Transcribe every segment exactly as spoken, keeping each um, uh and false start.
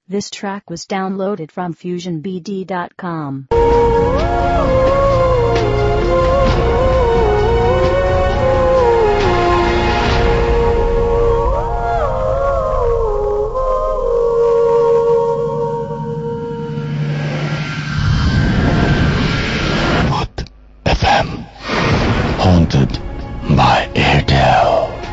This track was downloaded from fusion b d dot com. F M Haunted by Airtel.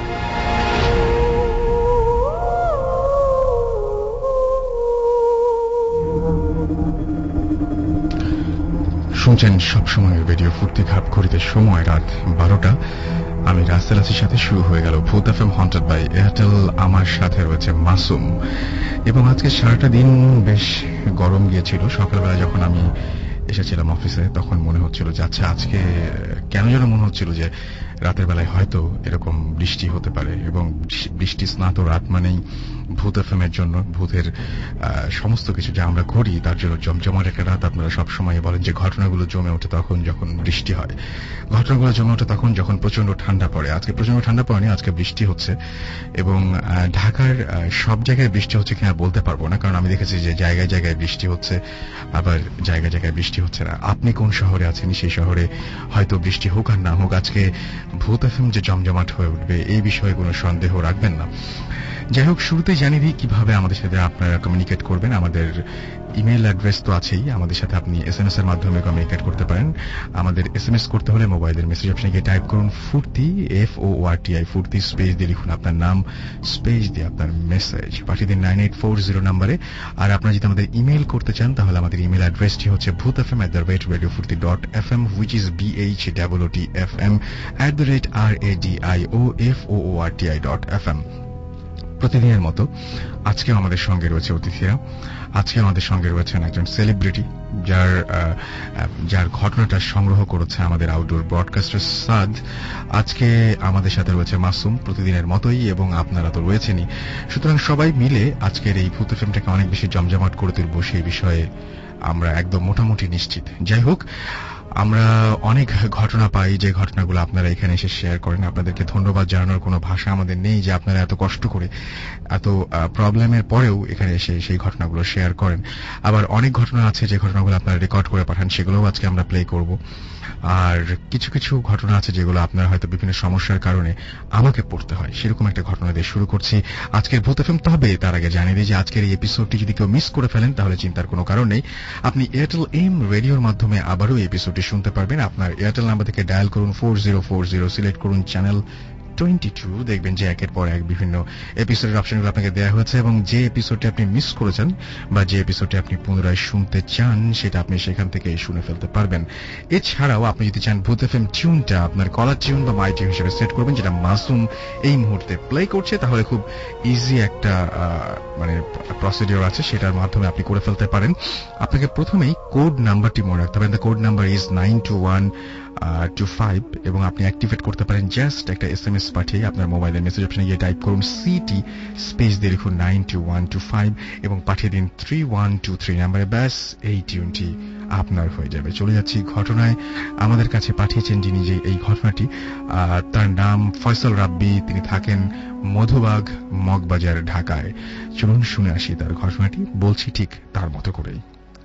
শুনছেন সবসময় radio ফুর্তি খাপ ঘড়িতে সময় রাত বারোটা। আমি রাসেল আসির সাথে শুরু হয়ে গেল Bhoot F M haunted by Airtel. আমার সাথে রয়েছে মাসুম। এবং আজকে সারাটা দিন বেশ গরম গিয়েছিল। সকালবেলা যখন আমি এসেছিলাম অফিসে তখন মনে হচ্ছিল যে আচ্ছা আজকে কেন যেন মনে হচ্ছিল যে রাতের বেলায় হয়তো এরকম বৃষ্টি হতে পারে, এবং বৃষ্টি স্নাত রাত মানেই ভূত এফ এম এর জন্য, ভূতের সমস্ত কিছু যা আমরা করি তার জন্য জমজমাট একটা রাত। আপনারা সবসময় বলেন যে ঘটনাগুলো জমে ওঠে তখন যখন বৃষ্টি হয়, ঘটনাগুলো জমে ওঠে তখন যখন প্রচন্ড ঠান্ডা পড়ে। আজকে প্রচন্ড ঠান্ডা পড়েনি, আজকে বৃষ্টি হচ্ছে। এবং ঢাকার সব জায়গায় বৃষ্টি হচ্ছে কিনা বলতে পারবো না, কারণ আমি দেখেছি যে জায়গায় জায়গায় বৃষ্টি হচ্ছে, আবার জায়গায় জায়গায় বৃষ্টি হচ্ছে না। আপনি কোন শহরে আছেন সেই শহরে হয়তো বৃষ্টি হোক আর না হোক, আজকে ভূত এফএম যে জমজমাট হয়ে উঠবে এই বিষয়ে কোনো সন্দেহ রাখবেন না। যাই হোক, শুরুতেই জানিয়ে দিই কিভাবে আমাদের সাথে আপনারা কমিউনিকেট করবেন। আমাদের ইমেল অ্যাড্রেস তো আছেই, আমাদের সাথে আপনি এস এম এস এর মাধ্যমে কমিউনিকেট করতে পারেন। আমাদের এস এম এস করতে হলে মোবাইলের মেসেজ অপশনে গিয়ে টাইপ করুন Foorti, F O R T I, Foorti space দিয়ে লিখুন আপনার নাম, স্পেস দিয়ে আপনার মেসেজ পাঠিয়ে দিন নাইন এইট ফোর জিরো নাম্বারে। আর আপনারা যদি আমাদের ইমেল করতে চান তাহলে আমাদের ইমেল অ্যাড্রেসটি হচ্ছে Bhoot F M at the rate radio Foorti dot F M, which is B H double O T F M at the rate R A D I O F O O R T I dot F M. প্রতিদিনের মতো আজকেও আমাদের সঙ্গে রয়েছে অতিথিরা। আজকে আমাদের সঙ্গে রয়েছেন একজন সেলিব্রিটি যার যার ঘটনাটা সংগ্রহ করেছে আমাদের আউটডোর ব্রডকাস্টার সাদ। আজকে আমাদের সাথে রয়েছে মাসুম প্রতিদিনের মতোই, এবং আপনারা তো রয়েছেনই। সুতরাং সবাই মিলে আজকের এই ভূত ফিল্মটাকে অনেক বেশি জমজমাট করে তুলব সেই বিষয়ে আমরা একদম মোটামুটি নিশ্চিত। যাই হোক, আমরা অনেক ঘটনা পাই যে ঘটনাগুলো আপনারা এখানে এসে শেয়ার করেন। আপনাদেরকে ধন্যবাদ জানানোর কোনো ভাষা আমাদের নেই যে আপনারা এত কষ্ট করে এত প্রবলেমের পরেও এখানে এসে সেই ঘটনাগুলো শেয়ার করেন। আবার অনেক ঘটনা আছে যে ঘটনাগুলো আপনারা রেকর্ড করে পাঠান, সেগুলোও আজকে আমরা প্লে করব। আর কিছু কিছু ঘটনা আছে যেগুলো আপনার হয়তো বিভিন্ন সমস্যার কারণে আমাকে পড়তে হয়, সেরকম একটা ঘটনা দিয়ে শুরু করছি আজকের ভূত এফএম। তবে তার আগে জানিয়ে দিই যে আজকের এই এপিসোডটি যদি কেউ মিস করে ফেলেন তাহলে চিন্তার কোনো কারণ নেই। আপনি এয়ারটেল এম রেডিওর মাধ্যমে আবারও এই এপিসোডটি শুনতে পারবেন। আপনার এয়ারটেল নাম্বার থেকে ডায়াল করুন four zero four zero, select করুন চ্যানেল টোয়েন্টি টু। দেখবেন যে একের পর এক বিভিন্ন এপিসোডের অপশনগুলো আপনাকে দেওয়া হয়েছে, এবং যে এপিসোডটি আপনি মিস করেছেন বা যে এপিসোডটি আপনি পুনরায় শুনতে চান সেটা আপনি সেখান থেকে শুনে ফেলতে পারবেন। এছাড়াও আপনি যদি চান ভূত এফএম টিউনটা আপনার কলার টিউন বা মাই টিউন হিসেবে সেট করবেন, যেটা মাসুম এই মুহূর্তে প্লে করছে, তাহলে খুব ইজি একটা মানে প্রসিডিওর আছে, সেটার মাধ্যমে আপনি করে ফেলতে পারেন। আপনাকে প্রথমেই কোড নাম্বারটি মনে রাখতে হবে। The code number is nine two one two five, এবং আপনি অ্যাক্টিভেট করতে পারেন জাস্ট একটা এস এম এস পাঠিয়ে আপনার মোবাইলের মেসেজ অপশনে গিয়ে টাইপ করুন সিটি স্পেস দিয়ে লিখুন nine two one two five এবং পাঠিয়ে দিন থ্রি ওয়ান টু থ্রি নাম্বারে। ব্যাস এই টিউনটি আপনার হয়ে যাবে। চলে যাচ্ছি ঘটনায়। আমাদের কাছে পাঠিয়েছেন যিনি যে এই ঘটনাটি, তার নাম ফয়সাল রাব্বি, তিনি থাকেন মধুবাগ মগবাজার, ঢাকায়। চলুন শুনে আসি তার ঘটনাটি, বলছি ঠিক তার মতো করেই।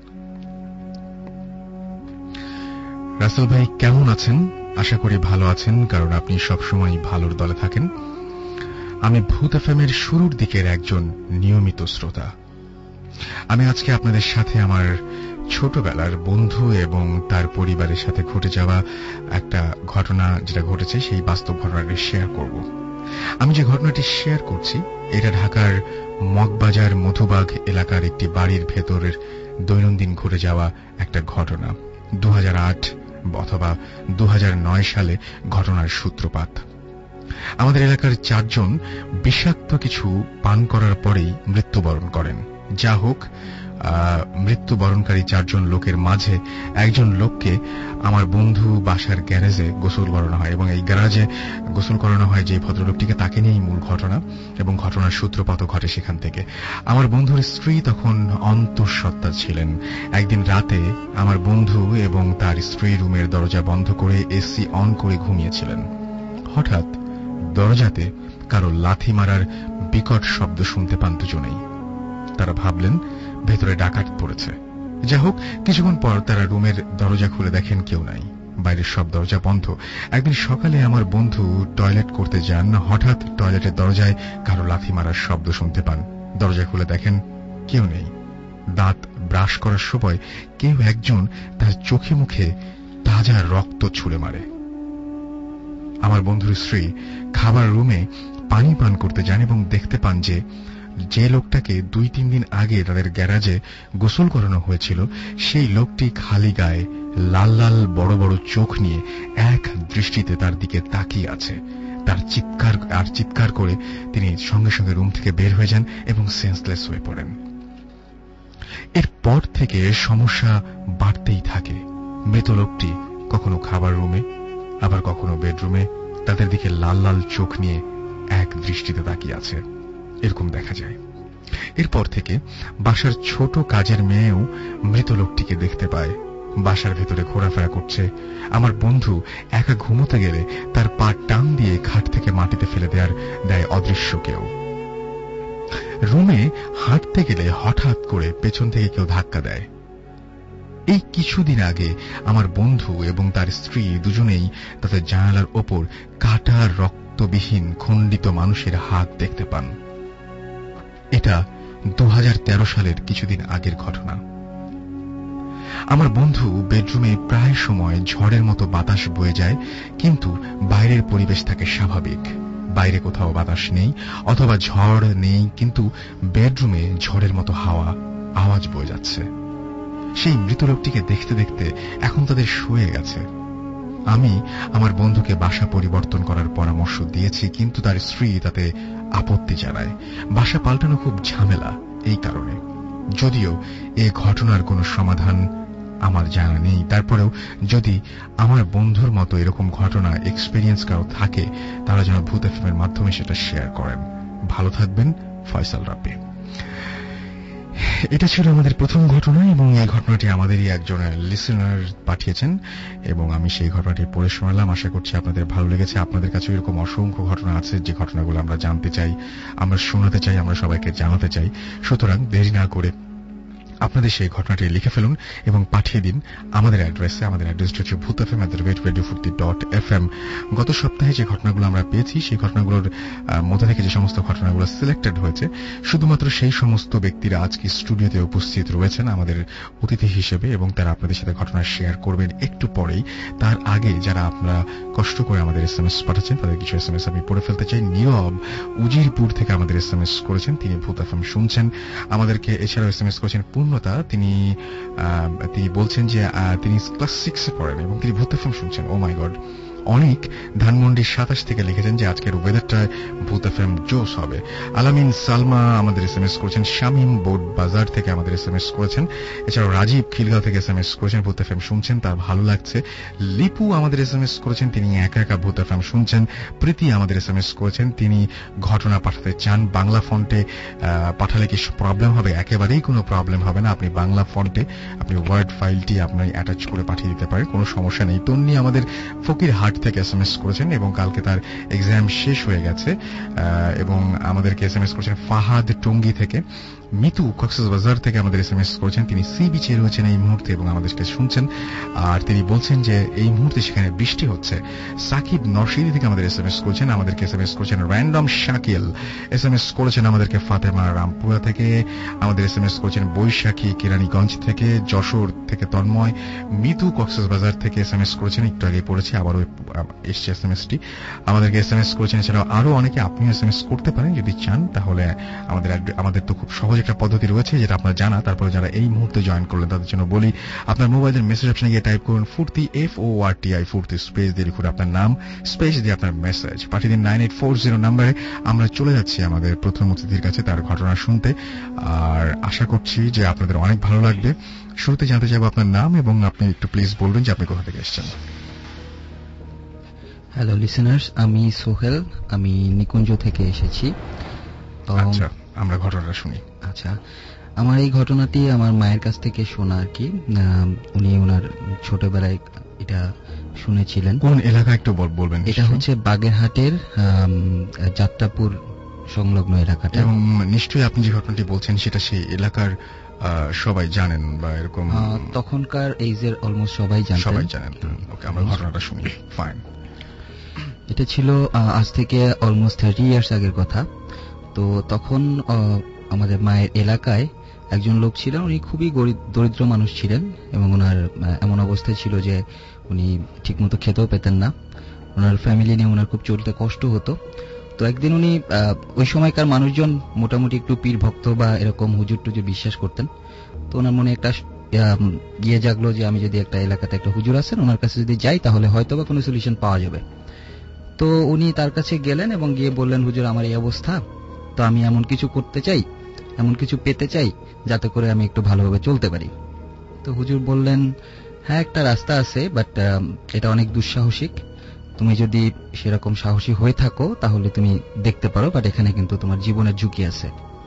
রাসেল ভাই কেমন আছেন? আশা করি ভালো আছেন, কারণ আপনি সবসময় ভালোর দলে থাকেন। আমি ভূত এফএম এর শুরুর দিকের একজন নিয়মিত শ্রোতা। আমি আজকে আপনাদের সাথে আমার ছোটবেলার বন্ধু এবং তার পরিবারের সাথে ঘটে যাওয়া একটা ঘটনা, যেটা ঘটেছে সেই বাস্তব ঘটনাটি শেয়ার করব। আমি যে ঘটনাটি শেয়ার করছি এটা ঢাকার মগবাজার মধুবাগ এলাকার একটি বাড়ির ভেতরের দৈনন্দিন ঘটে যাওয়া একটা ঘটনা। দু হাজার আট অথবা দু হাজার নয় সালে ঘটনার সূত্রপাত। আমাদের এলাকার চারজন বিষাক্ত কিছু পান করার পরেই মৃত্যুবরণ করেন। যা হোক, মৃত্যুবরণকারী চারজন লোকের মাঝে একজন লোককে আমার বন্ধু বাসার গ্যারেজে গোসল করানো হয়, এবং এই গ্যারেজে গোসল করানো হয় যে ভদ্রলোকটিকে, তাকে নিয়েই মূল ঘটনা, এবং ঘটনার সূত্রপাত ঘটে সেখান থেকে। আমার বন্ধুর স্ত্রী তখন অন্তঃসত্ত্বা ছিলেন। একদিন রাতে আমার বন্ধু এবং তার স্ত্রী রুমের দরজা বন্ধ করে এসি অন করে ঘুমিয়েছিলেন। হঠাৎ দরজাতে কারো লাথি মারার বিকট শব্দ শুনতে পান দুজনেই। তারা ভাবলেন ভেতরে ডাকাত পড়েছে। যাই হোক, কিছুক্ষণ পর তারা রুমের দরজা খুলে দেখেন কেউ নাই, বাইরের সব দরজা বন্ধ। একদিন সকালে আমার বন্ধু টয়লেট করতে যান, হঠাৎ টয়লেটের দরজায় কারো লাথি মারার শব্দ শুনতে পান। দরজা খুলে দেখেন কেউ নেই। দাঁত ব্রাশ করার সময় কেউ একজন তার চোখে মুখে তাজা রক্ত ছুঁড়ে মারে। আমার বন্ধুর স্ত্রী খাবার রুমে পানি পান করতে যান এবং দেখতে পান যে যে লোকটাকে দুই তিন দিন আগে তাদের গ্যারাজে গোসল করানো হয়েছিল সেই লোকটি খালি গায়ে লাল লাল বড় বড় চোখ নিয়ে এক দৃষ্টিতে তার দিকে তাকিয়ে আছে। তার চিৎকার আর চিৎকার করে তিনি সঙ্গে সঙ্গে রুম থেকে বের হয়ে যান এবং সেন্সলেস হয়ে পড়েন। এরপর থেকে সমস্যা বাড়তেই থাকে। মৃত লোকটি কখনো খাবার রুমে, আবার কখনো বেডরুমে তাদের দিকে লাল লাল চোখ নিয়ে এক দৃষ্টিতে তাকিয়ে আছে, এরকম দেখা যায়। এরপর থেকে বাসার ছোট কাজের মেয়েও মৃত লোকটিকে দেখতে পায়, বাসার ভেতরে ঘোরাফেরা করছে। আমার বন্ধু একা ঘুমোতে গেলে তার পা টান দিয়ে খাট থেকে মাটিতে ফেলে দেওয়ার দেয় অদৃশ্য কেউ। রুমে হাঁটতে গেলে হঠাৎ করে পেছন থেকে কেউ ধাক্কা দেয়। এই কিছুদিন আগে আমার বন্ধু এবং তার স্ত্রী দুজনেই তাদের জানালার ওপর কাটা রক্তবিহীন খণ্ডিত মানুষের হাত দেখতে পান। এটা দু হাজার তেরো সালের কিছুদিন আগের ঘটনা। আমার বন্ধু বেডরুমে প্রায় সময় ঝড়ের মতো বাতাস বয়ে যায়, কিন্তু বাইরের পরিবেশ থাকে স্বাভাবিক। বাইরে কোথাও বাতাস নেই অথবা ঝড় নেই, কিন্তু বেডরুমে ঝড়ের মতো হাওয়া আওয়াজ বয়ে যাচ্ছে। সেই মৃত লোকটিকে দেখতে দেখতে এখন তাদের শুয়ে গেছে। আমি আমার বন্ধুকে বাসা পরিবর্তন করার পরামর্শ দিয়েছি, কিন্তু তার স্ত্রী তাতে আপত্তি জানায়। বাসা পাল্টানো খুব ঝামেলা এই কারণে। যদিও এ ঘটনার কোনো সমাধান আমার জানা নেই, তারপরেও যদি আমার বন্ধুর মতো এরকম ঘটনা এক্সপেরিয়েন্স কারো থাকে তারা যেন ভূত এফএম এর মাধ্যমে সেটা শেয়ার করেন। ভালো থাকবেন, ফয়সাল রাব্বি। এটা ছিল আমাদের প্রথম ঘটনা এবং এই ঘটনাটি আমাদেরই একজন লিসেনার পাঠিয়েছেন এবং আমি সেই ঘটনাটি পড়ে শোনালাম। আশা করছি আপনাদের ভালো লেগেছে। আপনাদের কাছে এরকম অসংখ্য ঘটনা আছে যে ঘটনাগুলো আমরা জানতে চাই, আমরা শোনাতে চাই, আমরা সবাইকে জানাতে চাই। সুতরাং দেরি না করে আপনাদের সেই ঘটনাটি লিখে ফেলুন এবং পাঠিয়ে দিন আমাদের অ্যাড্রেসে। আমাদের অ্যাড্রেসটি হচ্ছে Bhoot FM at the rate radio Foorti dot F M. গত সপ্তাহে যে ঘটনাগুলো আমরা পেয়েছি সেই ঘটনাগুলোর মধ্যে থেকে যে সমস্ত ঘটনাগুলো সিলেক্টেড হয়েছে, শুধুমাত্র সেই সমস্ত ব্যক্তিরা আজকে স্টুডিওতে উপস্থিত রয়েছেন আমাদের অতিথি হিসেবে এবং তারা আপনাদের সাথে ঘটনা শেয়ার করবেন একটু পরেই। তার আগে যারা আপনারা কষ্ট করে আমাদের এস এম এস পাঠাচ্ছেন তাদের কিছু এস এম এস আমি পড়ে ফেলতে চাই। নীরব উজিরপুর থেকে আমাদের এস এম এস করেছেন, তিনি ভূত এফএম শুনছেন আমাদেরকে। এছাড়াও এস এম এস করেছেন পূর্ণতা, তিনি তিনি বলছেন যে তিনি ক্লাস সিক্সে পড়েন এবং তিনি ভূত এফএম শুনছেন। Oh my God. অনেক ধানমন্ডির সাতাশ থেকে লিখেছেন যে আজকের ওয়েদারটায় ভূত এফএম জোস হবে। আলামিন সালমা আমাদের এস এম এস করেছেন। শামীম বোর্ড বাজার থেকে আমাদের এস এম এস করেছেন। এছাড়াও রাজীব খিলগাঁও থেকে এস এম এস করেছেন, ভূত এফএম শুনছেন, তার ভালো লাগছে। লিপু আমাদের এস এম এস করেছেন, তিনি একা একা ভূত এফএম শুনছেন। প্রীতি আমাদের এস এম এস করেছেন, তিনি ঘটনা পাঠাতে চান। বাংলা ফন্টে পাঠালে কি প্রবলেম হবে? একেবারেই কোনো প্রবলেম হবে না। আপনি বাংলা ফন্টে আপনি ওয়ার্ড ফাইলটি আপনি অ্যাটাচ করে পাঠিয়ে দিতে পারেন, কোনো সমস্যা নেই। তন্নি আমাদের ফকির হাট থেকে এস এম এস করেছেন এবং কালকে তার এক্সাম শেষ হয়ে গেছে এবং আমাদেরকে এস এম এস করেছেন। ফাহাদ টঙ্গী থেকে। মিতু কক্সবাজার থেকে আমাদের এস এম এস করেছেন, তিনি সি বিচে রয়েছেন এই মুহূর্তে এবং আমাদেরকে শুনছেন আর তিনি বলছেন যে এই মুহূর্তে সেখানে বৃষ্টি হচ্ছে। সাকিব নরসিংদী থেকে আমাদের এস এম এস করেছেন, আমাদেরকে এস এম এস করেছেন। Random Shakil S M S করেছেন আমাদেরকে ফাতেমা রামপুরা থেকে। আমাদের এস এম এস করেছেন বৈশাখী কেরানীগঞ্জ থেকে। যশোর থেকে তন্ময়। মিতু কক্সবাজার থেকে এস এম এস করেছেন, একটু আগে পড়েছি, আবারও এসছে এস এম এসটি। আমাদেরকে এস এম এস করেছেন। এছাড়াও আরো অনেকে আপনিও এস এম এস করতে পারেন যদি চান, তাহলে আমাদের আমাদের তো খুব সহজ একটা পদ্ধতি রয়েছে যেটা আপনার জানা। তারপরে যারা এই মুহূর্তে জয়েন করলেন তাদের জন্য বলি, আপনার মোবাইলের মেসেজ অপশনে গিয়ে টাইপ করুন Foorti, F O R T I, Foorti space দিয়ে লিখুন আপনার নাম, স্পেস দিয়ে আপনার মেসেজ পাঠিয়ে দিন নাইন এইট ফোর জিরো নাম্বারে। আমরা চলে যাচ্ছি আমাদের প্রথম অতিথির কাছে তার ঘটনা শুনতে, আর আশা করছি যে আপনাদের অনেক ভালো লাগবে। শুরুতে জানতে চাইবো আপনার নাম এবং আপনি একটু প্লিজ বলবেন যে আপনি কোথা থেকে এসেছেন। হ্যালো লিসেনার্স, আমি সোহেল, আমি নিকুঞ্জ থেকে এসেছি। আচ্ছা, আমরা ঘটনাটা শুনি। আচ্ছা, আমার এই ঘটনাটি আমার মায়ের কাছ থেকে শোনা আর কি। উনি ওনার ছোটবেলায় এটা শুনেছিলেন। কোন এলাকা একটু বলবেন? এটা হচ্ছে বাগেরহাটের যাত্রাপুর সংলগ্ন এলাকাটা। এবং নিশ্চয়ই আপনি যে ঘটনাটি বলছেন সেটা সেই এলাকার সবাই জানেন বা এরকম? তখনকার এইজের অলমোস্ট সবাই জানেন। সবাই জানেন। ওকে, আমরা ঘটনাটা শুনি। ফাইন। এটা ছিল আজ থেকে অলমোস্ট থার্টি ইয়ার্স আগের কথা। তো তখন আমাদের মায়ের এলাকায় একজন লোক ছিলেন, উনি খুবই দরিদ্র মানুষ ছিলেন এবং ওনার এমন অবস্থায় ছিল যে উনি ঠিকমতো খেতেও পেতেন না। ওনার ফ্যামিলি নিয়ে ওনার খুব চলতে কষ্ট হতো। তো একদিন উনি ওই সময়কার মানুষজন মোটামুটি একটু পীর ভক্ত বা এরকম হুজুর টুজুর বিশ্বাস করতেন। তো ওনার মনে একটা ইয়ে জাগলো যে আমি যদি একটা এলাকাতে একটা হুজুর আছেন, ওনার কাছে যদি যাই তাহলে হয়তো বা কোনো সলিউশন পাওয়া যাবে। তো উনি তার কাছে গেলেন এবং গিয়ে বললেন, হুজুর আমার এই অবস্থা, তো আমি এমন কিছু করতে চাই, এমন কিছু পেতে চাই যাতে করে আমি একটু ভালোভাবে চলতে পারি। তো হুজুর বললেন, হ্যাঁ একটা রাস্তা আছে, বাট এটা অনেক দুঃসাহসিক, তুমি যদি সেরকম সাহসী হয়ে থাকো তাহলে তুমি দেখতে পারো, বাট এখানে কিন্তু তোমার জীবনের ঝুঁকি আছে।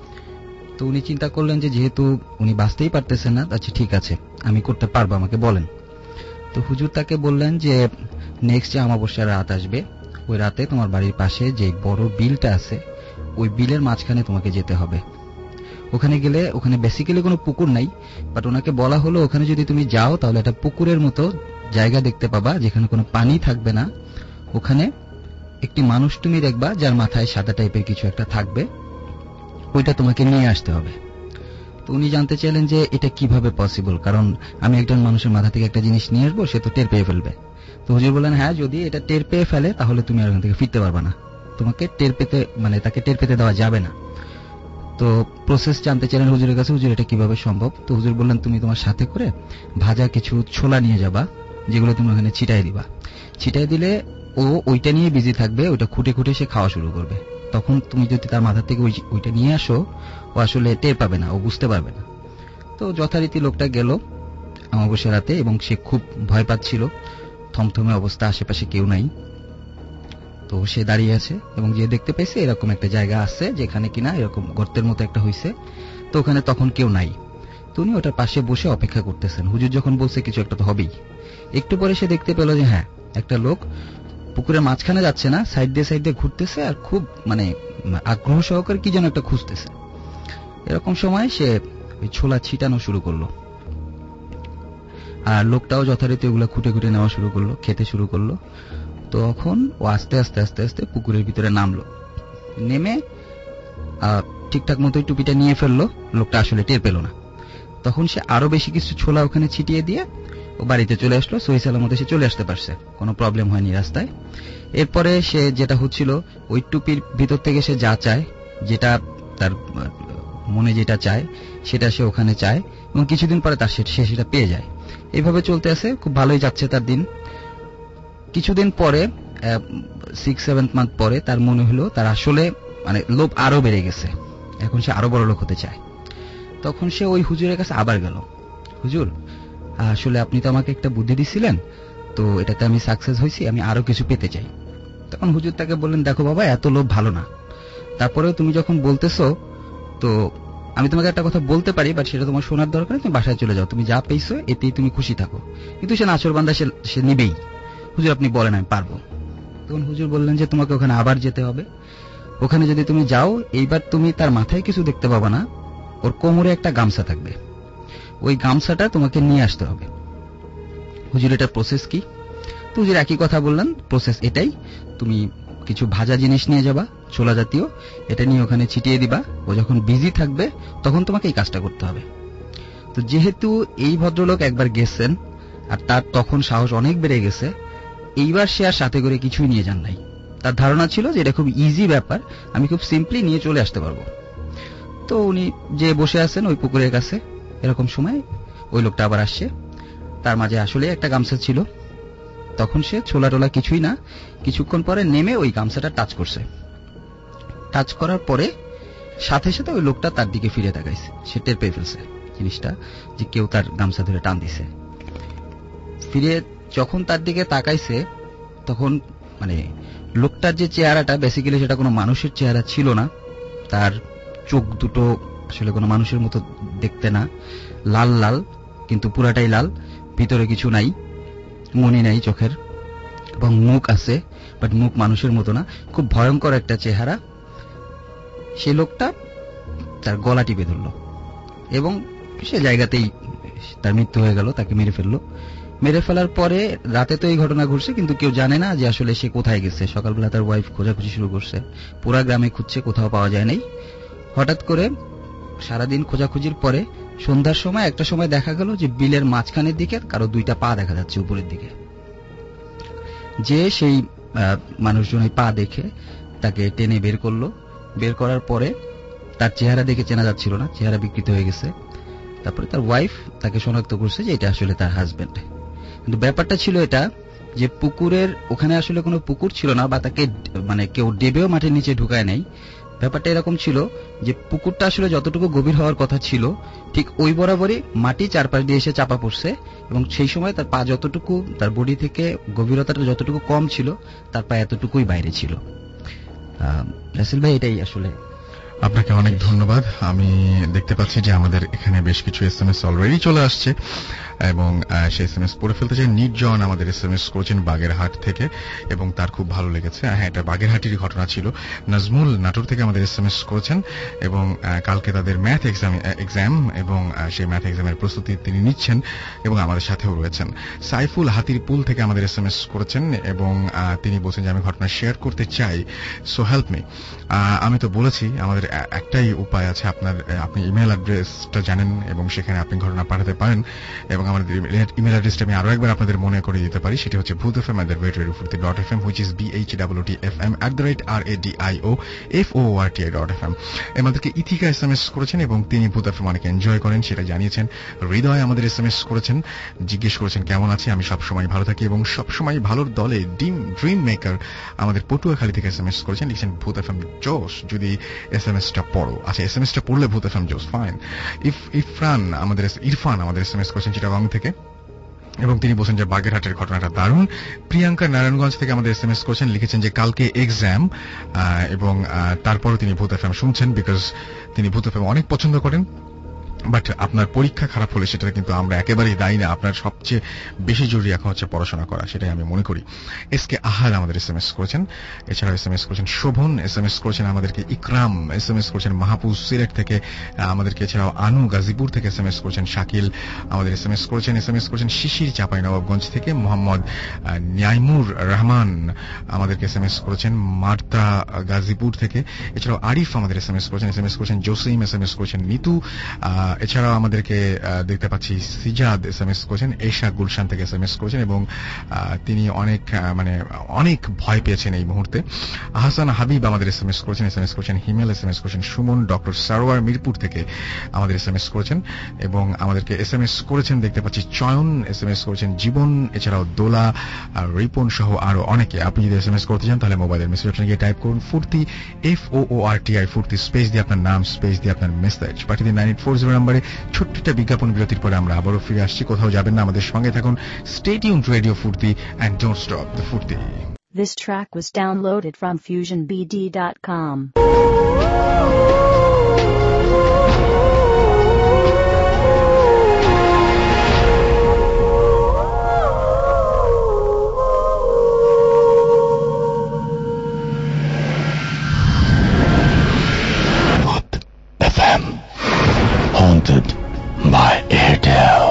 তো উনি চিন্তা করলেন যে যেহেতু উনি বাঁচতেই পারতেছেন না, আচ্ছা ঠিক আছে আমি করতে পারবো, আমাকে বলেন। তো হুজুর তাকে বললেন যে নেক্সট যে অমাবস্যার রাত আসবে, ওই রাতে তোমার বাড়ির পাশে যে বড় বিলটা আছে ওই বিলের মাঝখানে তোমাকে যেতে হবে। ওখানে গেলে ওখানে বেসিক্যালি কোনো পুকুর নাই, বাট ওনাকে বলা হলো ওখানে যদি তুমি যাও তাহলে একটা পুকুরের মতো জায়গা দেখতে পাবা যেখানে কোনো পানি থাকবে না। ওখানে একটি মানুষ তুমি দেখবা যার মাথায় সাদা টাইপের কিছু একটা থাকবে, ওইটা তোমাকে নিয়ে আসতে হবে। তো উনি জানতে চাইলেন যে এটা কিভাবে পসিবল, কারণ আমি একজন মানুষের মাথা থেকে একটা জিনিস নিয়ে আসবো, সে তো টের পেয়ে ফেলবে। তো হুজুর বললেন, হ্যাঁ যদি এটা টের পেয়ে ফেলে তাহলে তুমি আর ওখান থেকে ফিরতে পারবে না, তোমাকে টের পেতে মানে তাকে টের পেতে দেওয়া যাবে না। তো প্রসেস জানতে চাইলেন হুজুরের কাছে, হুজুর এটা কিভাবে সম্ভব? তো হুজুর বললেন, তুমি তোমার সাথে করে ভাজা কিছু ছোলা নিয়ে যাবা, যেগুলো তুমি ওখানে ছিটাই দিবা। ছিটাই দিলে ও ওইটা নিয়ে বিজি থাকবে, ওইটা খুঁটে খুঁটে সে খাওয়া শুরু করবে। তখন তুমি যদি তার মাথা থেকে ওইটা নিয়ে আসো, ও আসলে টের পাবে না, ও বুঝতে পারবে না। তো যথারীতি লোকটা গেল অমাবস্যা রাতে এবং সে খুব ভয় পাচ্ছিল, থমথমে অবস্থা, আশেপাশে কেউ নাই। তো সে দাঁড়িয়ে আছে এবং যে দেখতে পাইছে এরকম একটা জায়গা আছে যেখানে কিনা এরকম গর্তের মতো একটা হইছে, তো ওখানে তখন কেউ নাই। তো উনি ওটার পাশে বসে অপেক্ষা করতেছেন, হুজুর যখন বলছে কিছু একটা তো হবেই। একটু পরে সে দেখতে পেল যে হ্যাঁ একটা লোক পুকুরের মাঝখানে যাচ্ছে না, সাইড দিয়ে সাইড দিয়ে ঘুরতেছে আর খুব মানে আগ্রহ সহকারে কি যেন একটা খুঁজতেছে। এরকম সময় সে ওই ছোলা ছিটানো শুরু করলো, আর লোকটাও যথারীতি ওগুলো খুঁটে খুঁটে নেওয়া শুরু করলো, খেতে শুরু করলো। তখন ও আস্তে আস্তে আস্তে আস্তে পুকুরের ভিতরে নামলো, নেমে ঠিকঠাক মতোই টুপিটা নিয়ে ফেললো, লোকটা আসলে টের পেল না। তখন সে আরো বেশি কিছু ছোলা ওখানে ছিটিয়ে দিয়ে ও বাড়িতে চলে আসলো, সহি সালামতে সে চলে আসতে পারছে, কোনো প্রবলেম হয়নি রাস্তায়। এরপরে সে যেটা হচ্ছিল, ওই টুপির ভিতর থেকে সে যা চায়, যেটা তার মনে যেটা চায় সেটা সে ওখানে চায় এবং কিছুদিন পরে তার সে সেটা পেয়ে যায়। এইভাবে চলতে আছে, খুব ভালোই যাচ্ছে তার দিন। কিছুদিন পরে সিক্স সেভেন্থ মান্থ পরে তার মনে হলো তার আসলে মানে লোভ আরো বেড়ে গেছে, এখন সে আরো বড় লোক হতে চায়। তখন সে ওই হুজুরের কাছে আবার গেল, হুজুর আসলে আপনি তো আমাকে একটা বুদ্ধি দিছিলেন, তো এটাতে আমি সাকসেস হয়েছি, আমি আরো কিছু পেতে চাই। তখন হুজুর তাকে বললেন, দেখো বাবা এত লোভ ভালো না, তারপরেও তুমি যখন বলতেছো তো আমি তোমাকে একটা কথা বলতে পারি, বাট সেটা তোমার শোনার দরকার, তুমি বাসায় চলে যাও, তুমি যা পেয়েছো এতেই তুমি খুশি থাকো। কিন্তু সে নাচরবান্দা, সে নিবেই। হুজুর আপনি বলেন আমি পারবো। তখন হুজুর বললেন যে তোমাকে ওখানে আবার যেতে হবে, ওখানে যদি তুমি যাও এইবার তুমি তার মাথায় কিছু দেখতে পাবা না, ওর কোমরে একটা গামছা থাকবে, ওই গামছাটা তোমাকে নিয়ে আসতে হবে। হুজুর এটা প্রসেস কি? তো হুজুর একই কথা বললেন, প্রসেস এটাই, তুমি কিছু ভাজা জিনিস নিয়ে যাবা ছোলা জাতীয়, এটা নিয়ে ওখানে ছিটিয়ে দিবা, ও যখন বিজি থাকবে তখন তোমাকে এই কাজটা করতে হবে। তো যেহেতু এই ভদ্রলোক একবার গেছেন আর তার তখন সাহস অনেক বেড়ে গেছে, এইবার সে আর সাথে করে কিছুই নিয়ে যান নাই। তার ধারণা ছিল যে এটা খুব ইজি ব্যাপার, আমি খুব সিম্পলি নিয়ে চলে আসতে পারবো। তো উনি যে বসে আছেন ওই পুকুরের কাছে, এরকম সময় ওই লোকটা আবার আসছে, তার মাঝে আসলে একটা গামছা ছিল। তখন সে ছোলা টোলা কিছুই না, কিছুক্ষণ পরে নেমে ওই গামছাটা টাচ করছে। টাচ করার পরে সাথে সাথে ওই লোকটা তার দিকে ফিরে তাকাইছে, সে টের পেয়ে ফেলছে জিনিসটা যে কেউ তার গামছা ধরে টান দিছে। ফিরে যখন তার দিকে তাকাইছে তখন মানে লোকটার যে চেহারাটা, বেসিক্যালি সেটা কোনো মানুষের চেহারা ছিল না, তার চোখ দুটো আসলে কোনো মানুষের মতো দেখতে না, লাল লাল, কিন্তু পুরাটাই লাল, ভিতরে কিছু নাই, মনি নাই চোখের, এবং মুখ আছে বাট মুখ মানুষের মতো না, খুব ভয়ঙ্কর একটা চেহারা। সেই লোকটা তার গলা টিপে ধরল এবং সে জায়গাতেই তার মৃত্যু হয়ে গেল, তাকে মেরে ফেললো। মেরে ফেলার পরে রাতে তো এই ঘটনা ঘটছে, কিন্তু কেউ জানে না যে আসলে সে কোথায় গেছে। সকালবেলা তার ওয়াইফ খোঁজাখুঁজি শুরু করছে, পুরা গ্রামে খুঁজছে, কোথাও পাওয়া যায় নাই। হঠাৎ করে সারাদিন খোঁজাখুঁজির পরে সন্ধ্যার সময় একটা সময় দেখা গেল যে বিলের মাঝখানের দিকে কারো দুইটা পা দেখা যাচ্ছে উপরের দিকে। যে সেই মানুষজন এই পা দেখে তাকে টেনে বের করলো। বের করার পরে তার চেহারা দেখে চেনা যাচ্ছিল না, চেহারা বিকৃত হয়ে গেছে। তারপরে তার ওয়াইফ তাকে শনাক্ত করছে যে এটা আসলে তার হাজবেন্ড। কিন্তু ব্যাপারটা ছিল এটা যে পুকুরের ওখানে আসলে কোনো পুকুর ছিল না, বা তাকে মানে কেউ ডেবেও মাটির নিচে ঢুকায় নাই। ব্যাপারটা এরকম ছিল যে পুকুরটা আসলে যতটুকু গভীর হওয়ার কথা ছিল ঠিক ওই বরাবরই মাটি চারপাশ দিয়ে এসে চাপা পড়ছে, এবং সেই সময় তার পা যতটুকু, তার বডি থেকে গভীরতাটা যতটুকু কম ছিল, তার পা এতটুকুই বাইরে ছিল। রাসেল ভাই, এটাই আসলে। আপনাকে অনেক ধন্যবাদ। আমি দেখতে পাচ্ছি যে আমাদের এখানে বেশ কিছু এসএমএস অলরেডি চলে আসছে এবং সেই এসএমএস পড়ে ফেলতে চাই। নির্জন আমাদের এসএমএস করেছেন বাগেরহাট থেকে এবং তার খুব ভালো লেগেছে। হ্যাঁ, এটা বাগেরহাটেরই ঘটনা ছিল। নাজমুল নাটোর থেকে আমাদের এসএমএস করেছেন এবং কালকে তাদের ম্যাথ এক্সাম এক্সাম এবং সেই ম্যাথ এক্সামের প্রস্তুতি তিনি নিচ্ছেন এবং আমাদের সাথেও রয়েছেন। সাইফুল হাতিরপুল থেকে আমাদের এসএমএস করেছেন এবং তিনি বলছেন যে আমি ঘটনা শেয়ার করতে চাই, সো হেল্প মি। আমি তো বলেছি আমাদের একটাই উপায় আছে, আপনার আপনি ইমেল অ্যাড্রেসটা জানেন এবং সেখানে আপনি ঘটনা পাঠাতে পারেন। এবং আমাদের ইমেল অ্যাড্রেসটা আমি আরো একবার আপনাদের মনে করে দিতে পারি, সেটি হচ্ছে Bhoot FM at the rate radio Foorti dot F M, which is B H W T F M at the rate R A D I O F O R T I dot F M. আমাদেরকে Ithika S M S করেছেন এবং তিনি Bhoot FM অনেক enjoy করেন, সেটা জানিয়েছেন। হৃদয় আমাদের S M S করেছেন, জিজ্ঞেস করেছেন কেমন আছে। আমি সবসময় ভালো থাকি এবং সবসময় ভালোর দলে ডিম ড্রিম মেকার আমাদের পটুয়াখালী থেকে এস এম এস করেছেন, লিখছেন ভূত এফএম জোস, যদি এস এম এসটা পড়ো। আচ্ছা, এস এম এসটা পড়লে ভূত এফএম জোস, ফাইন। ইফ ইরফান আমাদের ইরফান আমাদের এস এম এস করেছেন চিটাগং থেকে এবং তিনি বলছেন যে বাগেরহাটের ঘটনাটা দারুণ। প্রিয়াঙ্কা নারায়ণগঞ্জ থেকে আমাদের এস এম এস করেছেন, লিখেছেন যে কালকে এক্সাম এবং তারপরও তিনি ভূত এফএম শুনছেন বিকজ তিনি ভূত এফএম অনেক পছন্দ করেন। বাট আপনার পরীক্ষা খারাপ হলে সেটা কিন্তু আমরা একেবারেই দায়ী না। আপনার সবচেয়ে বেশি জরুরি এখন হচ্ছে পড়াশোনা করা, সেটাই আমি মনে করি। এস কে আহার আমাদের এস এম এস করেছেন, এছাড়াও এস এম এস করেছেন শোভন, এস এম এস করেছেন আমাদেরকে ইকরাম, এস এম এস করেছেন মাহফুজ সিলেট থেকে আমাদেরকে, এছাড়াও আনু গাজীপুর থেকে এস এম এস করেছেন, শাকিল আমাদের এস এম এস করেছেন, এস এম এস করেছেন শিশির চাঁপাইনবাবগঞ্জ থেকে, মোহাম্মদ নিয়াইমুর রহমান আমাদেরকে এস এম এস করেছেন মার্তা গাজীপুর থেকে, এছাড়াও আরিফ আমাদের এস এম এস করেছেন, এস এম এস করেছেন জসিম, এস এম এস করেছেন নিতু, এছাড়াও আমাদেরকে দেখতে পাচ্ছি সিজাদ এস এম এস করেছেন, এশা গুলশান থেকে এস এম এস করেছেন এবং তিনি অনেক মানে অনেক ভয় পেয়েছেন এই মুহূর্তে। আহসান হাবিব আমাদের এস এম এস করেছেন, এস এম এস করেছেন হিমেল, এস এম এস করেছেন সুমন, ডক্টর সারোয়ার মিরপুর থেকে আমাদের এস এম এস করেছেন এবং আমাদেরকে এস এম এস করেছেন দেখতে পাচ্ছি চয়ন, এস এম এস করেছেন জীবন, এছাড়াও দোলা, রিপন সহ আরো অনেকে। আপনি যদি এস এম এস করতে চান তাহলে মোবাইলের মেসেজ অপশনে গিয়ে টাইপ করুন Foorti, F O O R T I, Foorti space দিয়ে আপনার নাম, স্পেস দিয়ে আপনার মেসেজ পাঠিয়ে দিন নাইন এইট ফোর জিরো নাম্বারে। ছোট্ট একটা বিজ্ঞাপন বিরতির পরে আমরা আবারও ফিরে আসছি, কোথাও যাবেন না, আমাদের সঙ্গে থাকুন। Stay tuned radio Foorti and don't stop the ফুর্তি। This track was downloaded from fusion b d dot com. F M, haunted by Airtel.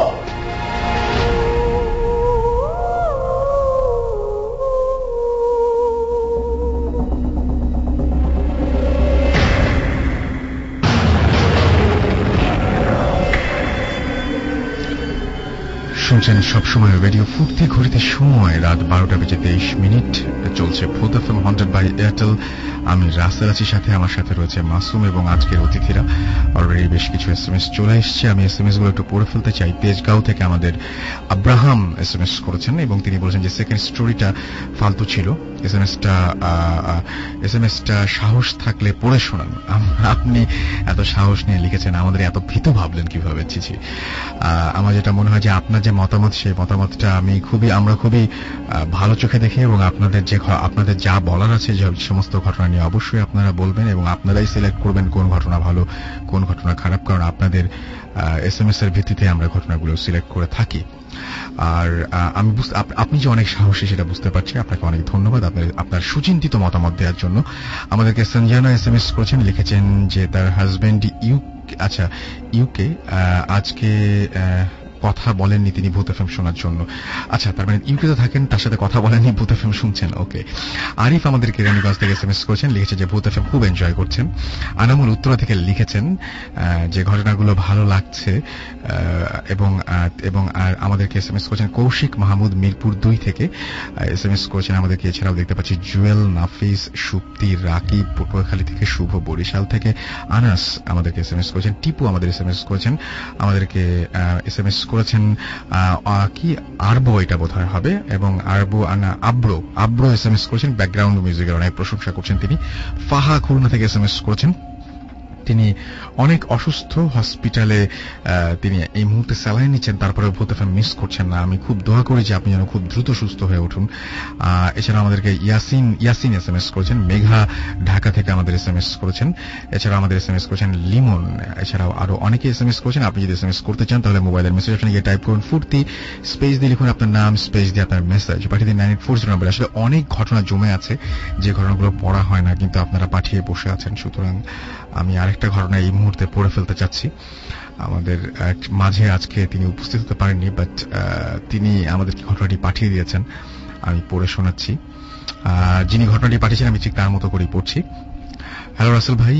শুনছেন সবসময় রেডিও ফুর্তি, ঘড়িতে সময় রাত বারোটা বেজে তেইশ মিনিট। চলছে ভূত এফএম হন্টেড বাই এয়ারটেল। আমি রাসেল আছি, সাথে আমার সাথে রয়েছে মাসুম এবং আজকের অতিথিরা। অলরেডি বেশ কিছু এস এম এস চলে এসছে, আমি এস এম এস গুলো একটু পড়ে ফেলতে চাই। তেজগাঁও থেকে আমাদের আব্রাহাম এস এম এস করেছেন এবং তিনি বলেছেন যে সেকেন্ড স্টোরিটা ফালতু ছিল, এস এম এসটা এস এম এসটা সাহস থাকলে পড়ে শোনান। আপনি এত সাহস নিয়ে লিখেছেন, আমাদের এত ভীতু ভাবলেন কিভাবে? চিছি। আমার যেটা মনে হয় যে আপনার যে মতামত, সেই মতামতটা আমি খুবই আমরা খুবই ভালো চোখে দেখি এবং আপনাদের যে আপনাদের যা বলার আছে যে সমস্ত ঘটনা নিয়ে অবশ্যই আপনারা বলবেন এবং আপনারাই সিলেক্ট করবেন কোন ঘটনা ভালো কোন ঘটনা খারাপ, কারণ আপনাদের এস এম এস এর ভিত্তিতে আমরা ঘটনাগুলো সিলেক্ট করে থাকি। আর আমি আপনি যে অনেক সাহসী সেটা বুঝতে পারছি, আপনাকে অনেক ধন্যবাদ। আপনার সুচিন্তিত মতামত দেওয়ার জন্য। আমাদেরকে সঞ্জনা এসএমএস করেছেন, লিখেছেন যে তার হাজবেন্ড ইউ আচ্ছা ইউকে আজকে কথা বলেননি তিনি ভূত এফএম শোনার জন্য। আচ্ছা, তার মানে ইউকেতে থাকেন, তার সাথে কথা বলেননি, ভূত এফএম শুনছেন। ওকে। আরিফ আমাদের কেরানীগঞ্জ থেকে এসএমএস করেছেন, লিখেছে যে ভূত এফএম খুব এনজয় করছেন। আনামুল উত্তরা থেকে লিখেছেন যে ঘটনাগুলো ভালো লাগছে এবং এবং আমাদেরকে এসএমএস করেছেন। কৌশিক মাহমুদ মিরপুর দুই থেকে এসএমএস করেছেন আমাদেরকে। এছাড়াও দেখতে পাচ্ছি জুয়েল, নাফিস, সুপ্তি, রাকিব পটুয়াখালী থেকে, শুভ বরিশাল থেকে, আনাস আমাদেরকে এসএমএস করেছেন, টিপু আমাদের এসএমএস করেছেন, আমাদেরকে এসএমএস করেছেন কি আরবো এটা বোধহয় হবে, এবং আরবো আনা আব্রো আব্রো এসএমএস করেছেন, ব্যাকগ্রাউন্ড মিউজিকের অনেক প্রশংসা করছেন তিনি। ফাহা খুলনা থেকে এসএমএস করেছেন, তিনি অনেক অসুস্থ, হসপিটালে তিনি এই মুহূর্তে স্যালাইন নিচ্ছেন, তারপরে ভূত এফএম মিস করছেন না। আমি খুব দোয়া করি যে আপনি যেন খুব দ্রুত সুস্থ হয়ে উঠুন। এছাড়া আমাদেরকে ইয়াসিন ইয়াসিন এসএমএস করেছেন, মেঘা ঢাকা থেকে আমাদের এসএমএস করেছেন। এছাড়া আমাদের এসএমএস করেছেন লিমন। এছাড়াও আরো অনেকে এসএমএস করেছেন। আপনি যদি এসএমএস করতে চান তাহলে মোবাইলের মেসেজ অপশনে গিয়ে টাইপ করুন ফুর্তি, স্পেস দিয়ে লিখুন আপনার নাম, স্পেস দিয়ে আপনার মেসেজ পাঠিয়ে দিন নাইন এইট ফোর জিরো নম্বরে। আসলে অনেক ঘটনা জমে আছে যে ঘটনাগুলো পড়া হয় না, কিন্তু আপনারা পাঠিয়ে বসে আছেন, সুতরাং আমি আরেকটা ঘটনা এই মুহূর্তে পড়ে ফেলতে চাচ্ছি। আমাদের মাঝে আজকে তিনি উপস্থিত হতে পারেননি, বাট তিনি আমাদেরকে ঘটনাটি পাঠিয়ে দিয়েছেন, আমি পড়ে শোনাচ্ছি। যিনি ঘটনাটি পাঠিয়েছেন আমি ঠিক তার মতো করেই পড়ছি। হ্যালো রাসেল ভাই,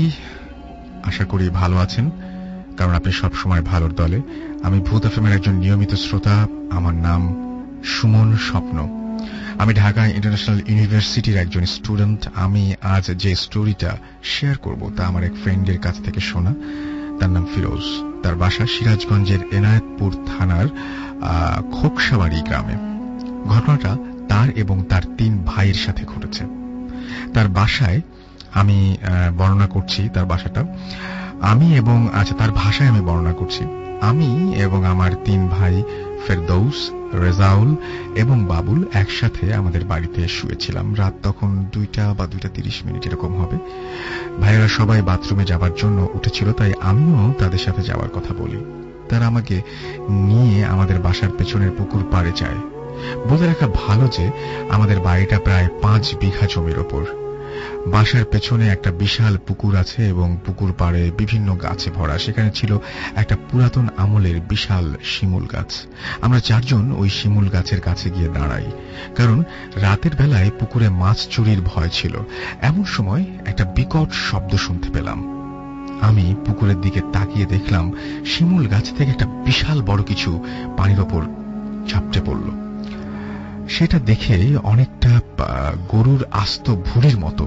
আশা করি ভালো আছেন, কারণ আপনি সব সময় ভালোর দলে। আমি ভূত এফএমের একজন নিয়মিত শ্রোতা। আমার নাম সুমন স্বপ্ন। আমি ঢাকা ইন্টারন্যাশনাল ইউনিভার্সিটির একজন স্টুডেন্ট। আমি আজ যে স্টোরিটা শেয়ার করব তা আমার এক ফ্রেন্ডের কাছ থেকে শোনা। তার নাম ফিরোজ। তার বাসা সিরাজগঞ্জের এনায়েতপুর থানার খোকসাবাড়ি গ্রামে। ঘটনাটা তার এবং তার তিন ভাইয়ের সাথে ঘটেছে। তার বাসায় আমি বর্ণনা করছি তার বাসাটা আমি এবং আচ্ছা তার ভাষায় আমি বর্ণনা করছি। আমি এবং আমার তিন ভাই ফেরদৌস, রেজাউল এবং বাবুল একসাথে আমাদের বাড়িতে শুয়েছিলাম। রাত তখন দুইটা বা দুইটা তিরিশ মিনিট এরকম হবে। ভাইয়েরা সবাই বাথরুমে যাবার জন্য উঠেছিল, তাই আমিও তাদের সাথে যাওয়ার কথা বলি। তারা আমাকে নিয়ে আমাদের বাসার পেছনের পুকুর পাড়ে যায়। বলে রাখা ভালো যে আমাদের বাড়িটা প্রায় পাঁচ বিঘা জমির ওপর। বাসার পেছনে একটা বিশাল পুকুর আছে এবং পুকুর পাড়ে বিভিন্ন গাছে ভরা। সেখানে ছিল একটা পুরাতন আমলের বিশাল শিমুল গাছ। আমরা চারজন ওই শিমুল গাছের কাছে গিয়ে দাঁড়াই, কারণ রাতের বেলায় পুকুরে মাছ চুরির ভয় ছিল। এমন সময় একটা বিকট শব্দ শুনতে পেলাম। আমি পুকুরের দিকে তাকিয়ে দেখলাম শিমুল গাছ থেকে একটা বিশাল বড় কিছু পানির ওপর ঝাপটে পড়ল। সেটা দেখে অনেকটা গরুর আস্ত ভুঁড়ির মতো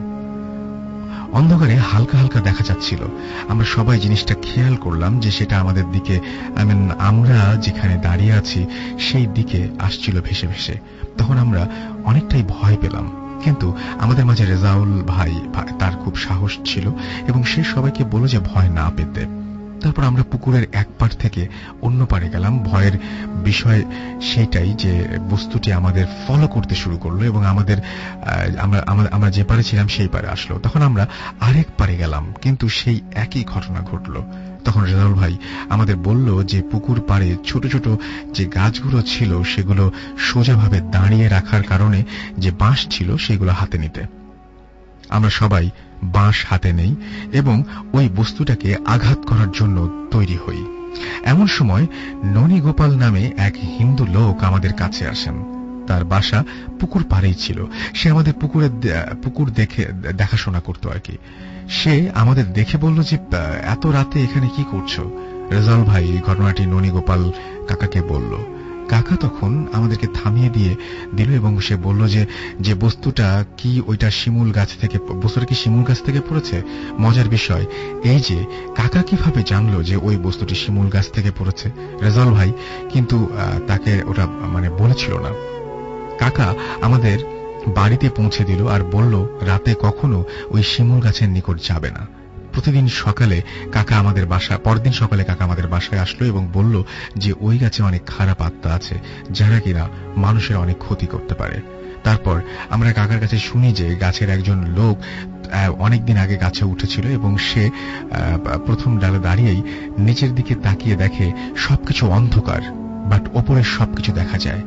অন্ধকারে হালকা হালকা দেখা যাচ্ছিল। আমরা সবাই জিনিসটা খেয়াল করলাম যে সেটা আমাদের দিকে, আই মিন আমরা যেখানে দাঁড়িয়ে আছি সেই দিকে আসছিল ভেসে ভেসে। তখন আমরা অনেকটাই ভয় পেলাম, কিন্তু আমাদের মাঝে রেজাউল ভাই, তার খুব সাহস ছিল এবং সে সবাইকে বলল যে ভয় না পেতে। তারপর আমরা পুকুরের এক পাড় থেকে অন্য পাড়ে গেলাম। ভয়ের বিষয় সেটাই যে বস্তুটি আমাদের ফলো করতে শুরু করলো এবং আমাদের আমরা আমরা যে পাড়ে ছিলাম সেই পাড়ে আসলো। তখন আমরা আরেক পাড়ে গেলাম, কিন্তু সেই একই ঘটনা ঘটলো। তখন রেজাউল ভাই আমাদের বলল যে পুকুর পাড়ে ছোট ছোট যে গাছগুলো ছিল সেগুলো সোজাভাবে দাঁড়িয়ে রাখার কারণে যে বাঁশ ছিল সেগুলো হাতে নিতে। আমরা সবাই বাঁশ হাতে নেই এবং ওই বস্তুটাকে আঘাত করার জন্য তৈরি হই। এমন সময় ননী গোপাল নামে এক হিন্দু লোক আমাদের কাছে আসেন। তার বাসা পুকুর পাড়েই ছিল। সে আমাদের পুকুরে পুকুর দেখে দেখাশোনা করতো আর কি। সে আমাদের দেখে বলল যে এত রাতে এখানে কি করছো? রেজাউল ভাই ঘটনাটি ননী গোপাল কাকাকে বলল। কাকা তখন আমাদেরকে থামিয়ে দিয়ে দিল এবং সে বলল যে যে বস্তুটা কি ওইটা শিমুল গাছ থেকে, বস্তুটা কি শিমুল গাছ থেকে পড়েছে। মজার বিষয় এই যে কাকা কিভাবে জানলো যে ওই বস্তুটি শিমুল গাছ থেকে পড়েছে। রেজাউল ভাই কিন্তু তাকে ওটা মানে বলেছিল না। কাকা আমাদের বাড়িতে পৌঁছে দিল আর বলল রাতে কখনো ওই শিমুল গাছের নিকট যাবে না। প্রতিদিন সকালে কাকা আমাদের বাসা পরদিন সকালে কাকা আমাদের বাসায় আসলো এবং বলল যে ওই গাছে অনেক খারাপ আত্মা আছে যারা কিনা মানুষের অনেক ক্ষতি করতে পারে। তারপর আমরা কাকার কাছে শুনি যে গাছের একজন লোক অনেকদিন আগে গাছে উঠেছিল এবং সে প্রথম ডালে দাঁড়িয়েই নিচের দিকে তাকিয়ে দেখে সবকিছু অন্ধকার, বাট ওপরের সবকিছু দেখা যায়।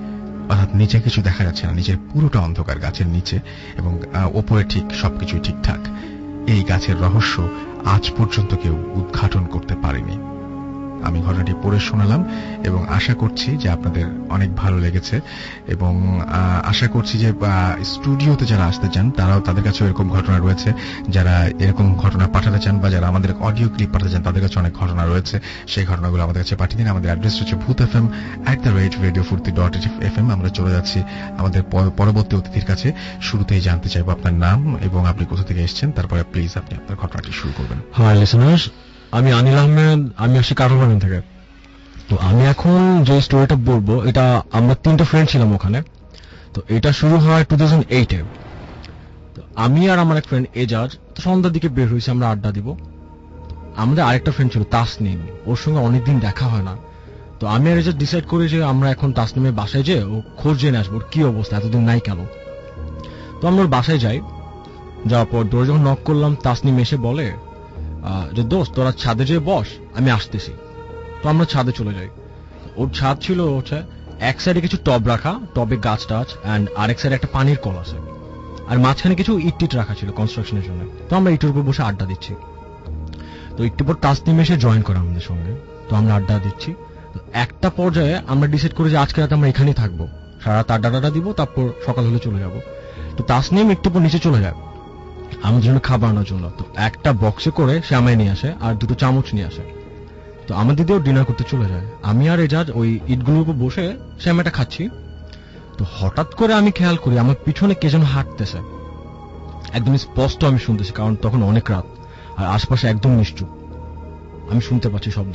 অর্থাৎ নিচে কিছু দেখা যাচ্ছে না, নিচের পুরোটা অন্ধকার গাছের নিচে, এবং ওপরে ঠিক সবকিছুই ঠিকঠাক। এই গাছের রহস্য আজ পর্যন্ত কেউ উদ্ঘাটন করতে পারেনি। আমি ঘটনাটি পড়ে শোনালাম এবং আশা করছি যে আপনাদের অনেক ভালো লেগেছে, এবং আশা করছি যে স্টুডিওতে যারা আসতে চান তারাও, তাদের কাছে এরকম ঘটনা রয়েছে, যারা এরকম ঘটনা পাঠাতে চান বা যারা আমাদের অডিও ক্লিপ পাঠাতে চান তাদের কাছে অনেক ঘটনা রয়েছে। সেই ঘটনাগুলো আমাদের কাছে পাঠিয়ে দিন। আমাদের অ্যাড্রেস হচ্ছে Bhoot F M at the rate radio Foorti dot F M. আমরা চলে যাচ্ছি আমাদের পরবর্তী অতিথির কাছে। শুরুতেই জানতে চাইবো আপনার নাম এবং আপনি কোথা থেকে এসেছেন, তারপরে প্লিজ আপনি আপনার ঘটনাটি শুরু করবেন। হাই লিসেনার্স, আমি অনিল আহমেদ, আমি আসছি কাঠবাগান থেকে। তো আমি এখন যে স্টোরিটা বলবো, এটা আমরা তিনটা ফ্রেন্ড ছিলাম ওখানে। তো এটা শুরু হয় টু থাউজেন্ড এইটে। তো আমি আর আমার এক ফ্রেন্ড এজাজ তো সন্ধ্যার দিকে বের হয়েছি আমরা আড্ডা দিব। আমাদের আরেকটা ফ্রেন্ড ছিল তাসনিম, ওর সঙ্গে অনেকদিন দেখা হয় না। তো আমি আর এজাজ ডিসাইড করি যে আমরা এখন তাসনিমের বাসায় যে ও খোঁজ জেনে আসবো, ওর কি অবস্থা, এতদিন নাই কেন। তো আমরা ওর বাসায় যাই। যাওয়ার পর ডোরে যখন নক করলাম, তাসনিম এসে বলে যে দোস্ত তোরা ছাদে যেয়ে বস, আমি আসতেছি। তো আমরা ছাদে চলে যাই। ওর ছাদ ছিল হচ্ছে এক সাইডে কিছু টব রাখা, টবে গাছ টাছ, অ্যান্ড আরেক সাইডে একটা পানির কল আছে, আর মাঝখানে কিছু ইট টিট রাখা ছিল কনস্ট্রাকশনের জন্য। তো আমরা ইটের উপর বসে আড্ডা দিচ্ছি। তো একটু পর তাসনিম এসে জয়েন করে আমাদের সঙ্গে। তো আমরা আড্ডা দিচ্ছি। তো একটা পর্যায়ে আমরা ডিসাইড করি যে আজকে রাতে আমরা এখানেই থাকবো, সারা রাত আড্ডা টাড্ডা দিব, তারপর সকাল হলে চলে যাব। তো তাসনিম একটু পর নিচে চলে যায় আমাদের জন্য খাবার আনার জন্য। তো একটা বক্সে করে সে আমায় নিয়ে আসে আর দুটো চামচ নিয়ে আসে। তো আমার দিদিও ডিনার করতে চলে যায়। আমি আর এজাজ ওই ইটগুলোর উপর বসে শ্যামাটা খাচ্ছি। তো হঠাৎ করে আমি খেয়াল করি আমার পিছনে কে যেন হাঁটতেছে, একদম স্পষ্ট আমি শুনতেছি, কারণ তখন অনেক রাত আর আশপাশে একদম নিশ্চুপ, আমি শুনতে পাচ্ছি শব্দ।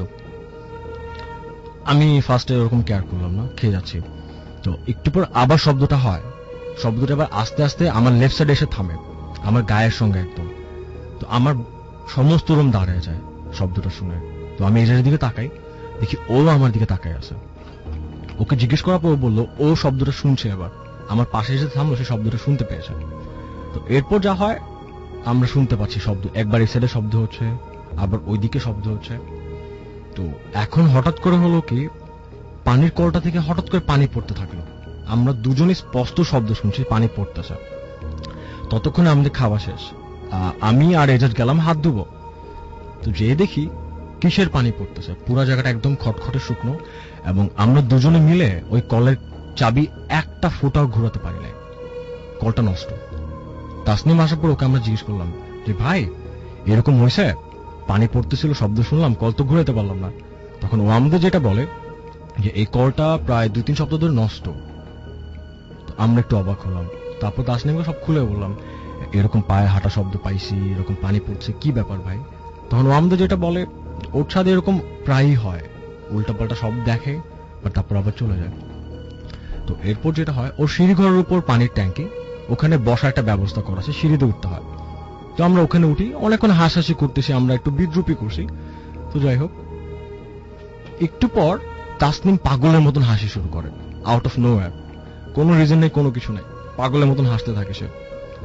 আমি ফার্স্টে এরকম কেয়ার করলাম না, খেয়ে যাচ্ছি। তো একটু পর আবার শব্দটা হয়। শব্দটা আবার আস্তে আস্তে আমার লেফট সাইডে এসে থামে, আমার গায়ের সঙ্গে একদম। তো আমার সমস্ত রুম দাঁড়িয়ে যায় শব্দটা শুনে। তো আমি এজাজের দিকে তাকাই, দেখি ও আমার দিকে তাকাই আছে। ওকে জিজ্ঞেস করার পর বললো ও শব্দটা শুনছে। এবার আমার পাশে এসে থামলো, সে শব্দটা শুনতে পেয়েছে। তো এরপর যা হয়, আমরা শুনতে পাচ্ছি শব্দ, একবার এই সাইডে শব্দ হচ্ছে, আবার ওইদিকে শব্দ হচ্ছে। তো এখন হঠাৎ করে হলো কি, পানির কলটা থেকে হঠাৎ করে পানি পড়তে থাকলো। আমরা দুজনই স্পষ্ট শব্দ শুনছি, পানি পড়তেছে। ততক্ষণে আমাদের খাওয়া শেষ। আমি আর এজাজ গেলাম হাত ধুবো। তো যে দেখি কিসের পানি পড়তেছে, পুরা জায়গাটা একদম খটখটে শুকনো, এবং আমরা দুজনে মিলে ওই কলের চাবি একটা ফোঁটাও ঘোরাতে পারি নাই, কলটা নষ্ট। তাসনিম আসার পর ওকে আমরা জিজ্ঞেস করলাম যে ভাই এরকম হয়েছে, পানি পড়তেছিল, শব্দ শুনলাম, কল তো ঘুরাতে পারলাম না। তখন ও আমাদের যেটা বলে যে এই কলটা প্রায় দুই তিন সপ্তাহ ধরে নষ্ট। আমরা একটু অবাক হলাম। তারপর তাসনিমকে সব খুলে বললাম এরকম পায়ে হাঁটা শব্দ পাইছি, এরকম পানি পড়ছে, কি ব্যাপার ভাই। তখন ও আমাদের যেটা বলে ওর সাথে এরকম প্রায়ই হয়, উল্টা পাল্টা সব দেখে আর তারপর আবার চলে যায়। তো এরপর যেটা হয়, ওর সিঁড়ি ঘরের উপর পানির ট্যাঙ্কি, ওখানে বসার একটা ব্যবস্থা করা আছে, সিঁড়িতে উঠতে হয়। তো আমরা ওখানে উঠি, অনেকক্ষণ হাসাহাসি করতেছি, আমরা একটু বিদ্রুপি করছি। তো যাই হোক, একটু পর তাসনিম পাগলের মতন হাসি শুরু করে, আউট অফ নো ওয়্যার, কোনো রিজন নেই, কোনো কিছু নেই, পাগলের মতন হাসতে থাকে সে।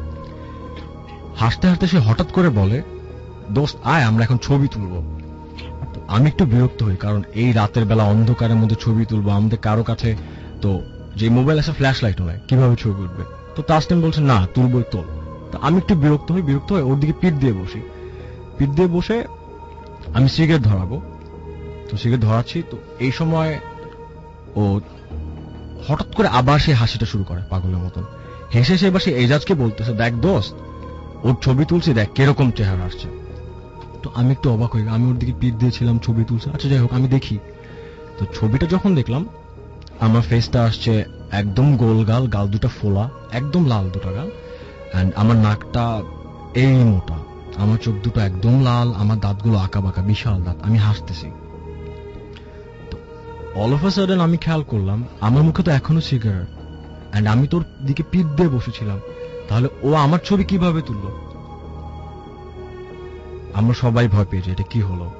হাসতে হাসতে সে হঠাৎ করে বলে দোস্ত আয় আমরা এখন ছবি তুলবো। আমি একটু বিরক্ত হই, কারণ এই রাতের বেলা অন্ধকারের মধ্যে ছবি তুলবো, আমাদের কারো কাছে তো যে মোবাইল আছে ফ্ল্যাশ লাইটও নাই, কিভাবে ছবি উঠবে। তো তাসনিম বলছে না তুলবই তোল। তো আমি একটু বিরক্ত হই, বিরক্ত হয়ে ওর দিকে পিঠ দিয়ে বসি। পিঠ দিয়ে বসে আমি সিগারেট ধরাবো। তো সিগারেট ধরাচ্ছি, তো এই সময় ও হঠাৎ করে আবার সেই হাসিটা শুরু করে পাগলের মতন, হেসে সে এবার সে এজাজকে বলতেছে দেখ দোস্ত ওর ছবি তুলছি, দেখ কিরকম চেহারা আসছে। তো আমি একটু অবাক হয়ে, আমি ওর দিকে পিঠ দিয়েছিলাম, ছবি তুলছে, আচ্ছা যাই হোক আমি দেখি। তো ছবিটা যখন দেখলাম, আমার ফেসটা আসছে একদম গোল গাল, গাল দুটা ফোলা, একদম লাল দুটা গাল, এন্ড আমার নাকটা এই মোটা, আমার চোখ দুটো একদম লাল, আমার দাঁতগুলো আঁকা বাঁকা, বিশাল দাঁত, আমি হাসতেছি। তো অল অফ আ সাডেন আমি খেয়াল করলাম আমার মুখে তো এখনো সিগারেট, এন্ড আমি তোর দিকে পিঠ দিয়ে বসেছিলাম, তাহলে ও আমার ছবি কিভাবে তুললো? আমরা সবাই ভয় পেয়েছি, এটা কি হলো।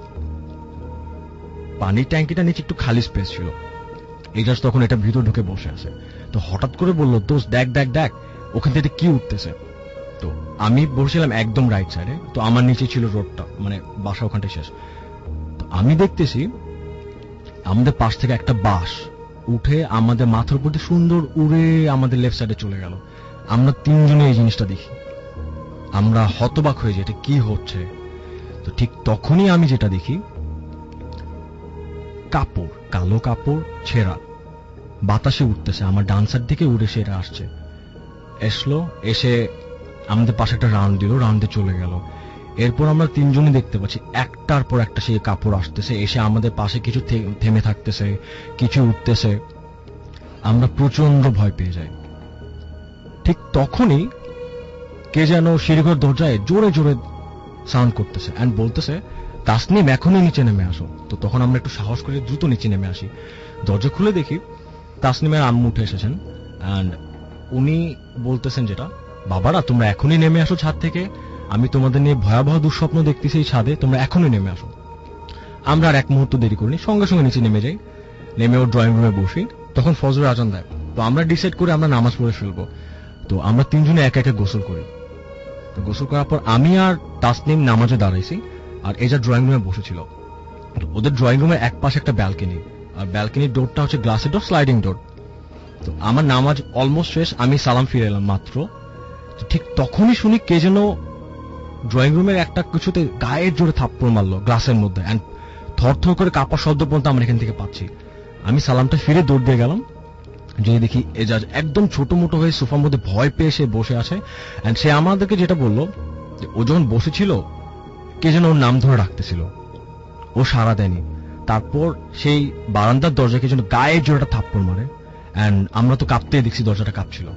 পানির ট্যাঙ্কিটা নিচে একটু খালি স্পেস ছিল, এজাজ তখন এটা ভিতর ঢুকে বসে আছে। তো হঠাৎ করে বললো দোস্ত দেখ দেখ দেখ ওখান থেকে কি উঠতেছে। তো আমি বসেছিলাম একদম রাইট সাইডে, তো আমার নিচে ছিল রোডটা, মানে বাসা ওখানটাই শেষ। তো আমি দেখতেছি আমাদের পাশ থেকে একটা বাঁশ উঠে আমাদের মাথার উপর দিয়ে সুন্দর উড়ে আমাদের লেফট সাইডে চলে গেল। আমরা তিনজনে এই জিনিসটা দেখি, আমরা হতবাক হয়ে যাই, এটা কি হচ্ছে। তো ঠিক তখনই আমি যেটা দেখি, কাপড়, কালো কাপড় ছেঁড়া বাতাসে উঠতেছে, আমার ডান সাইড থেকে উড়ে সেটা আসছে, এসলো, এসে আমাদের পাশে একটা রাউন্ড দিল, রাউন্ডে চলে গেল। এরপর আমরা তিনজনই দেখতে পাচ্ছি একটার পর একটা সেই কাপড় আসতেছে, এসে আমাদের পাশে কিছু থেমে থাকতেছে, কিছু উঠতেছে। আমরা প্রচন্ড ভয় পেয়ে যাই। ঠিক তখনই কে যেন সিঁড়িঘর দরজায় জোরে জোরে সাউন্ড করতেছে এন্ড বলতেছে, তাসনিম এখনই নিচে নেমে আসো। তো তখন আমরা একটু সাহস করে দ্রুত নিচে নেমে আসি। দরজা খুলে দেখি তাসনিমের আম্মু উঠে এসেছেন এন্ড উনি বলতেছেন যেটা, বাবারা তোমরা এখনই নেমে আসো ছাদ থেকে, আমি তোমাদের নিয়ে ভয়াবহ দুঃস্বপ্ন দেখতেছি এই ছাদে, তোমরা এখনই নেমে আসো। আমরা আর এক মুহূর্ত দেরি করিনি, সঙ্গে সঙ্গে নিচে নেমে যাই। নেমে ওর ড্রয়িং রুমে বসি, তখন ফজরের আজান দেয়। তো আমরা ডিসাইড করে আমরা নামাজ পড়ে ফেলবো। তো আমরা তিনজনে এক একে গোসল করি। তো গোসল করার পর আমি আর তাসনিম নামাজে দাঁড়াইছি, আর এজা ড্রয়িং রুমে বসেছিল। ওদের ড্রয়িং রুমের এক পাশে একটা ব্যালকনি, আর ব্যালকনির ডোরটা হচ্ছে গ্লাসের ডোর, স্লাইডিং ডোর। তো আমার নামাজ অলমোস্ট শেষ, আমি সালাম ফিরে এলাম মাত্র। ঠিক তখনই শুনি কে যেন ড্রয়িং রুমের একটা কিছুতে গায়ের জোরে থাপ্পড় মারলো গ্লাসের মধ্যে, এন্ড থর থর করে কাপা শব্দ পর্যন্ত আমরা এখান থেকে পাচ্ছি। আমি সালামটা ফিরে দৌড় দিয়ে গেলাম, যে দেখি এজাজ একদম ছোট মোটো হয়ে সোফার মধ্যে ভয় পেয়ে সে বসে আছে। এন্ড সে আমাদেরকে যেটা বললো, ও যখন বসেছিল কে যেন ওর নাম ধরে রাখতেছিল, ও সাড়া দেয়নি। তারপর সেই বারান্দার দরজাকে যেন গায়ের জোরে একটা থাপ্পড় মারে, এন্ড আমরা তো কাঁপতেই দেখছি দরজাটা কাঁপছিল।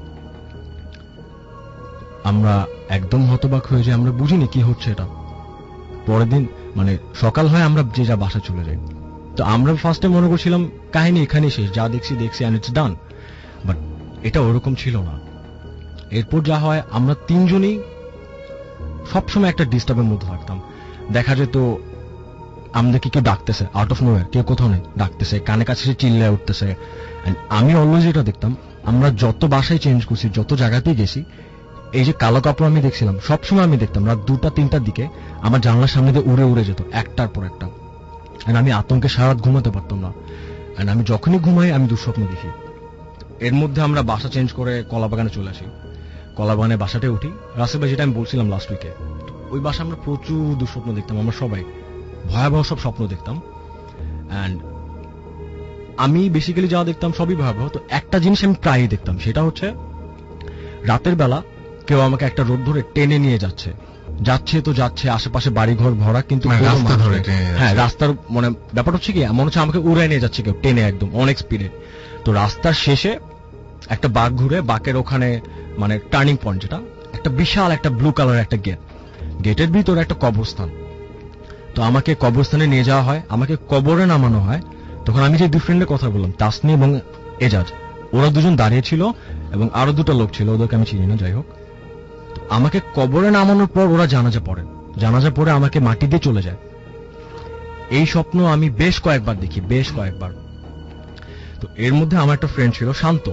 আমরা একদম হতবাক হয়ে যাই, আমরা বুঝিনি কি হচ্ছে এটা। পরের দিন মানে সকাল হয়, আমরা যে যা বাসা চলে যাই। তো আমরা ফার্স্টে মনে করছিলাম কাহিনী এখানে শেষ, যা দেখছি দেখছি এন্ড ইটস ডান, বাট এটা ওরকম ছিল না। এরপর যা হয়, আমরা তিনজনই সবসময় একটা ডিস্টার্বের মধ্যে থাকতাম। দেখা যেত আমাদেরকে কেউ ডাকতেছে আউট অফ নোওয়্যার, কেউ কোথাও নেই, ডাকতেছে, কানে কাছে সে চিল্লায় উঠতেছে। আমি অলওয়েজ এটা দেখতাম, আমরা যত বাসায় চেঞ্জ করছি, যত জায়গাতেই গেছি, এই যে কালো কাপড় আমি দেখছিলাম, সবসময় আমি দেখতাম রাত দুটা তিনটার দিকে আমার জানলার সামনে দিয়ে উড়ে উড়ে যেত একটার পর একটা। আমি আতঙ্কে সারা রাত ঘুমাতে পারতাম না। আমি যখনই ঘুমাই আমি দুঃস্বপ্ন দেখি। এর মধ্যে আমরা বাসা চেঞ্জ করে কলাবাগানে চলে আসি। কলাবাগানে বাসাটায় উঠি, রাসেল ভাই যেটা আমি বলছিলাম লাস্ট উইকে, ওই বাসা আমরা প্রচুর দুঃস্বপ্ন দেখতাম, আমরা সবাই ভয়াবহ সব স্বপ্ন দেখতাম। অ্যান্ড আমি বেসিক্যালি যা দেখতাম সবই ভয়াবহ। তো একটা জিনিস আমি প্রায়ই দেখতাম, সেটা হচ্ছে রাতের বেলা কেউ আমাকে একটা রোড ধরে টেনে নিয়ে যাচ্ছে, যাচ্ছে তো যাচ্ছে, আশেপাশে বাড়িঘর ভরা, কিন্তু হ্যাঁ রাস্তার মানে ব্যাপার হচ্ছে কি, মনে হচ্ছে আমাকে উড়াই নিয়ে যাচ্ছে কেউ টেনে, একদম অনেক স্পিডে। তো রাস্তার শেষে একটা বাঁক ঘুরে, বাঁকের ওখানে মানে টার্নিং পয়েন্ট, যেটা একটা বিশাল একটা ব্লু কালার একটা গেট, গেটের ভিতরে একটা কবরস্থান। তো আমাকে কবরস্থানে নিয়ে যাওয়া হয়, আমাকে কবরে নামানো হয়। তখন আমি যে দুই ফ্রেন্ডের কথা বললাম, তাসনি এবং এজাজ, ওরা দুজন দাঁড়িয়ে ছিল এবং আরো দুটো লোক ছিল, ওদেরকে আমি চিনি না, যাই হোক। আমাকে কবরে নামানোর পর ওরা জানাজা পড়ে, জানাজা পড়ে আমাকে মাটি দিয়ে চলে যায়। এই স্বপ্ন আমি বেশ কয়েকবার দেখি, বেশ কয়েকবার। তো এর মধ্যে আমার একটা ফ্রেন্ড ছিল শান্ত,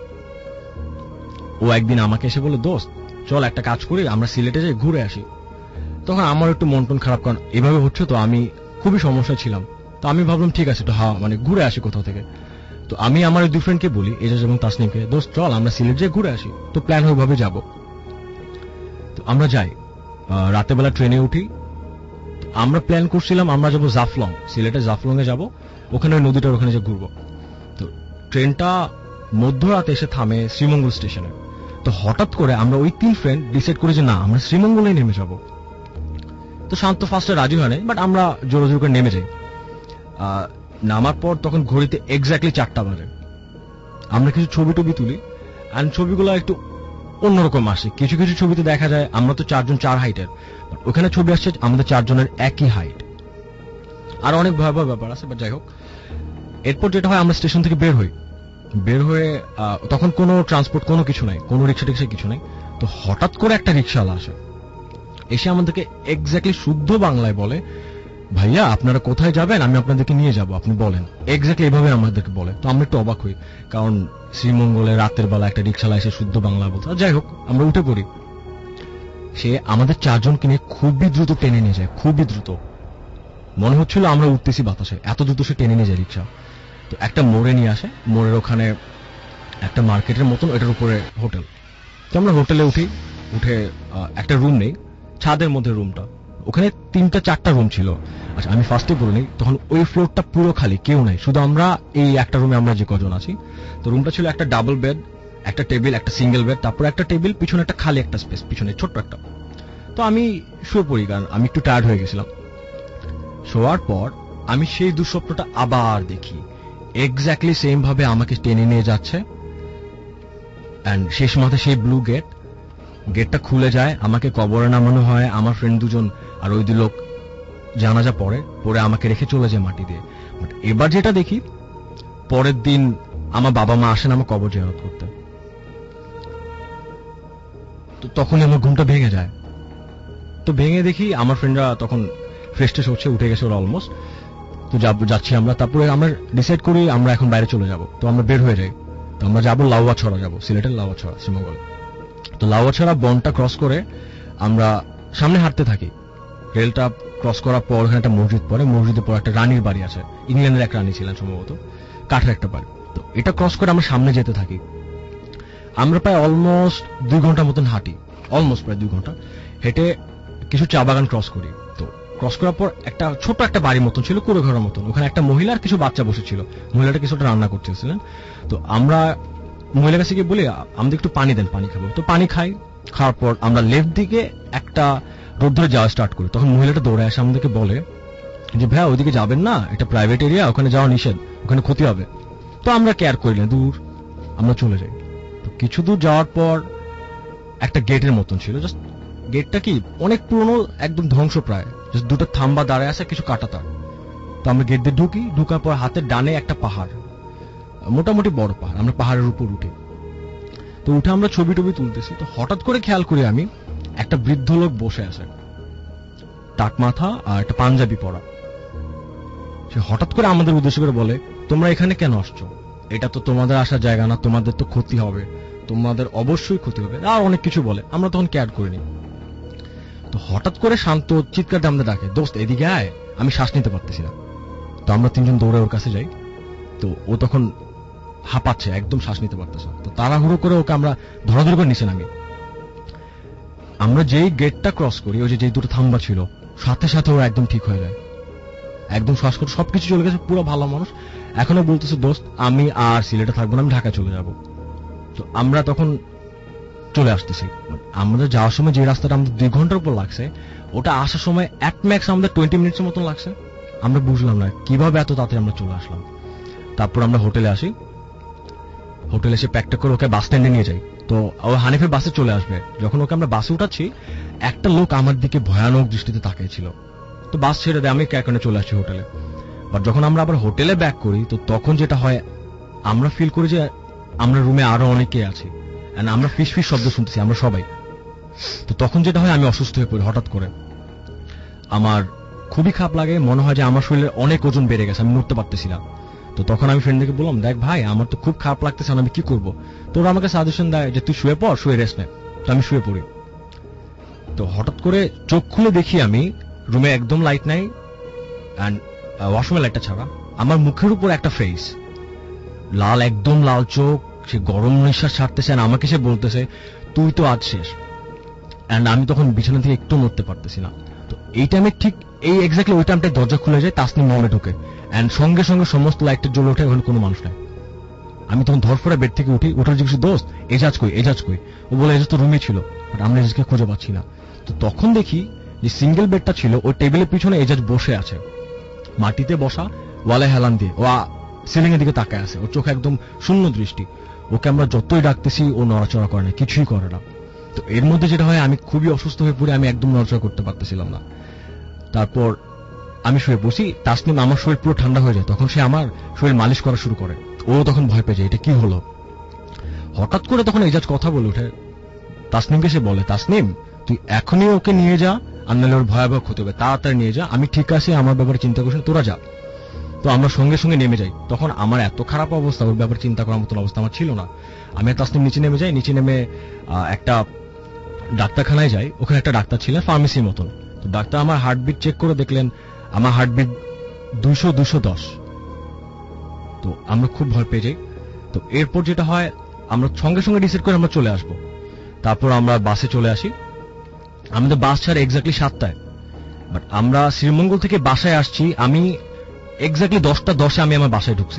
ও একদিন আমাকে এসে বলল, দোস্ত চল একটা কাজ করি, আমরা সিলেটে যাই ঘুরে আসি। তখন আমার একটু মন টন খারাপ, কারণ এভাবে হচ্ছে তো আমি খুবই সমস্যা ছিলাম। তো আমি ভাবলাম ঠিক আছে, তো হ্যাঁ মানে ঘুরে আসি কোথাও থেকে। তো আমি আমার দুই ফ্রেন্ডকে বলি, এজাজ এবং তাসনিমকে, দোস্ত চল আমরা সিলেট যাই ঘুরে আসি। তো প্ল্যান ওইভাবে যাবো। তো আমরা যাই, রাতের বেলা ট্রেনে উঠি। আমরা প্ল্যান করছিলাম আমরা যাবো জাফলং, সিলেটে জাফলং এ যাবো, ওখানে ওই নদীটার ওখানে যে ঘুরবো। তো ট্রেনটা মধ্যরাতে এসে থামে শ্রীমঙ্গল স্টেশনে। তো হঠাৎ করে আমরা ওই তিন ফ্রেন্ড ডিসাইড করি যে না, আমরা শ্রীমঙ্গলে নেমে যাব। তো শান্ত ফার্স্টে রাজি হয় নাই, বাট আমরা জোরে জোরে করে নেমে যাই। নামার পর তখন ঘড়িতে এক্স্যাক্টলি চারটা বাজে। আমরা কিছু ছবি টবি তুলি, অ্যান্ড ছবিগুলো একটু অন্যরকম আসে। কিছু কিছু ছবিতে দেখা যায় আমরা তো চারজন চার হাইটের, ওখানে ছবি আসছে আমাদের চারজনের একই হাইট। আর অনেক ভয়াবহ ব্যাপার আছে, বাট যাই হোক। এরপর যেটা হয়, আমরা স্টেশন থেকে বের হই, বের হয়ে তখন কোনো ট্রান্সপোর্ট কোনো কিছু নাই, কোনো রিক্সা টিক্সা কিছু নাই। তো হঠাৎ করে একটা রিক্সাওয়ালা আসে, এসে আমাদেরকে এক্স্যাক্টলি শুদ্ধ বাংলায় বলে, ভাইয়া আপনারা কোথায় যাবেন, আমি আপনাদেরকে নিয়ে যাব, আপনি বলেন। এক্স্যাক্টলি এইভাবে আমাদেরকে বলে। তো আমরা একটু অবাক হই, কারণ শ্রীমঙ্গলে রাতের বেলা একটা রিক্সাওয়ালা এসে শুদ্ধ বাংলা বলতে। যাই হোক, আমরা উঠে পড়ি। সে আমাদের চারজনকে নিয়ে খুবই দ্রুত টেনে নিয়ে যায়, খুবই দ্রুত। মনে হচ্ছিল আমরা উঠতেছি বাতাসে, এত দ্রুত সে টেনে নিয়ে যায় রিক্সা। তো একটা মোড়ে নিয়ে আসে, মোড়ের ওখানে একটা মার্কেটের মতন, ওইটার উপরে হোটেল। তো আমরা হোটেলে উঠি, উঠে একটা রুম নেই, ছাদের মধ্যে রুমটা, ওখানে তিনটা চারটা রুম ছিল। আচ্ছা আমি ফার্স্টে বলে নিই, তখন ওই ফ্লোরটা পুরো খালি, কেউ নাই, শুধু আমরা এই একটা রুমে আমরা যে কজন আছি। তো রুমটা ছিল একটা ডাবল বেড, একটা টেবিল, একটা সিঙ্গেল বেড, তারপর একটা টেবিল, পিছনে একটা খালি একটা স্পেস, পিছনে ছোট্ট একটা। তো আমি শুয়ে পড়ি, কারণ আমি একটু টায়ার্ড হয়ে গেছিলাম। শোয়ার পর আমি সেই দুঃস্বপ্নটা আবার দেখি, এক্স্যাক্টলি সেম ভাবে আমাকে টেনে নিয়ে যাচ্ছে, এন্ড শেষ মাথা সেই ব্লু গেট, গেটটা খুলে যায়, আমাকে কবরে নামানো হয়, আমার ফ্রেন্ড দুজন আর ওই দুই লোক জানাজা পড়ে, পরে আমাকে রেখে চলে যায় মাটি দিয়ে। বাট এবার যেটা দেখি, পরের দিন আমার বাবা মা আসেন আমার কবর জিয়ারত করতে, তো তখন আমার ঘুমটা ভেঙে যায়। তো ভেঙে দেখি আমার ফ্রেন্ডরা তখন ফ্রেশ ট্রেশ হচ্ছে, উঠে গেছে ওরা অলমোস্ট। তো যাচ্ছি আমরা, তারপরে আমরা ডিসাইড করি আমরা এখন বাইরে চলে যাব। তো আমরা বের হয়ে যাই, তো আমরা যাবো লাউয়াছড়া, যাবো সিলেটের লাউয়াছড়া, শ্রীমঙ্গল। তো লাউয়াছড়া বনটা ক্রস করে আমরা সামনে হাঁটতে থাকি। রেলটা ক্রস করার পর ওখানে একটা মসজিদ পড়ে, মসজিদের পর একটা রানীর বাড়ি আছে, ইংল্যান্ডের এক রানী ছিলেন সম্ভবত, কাঠের একটা বাড়ি। তো এটা ক্রস করে আমরা সামনে যেতে থাকি। আমরা প্রায় অলমোস্ট দুই ঘন্টার মতন হাঁটি, অলমোস্ট প্রায় দুই ঘন্টা হেঁটে কিছু চা বাগান ক্রস করি। তো ক্রস করার পর একটা ছোট একটা বাড়ির মতন ছিল, কুড়ে ঘরের মতন, ওখানে একটা মহিলা আর কিছু বাচ্চা বসেছিল, মহিলাটা কিছুটা রান্না করতেছিলেন। তো আমরা মহিলার কাছে গিয়ে বলি আমাদের একটু পানি দেন, পানি খাবো। তো পানি খাই, খাওয়ার পর আমরা লেফট দিকে একটা রোড ধরে যাওয়া স্টার্ট করি। তখন মহিলাটা দৌড়ে আসে আমাদেরকে বলে যে ভাইয়া ওইদিকে যাবেন না, এটা প্রাইভেট এরিয়া, ওখানে যাওয়া নিষেধ, ওখানে ক্ষতি হবে। তো আমরা কেয়ার করি না, দূর আমরা চলে যাই। তো কিছু দূর যাওয়ার পর একটা গেটের মতন ছিল, জাস্ট গেটটা কি অনেক পুরনো, একদম ধ্বংস প্রায়, জাস্ট দুটো থাম্বা দাঁড়ায় আছে, কিছু কাটা তার। তো আমরা গেট দিয়ে ঢুকি, ঢুকার পর হাতের ডানে একটা পাহাড়, মোটামুটি বড় পাহাড়, আমরা পাহাড়ের উপর উঠি। তো উঠে আমরা ছবি টবি তুলতেছি। তো হঠাৎ করে খেয়াল করি আমি একটা বৃদ্ধ লোক বসে আছে, টাক মাথা আর একটা পাঞ্জাবি পরা। সে হঠাৎ করে আমাদের উদ্দেশ্য করে বলে তোমরা এখানে কেন আসছো, এটা তো তোমাদের আসার জায়গা না, তোমাদের তো ক্ষতি হবে, তোমাদের অবশ্যই ক্ষতি হবে, আর অনেক কিছু বলে। আমরা তখন কেয়ার করিনি। তো হঠাৎ করে শান্ত চিৎকার দিয়ে আমাদের ডাকে, দোস্ত এদিকে আয়, আমি শ্বাস নিতে পারতেছি না। তো আমরা তিনজন দৌড়ে ওর কাছে যাই। তো ও তখন হাঁপাচ্ছে, একদম শ্বাস নিতে পারতেছে। তো তাড়াহুড়ো করে ওকে আমরা ধরাধরি করে নিচে নামি। আমরা যেই গেটটা ক্রস করি, ওই যে যেই দুটো থাম্বা ছিল, সাথে সাথে ও একদম ঠিক হয়ে যায়, একদম শ্বাস করে সবকিছু চলে গেছে, পুরো ভালো মানুষ। এখনো বলতেছে দোস্ত আমি আর সিলেটে থাকবো না, আমি ঢাকায় চলে যাব। তো আমরা তখন চলে আসতেছি। আমাদের যাওয়ার সময় যে রাস্তাটা আমাদের দুই ঘন্টার উপর লাগছে, ওটা আসার সময় এক ম্যাক্স আমাদের টোয়েন্টি মিনিটসের মতন লাগছে। আমরা বুঝলাম না কিভাবে এত তাড়াতাড়ি আমরা চলে আসলাম। তারপর আমরা হোটেলে আসি, হোটেলে এসে প্যাকটা করে ওকে বাস স্ট্যান্ডে নিয়ে যাই। তো ও হানিফের বাসে চলে আসবে, যখন ওকে আমরা বাসে উঠাচ্ছি, একটা লোক আমার দিকে ভয়ানক দৃষ্টিতে তাকিয়েছিল। তো বাস ছেড়ে দেয়, আমি ক্যারখানে চলে আসছি হোটেলে। বাট যখন আমরা আবার হোটেলে ব্যাক করি, তো তখন যেটা হয়, আমরা ফিল করি যে আমরা রুমে আরো অনেকে আছি, আমরা ফিস ফিস শব্দ শুনতেছি আমরা সবাই। তো তখন যেটা হয়, আমি অসুস্থ হয়ে পড়ি হঠাৎ করে, আমার খুবই খারাপ লাগে, মনে হয় যে আমার শরীরে অনেক ওজন বেড়ে গেছে, আমি নড়তে পারতেছি না। তো তখন আমি ফ্রেন্ডদেরকে বললাম, দেখ ভাই আমার তো খুব খারাপ লাগতেছে, আমি কি করবো? তো ওরা আমাকে সাজেশন দেয় যে তুই শুয়ে পড়, শুয়ে রেস্ট নে। তো আমি শুয়ে পড়ি। তো হঠাৎ করে চোখ খুলে দেখি আমি রুমে একদম লাইট নাই, অ্যান্ড ওয়াশরুমে লাইটটা ছাড়া, আমার মুখের উপর একটা ফেস, লাল, একদম লাল চোখ, সে গরম নিঃশ্বাস ছাড়তেছে, আর আমাকে সে বলতেছে তুই তো আজ শেষ। অ্যান্ড আমি তখন বিছানা থেকে একটু নড়তে পারতেছি না। তো এই টাইমে ঠিক এই এক্স্যাক্টলি ওই টাইমটায় দরজা খুলে যায়, তাসনিম রুমে ঢোকে, অ্যান্ড সঙ্গে সঙ্গে সমস্ত লাইটটা জ্বলে ওঠে, ওখানে কোনো মানুষ নাই। আমি তখন ধরফরে বেড থেকে উঠি, উঠার জিজ্ঞেস দোস্ত এজাজ কই, এজাজ কই? ও বলে এজাজ তো রুমে ছিল, বাট আমরা এজাজকে খুঁজে পাচ্ছি না। তো তখন দেখি যে সিঙ্গেল বেডটা ছিল, ওই টেবিলের পিছনে এজাজ বসে আছে, মাটিতে বসা, ওয়ালে হেলান দিয়ে, ও সিলিং এর দিকে তাকায় আছে, ওর চোখে একদম শূন্য দৃষ্টি। ওকে আমরা যতই ডাকতেছি ও নড়াচড়া করে না, কিছুই করে না। তো এর মধ্যে যেটা হয়, আমি খুবই অসুস্থ হয়ে পড়ি, আমি একদম নড়াচড়া করতে পারতেছিলাম না। তারপর আমি শুয়ে বসি, তাসনিম আমার শরীর পুরো ঠান্ডা হয়ে যায়, তখন সে আমার শরীর মালিশ করা শুরু করে। ও তখন ভয় পেয়ে যায়, এটা কি হলো? হঠাৎ করে তখন এজাজ কথা বলে ওঠে, তাসনিমকে সে বলে, তাসনিম তুই এখনই ওকে নিয়ে যা, আর নাহলে ওর ভয়াবহ ক্ষতি হবে, তাড়াতাড়ি নিয়ে যা, আমি ঠিক আছে, আমার ব্যাপারে চিন্তা করিস না, তোরা যা। তো আমরা সঙ্গে সঙ্গে নেমে যাই। তখন আমার এত খারাপ অবস্থা, ওর ব্যাপারে চিন্তা করার মতন অবস্থা আমার ছিল না। আমি আর তাসনিম নিচে নেমে যাই, নিচে নেমে একটা ডাক্তারখানায় যাই, ওখানে একটা ডাক্তার ছিলেন ফার্মেসির মতন। তো ডাক্তার আমার হার্টবিট চেক করে দেখলেন আমার হার্টবিট দুইশো দুইশো দশ। তো আমরা খুব ভয় পেয়ে যাই। তো এরপর যেটা হয়, আমরা সঙ্গে সঙ্গে ডিসাইড করে আমরা চলে আসবো। তারপর আমরা বাসে চলে আসি। আমাদের বাস ছাড়ে এক্স্যাক্টলি সাতটায়, বাট আমরা শ্রীমঙ্গল থেকে বাসায় আসছি, আমি এক্স্যাক্টলি দশটা দশে আমি আমার বাসায় ঢুকছি,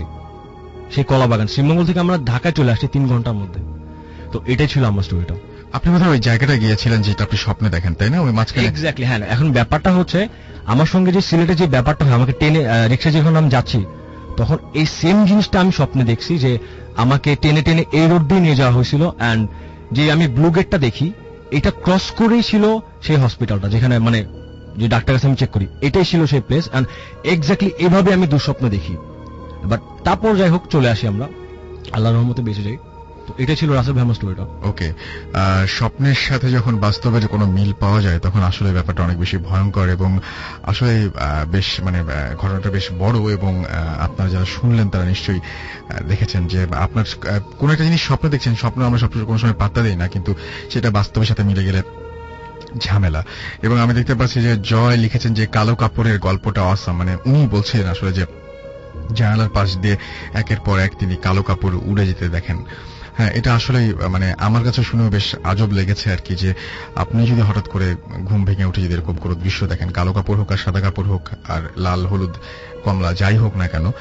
সেই কলাবাগান। শ্রীমঙ্গল থেকে আমরা ঢাকায় চলে আসছি তিন ঘন্টার মধ্যে। তো এটাই ছিল আমার স্টোরিটা। আপনি বোধহয় ওই জায়গাটা গিয়েছিলেন যেটা আপনি স্বপ্নে দেখেন, তাই না? ওই মাঝখানে এক্স্যাক্টলি, হ্যাঁ। এখন ব্যাপারটা হচ্ছে, আমার সঙ্গে যে সিলেটে যে ব্যাপারটা হয়, আমাকে টেনে রিক্সা যখন আমি যাচ্ছি, তখন এই সেম জিনিসটা আমি স্বপ্নে দেখছি, যে আমাকে টেনে টেনে এই রোড দিয়ে নিয়ে যাওয়া হয়েছিল, অ্যান্ড যে আমি ব্লু গেটটা দেখি, এটা ক্রস করেই ছিল সেই হসপিটালটা, যেখানে মানে যে ডাক্তার কাছে আমি চেক করি, এটাই ছিল সেই প্লেস। অ্যান্ড এক্স্যাক্টলি এভাবে আমি দুঃস্বপ্ন দেখি। বাট তারপর যাই হোক চলে আসি আমরা, আল্লাহর রহমতে বেঁচে যাই। তো এটাই ছিল রাসেল ভাই আমার স্টোরিটা। ওকে, স্বপ্নের সাথে যখন বাস্তবের কোনো মিল পাওয়া যায় তখন আসলে ব্যাপারটা অনেক বেশি ভয়ঙ্কর, এবং আসলে বেশ মানে ঘটনাটা বেশ বড়, এবং আপনারা যারা শুনলেন তারা নিশ্চয়ই দেখেছেন যে আপনার কোন একটা জিনিস স্বপ্ন দেখছেন, স্বপ্ন আমরা সবসময় কোনো সময় পাত্তা দিই না, কিন্তু সেটা বাস্তবের সাথে মিলে গেলে ঝামেলা। এবং আমি দেখতে পাচ্ছি যে জয় লিখেছেন যে কালো কাপড়ের গল্পটা অসাম, মানে উনি বলছিলেন আসলে যে জানালার পাশ দিয়ে একের পর এক তিনি কালো কাপড় উড়ে যেতে দেখেন। হ্যাঁ, এটা আসলে মানে আমার কাছে শুনেও বেশ আজব লেগেছে আর কি, যে আপনি যদি হঠাৎ করে ঘুম ভেঙে উঠে যদি এরকম কোনো দৃশ্য দেখেন, কালো কাপড় হোক আর সাদা কাপড় হোক আর লাল হলুদ কমলা যাই হোক না কেন,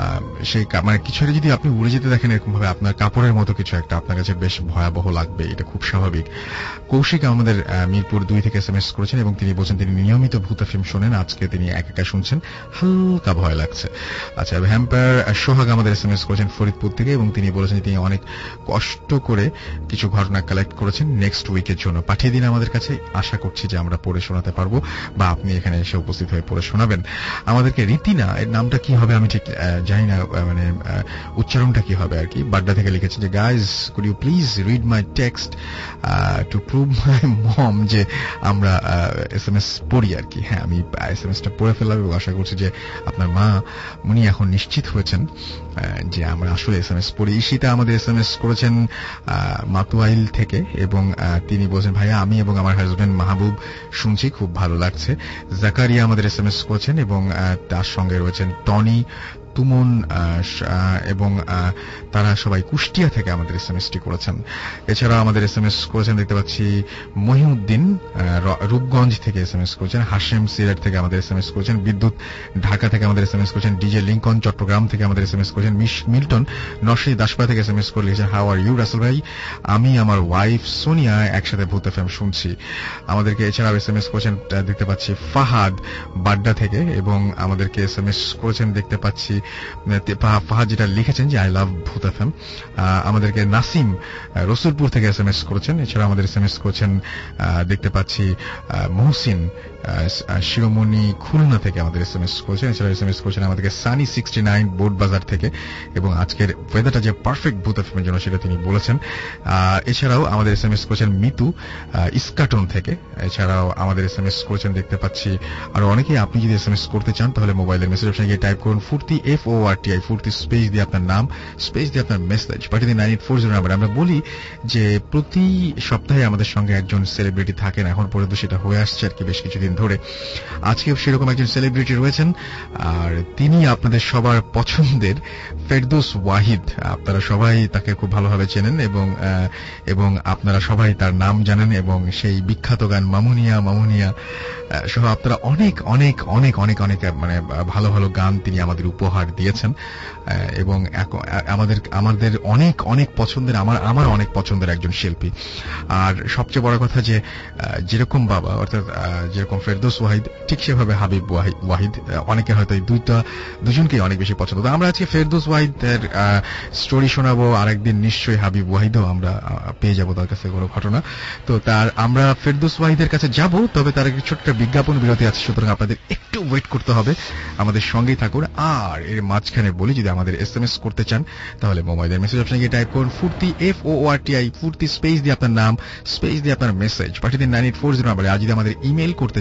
সেই মানে কিছু একটা যদি আপনি উড়ে যেতে দেখেন এরকম ভাবে, আপনার কাপড়ের মতো কিছু একটা, আপনার কাছে বেশ ভয়াবহ লাগবে, এটা খুব স্বাভাবিক। কৌশিক আমাদের মিরপুর দুই থেকে এস এম এস করেছেন এবং তিনি বলছেন তিনি নিয়মিত ভূত ফিল্ম শোনেন, আজকে তিনি একা একা শুনছেন, হালকা ভয় লাগছে। আচ্ছা, হ্যাম্পার সোহাগ আমাদের এস এম এস করেছেন ফরিদপুর থেকে এবং তিনি বলেছেন তিনি অনেক কষ্ট করে কিছু ঘটনা কালেক্ট করেছেন নেক্সট উইকের জন্য, পাঠিয়ে দিন আমাদের কাছে, আশা করছি যে আমরা পড়ে শোনাতে পারবো বা আপনি এখানে এসে উপস্থিত হয়ে পড়ে শোনাবেন আমাদেরকে। রীতিনা, এর নামটা কি হবে আমি ঠিক জানি না, মানে উচ্চারণটা কি হবে আর কি, বাড্ডা থেকে লিখেছে যে guys could you please read my text to prove my mom যে আমরা এস এম এস পড়ি আর কি। হ্যাঁ, আমি এস এম এসটা পড়ে ফেললাম এবং আশা করছি যে আপনার মা উনি এখন নিশ্চিত হয়েছেন যে আমরা আসলে এস এম এস পড়ি। ঈশিতা আমাদের এস এম এস করেছেন মাতুয়াইল থেকে এবং তিনি বলছেন ভাইয়া আমি এবং আমার হাজবেন্ড মাহবুব শুনছি, খুব ভালো লাগছে। জাকারিয়া আমাদের এস এম এস করেছেন এবং তার সঙ্গে রয়েছেন টনি, তুমন এবং তারা সবাই কুষ্টিয়া থেকে আমাদের এস এম এস টি করেছেন। এছাড়া আমাদের এস এম এস করেছেন দেখতে পাচ্ছি মহিউদ্দিন রূপগঞ্জ থেকে এস এম এস করেছেন, হাশেম সিলেট থেকে আমাদের এস এম এস করেছেন, বিদ্যুৎ ঢাকা থেকে আমাদের এস এম এস করেছেন, ডিজে লিঙ্কন চট্টগ্রাম থেকে আমাদের এস এম এস করেছেন, মিল্টন নরসিংদী দাসপাড়া থেকে এস এম এস করে লিখেছেন হাউ আর ইউ রাসেল ভাই, আমি আমার ওয়াইফ সোনিয়া একসাথে ভূত এফএম শুনছি। আমাদেরকে এছাড়াও এস এম এস করেছেন দেখতে পাচ্ছি ফাহাদ বাড্ডা থেকে এবং আমাদেরকে এস এম এস করেছেন দেখতে পাচ্ছি ফাহাদ যেটা লিখেছেন যে আই লাভ ভূত এফএম। আমাদেরকে নাসিম রসুলপুর থেকে এস এম এস করেছেন। এছাড়া আমাদের এস এম এস করেছেন দেখতে পাচ্ছি মহসিন শিরোমণি খুলনা থেকে আমাদের এস এম এস করেছেন। এছাড়া এস এম এস করেছেন আমাদেরকে সানি সিক্সটি নাইন বোর্ড বাজার থেকে এবং আজকের ওয়েদারটা যে পারফেক্ট ভূত এফএমের জন্য সেটা তিনি বলেছেন। এছাড়াও আমাদের এস এম এস করেছেন মিতু ইস্কাটন থেকে। এছাড়াও আমাদের এস এম এস করেছেন দেখতে পাচ্ছি আরো অনেকেই। আপনি যদি এস এম এস করতে চান তাহলে মোবাইলের মেসেজ অপশনে গিয়ে টাইপ করুন Foorti F O R T I Foorti space দিয়ে আপনার নাম স্পেস দিয়ে আপনার মেসেজ পাঠিয়ে দিন nine eight four zero number. আমরা বলি যে প্রতি সপ্তাহে আমাদের সঙ্গে একজন সেলিব্রিটি থাকেন, এখন পর্যন্ত সেটা হয়ে আসছে আর কি বেশ কিছুদিন ধরে। আজকে সেরকম একজন সেলিব্রিটি রয়েছেন আর তিনি আপনাদের সবার পছন্দের ফেরদৌস ওয়াহিদ। আপনারা সবাই তাকে খুব ভালোভাবে চেনেন এবং এবং আপনারা সবাই তার নাম জানেন এবং সেই বিখ্যাত গান মামুনিয়া মামুনিয়া সহ আপনারা অনেক অনেক অনেক অনেক অনেক মানে ভালো ভালো গান তিনি আমাদের উপহার দিয়েছেন এবং আমাদের আমাদের অনেক অনেক পছন্দের আমার আমার অনেক পছন্দের একজন শিল্পী। আর সবচেয়ে বড় কথা যে যেরকম বাবা অর্থাৎ যেরকম ফেরদৌস ওয়াহিদ ঠিক সেভাবে হাবিব ওয়াহিদ অনেকে হয়তো এই দুইটা দুজনকেই অনেক বেশি পছন্দ। তো আমরা আজকে ফেরদৌস ওয়াহিদের স্টোরি শোনাবো, আরেকদিন নিশ্চয়ই হাবিব ওয়াহিদও আমরা পেয়ে যাবো তার কাছে কোনো ঘটনা। তো তার আমরা ফেরদৌস ওয়াহিদের কাছে যাব, তবে তার একটি ছোট্ট বিজ্ঞাপন বিরতি আছে, সুতরাং আপনাদের একটু ওয়েট করতে হবে, আমাদের সঙ্গেই থাকুন। আর এর মাঝখানে বলি যদি আমাদের এস এম এস করতে চান তাহলে মোবাইলের মেসেজ অপশনে গিয়ে টাইপ করুন Foorti F O R T I Foorti space দিয়ে আপনার নাম স্পেস দিয়ে আপনার মেসেজ পাঠিয়ে দিন নাইন এইট ফোর জিরো নাম্বারে। আর যদি আমাদের ইমেল করতে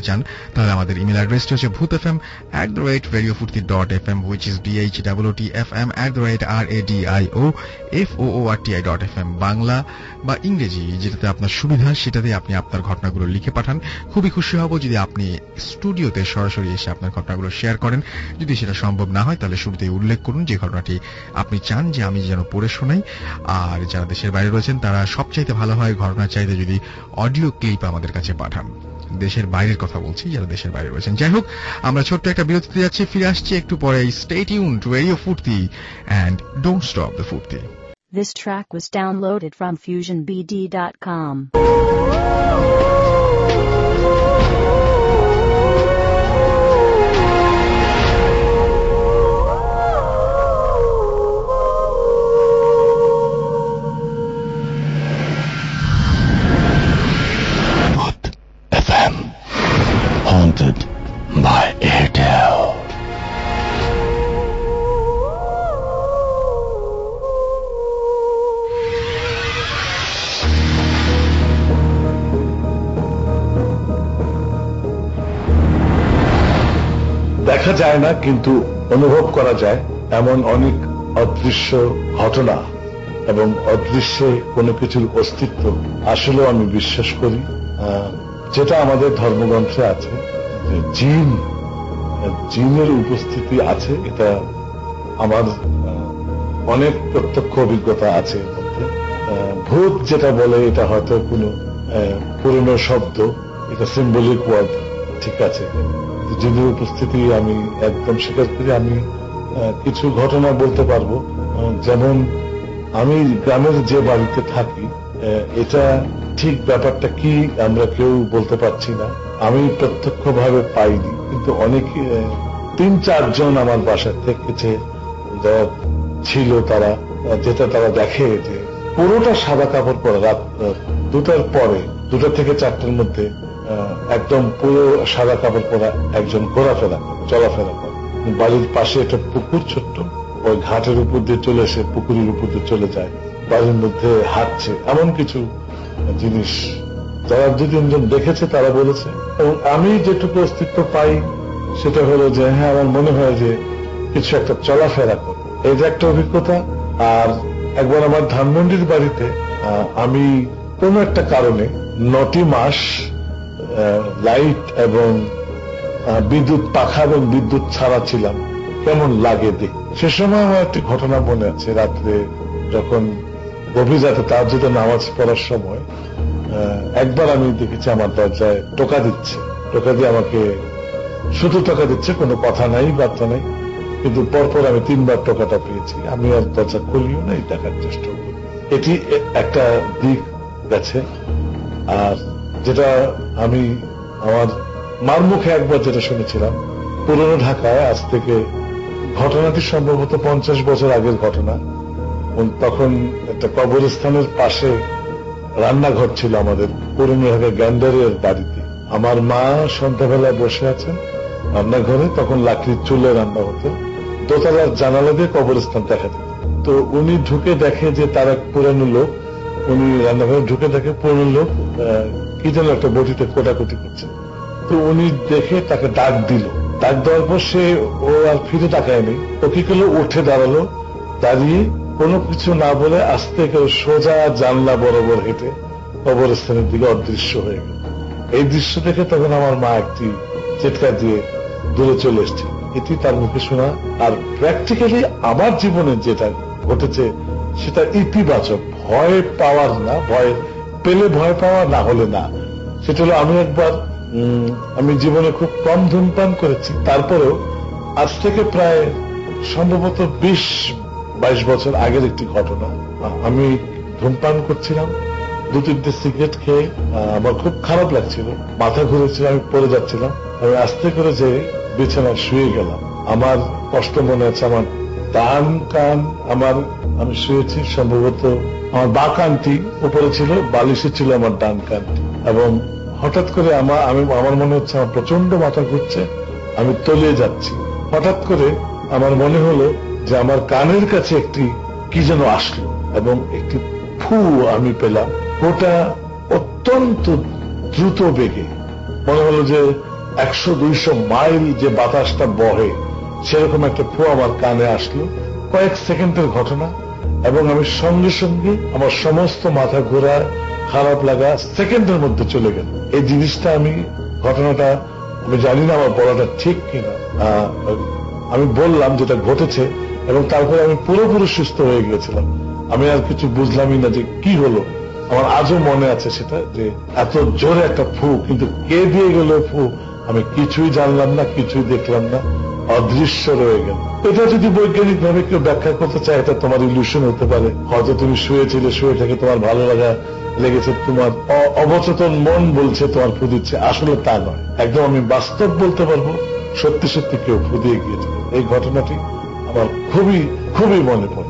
চান তাহলে আমাদের ইমেল অ্যাড্রেসটি হচ্ছে Bhoot F M at the rate radio Foorti dot F M which is D H double T F M at the rate R A D I O F O O R T I dot F M. Bangla বা ইংরেজি যেটাতে আপনার সুবিধা সেটাতে আপনি আপনার ঘটনাগুলো লিখে পাঠান। খুবই খুশি হব যদি আপনি স্টুডিওতে সরাসরি এসে আপনার ঘটনাগুলো শেয়ার করেন। যদি সেটা সম্ভব না হয় তাহলে শুরুতেই উল্লেখ করুন যে ঘটনাটি আপনি চান যে আমি যেন পড়ে শোনাই। আর যারা দেশের বাইরে রয়েছেন তারা সবচাইতে ভালো হয় ঘটনা চাইতে যদি অডিও ক্লিপ আমাদের কাছে পাঠান। দেশের বাইরের কথা বলছি, যারা দেশের বাইরে রয়েছেন। যাই হোক, আমরা ছোট্ট একটা বিরতিতে যাচ্ছি, ফিরে আসছি একটু পরে। Stay tuned to radio Foorti and don't stop the ফুর্তি। This track was downloaded from fusion b d dot com. F M Haunted by Airtel. দেখা যায় না কিন্তু অনুভব করা যায় এমন অনেক অদৃশ্য ঘটনা এবং অদৃশ্যে কোনো কিছুর অস্তিত্ব আসলে আমি বিশ্বাস করি। যেটা আমাদের ধর্মগ্রন্থে আছে যে জিন জিনের উপস্থিতি আছে, এটা আমার অনেক প্রত্যক্ষ অভিজ্ঞতা আছে এর মধ্যে। ভূত যেটা বলে এটা হয়তো কোনো পুরনো শব্দ, এটা সিম্বলিক ওয়ার্ড, ঠিক আছে। জিনের উপস্থিতি আমি একদম স্বীকার করি। আমি কিছু ঘটনা বলতে পারবো, যেমন আমি গ্রামের যে বাড়িতে থাকি, এটা ঠিক ব্যাপারটা কি আমরা কেউ বলতে পারছি না, আমি প্রত্যক্ষ ভাবে পাইনি, কিন্তু অনেক তিন চারজন আমার বাসায় থেকেছে যারা ছিল, তারা যেটা তারা দেখে যে পুরোটা সাদা কাপড় পরা, রাত দুটার পরে দুটা থেকে চারটার মধ্যে একদম পুরো সাদা কাপড় পরা একজন ঘোরাফেরা চলাফেরা করে। বাড়ির পাশে একটা পুকুর ছোট্ট, ওই ঘাটের উপর দিয়ে চলে এসে পুকুরের উপর দিয়ে চলে যায়, বাড়ির মধ্যে হাঁটছে, এমন কিছু জিনিস যারা দু তিনজন দেখেছে তারা বলেছে। এবং আমি যেটুকু অস্তিত্ব পাই সেটা হলো যে হ্যাঁ, আমার মনে হয় যে কিছু একটা চলাফেরা করে, এই যে একটা অভিজ্ঞতা। আর একবার আমার ধানমন্ডির বাড়িতে আমি কোন একটা কারণে নটি মাস লাইট এবং বিদ্যুৎ পাখা এবং বিদ্যুৎ ছাড়া ছিলাম, কেমন লাগে দেখ। সে সময় আমার একটি ঘটনা মনে আছে, রাত্রে যখন গভীর রাতে তাহাজ্জুদের নামাজ পড়ার সময় একবার আমি দেখেছি আমার দরজায় টোকা দিচ্ছে, টোকা দিয়ে আমাকে শুধু টোকা দিচ্ছে, কোনো কথা নাই বার্তা নাই, কিন্তু পরপর আমি তিনবার টোকাটা পেয়েছি। আমি আর দরজা খুলিও না, এই দেখার চেষ্টা করি। এটি একটা দিক গেছে। আর যেটা আমি আমার মার মুখে একবার যেটা শুনেছিলাম, পুরনো ঢাকায় আজ থেকে ঘটনাটি সম্ভবত পঞ্চাশ বছর আগের ঘটনা, তখন একটা কবরস্থানের পাশে রান্নাঘর ছিল আমাদের পুরনো ঢাকা গ্যান্ডারের বাড়িতে। আমার মা সন্ধ্যাবেলা বসে আছেন রান্নাঘরে, তখন লাকড়ির চুলে রান্না হতো, দোতলার জানালা দিয়ে কবরস্থান দেখা যেত। তো উনি ঢুকে দেখে যে তার এক পুরানো লোক, উনি রান্নাঘরে ঢুকে দেখে পুরানো লোক কি যেন একটা বটিতে কোটাকুটি করছে। তো উনি দেখে তাকে ডাক দিল, ডাক দেওয়ার পর সে ও আর ফিরে তাকায়নি, ও কি করলো, উঠে দাঁড়ালো, দাঁড়িয়ে কোনো কিছু না বলে আস্তে করে সোজা জানলা বরাবর হেঁটে কবরস্থানের দিকে অদৃশ্য হয়ে গেল। এই দৃশ্য দেখে তখন আমার মা একটি চিৎকার দিয়ে দূরে চলে এসছে, এটি তার মুখে শোনা। আর প্র্যাকটিক্যালি আমার জীবনে যেটা ঘটেছে সেটা ইতিবাচক, ভয় পাওয়ার না, ভয় পেলে ভয় পাওয়া, না হলে না। সেটা হলো আমি একবার আমি জীবনে খুব কম ধূমপান করেছি, তারপরেও আজ থেকে প্রায় সম্ভবত বিশ বাইশ বছর আগের একটি ঘটনা। আমি ধূমপান করছিলাম, দু তিনটে সিগারেট খেয়ে আমার খুব খারাপ লাগছিল, মাথা ঘুরেছিল, আমি পড়ে যাচ্ছিলাম। আমি আস্তে করে যে বিছানায় শুয়ে গেলাম। আমার কষ্ট মনে আছে, আমার ডান কান আমার আমি শুয়েছি, সম্ভবত আমার বা কানটি উপরে ছিল, বালিশে ছিল আমার ডান কানটি। এবং হঠাৎ করে আমার আমি আমার মনে হচ্ছে আমার প্রচন্ড মাথা ঘুরছে, আমি তলিয়ে যাচ্ছি। হঠাৎ করে আমার মনে হলো যে আমার কানের কাছে একটি কি যেন আসলো এবং একটি ফু আমি পেলাম, ওটা অত্যন্ত দ্রুত বেগে। মনে হলো যে একশো দুইশো মাইল যে বাতাসটা বহে সেরকম একটা ফু আমার কানে আসলো। কয়েক সেকেন্ডের ঘটনা, এবং আমি সঙ্গে সঙ্গে আমার সমস্ত মাথা ঘোরা, খারাপ লাগা সেকেন্ডের মধ্যে চলে গেল। এই জিনিসটা আমি, ঘটনাটা আমি জানি না আমার বলাটা ঠিক কিনা, আমি বললাম যেটা ঘটেছে, এবং তারপরে আমি পুরোপুরি সুস্থ হয়ে গিয়েছিলাম। আমি আর কিছু বুঝলামই না যে কি হলো। আমার আজও মনে আছে সেটা, যে এত জোরে একটা ফু, কিন্তু কে দিয়ে গেল ফু আমি কিছুই জানলাম না, কিছুই দেখলাম না, অদৃশ্য রয়ে গেল। এটা যদি বৈজ্ঞানিক ভাবে কেউ ব্যাখ্যা করতে চায়, এটা তোমার ইলিউশন হতে পারে। হয়তো তুমি শুয়েছিলে, শুয়ে থেকে তোমার ভালো লাগা লেগেছে, তোমার অবচেতন মন বলছে তোমার ফু দিচ্ছে, আসলে তা নয়। একদম আমি বাস্তব বলতে পারবো, সত্যি সত্যি কেউ ফু দিয়ে গিয়েছিল। এই ঘটনাটি আমার খুবই খুবই মনে পড়ে।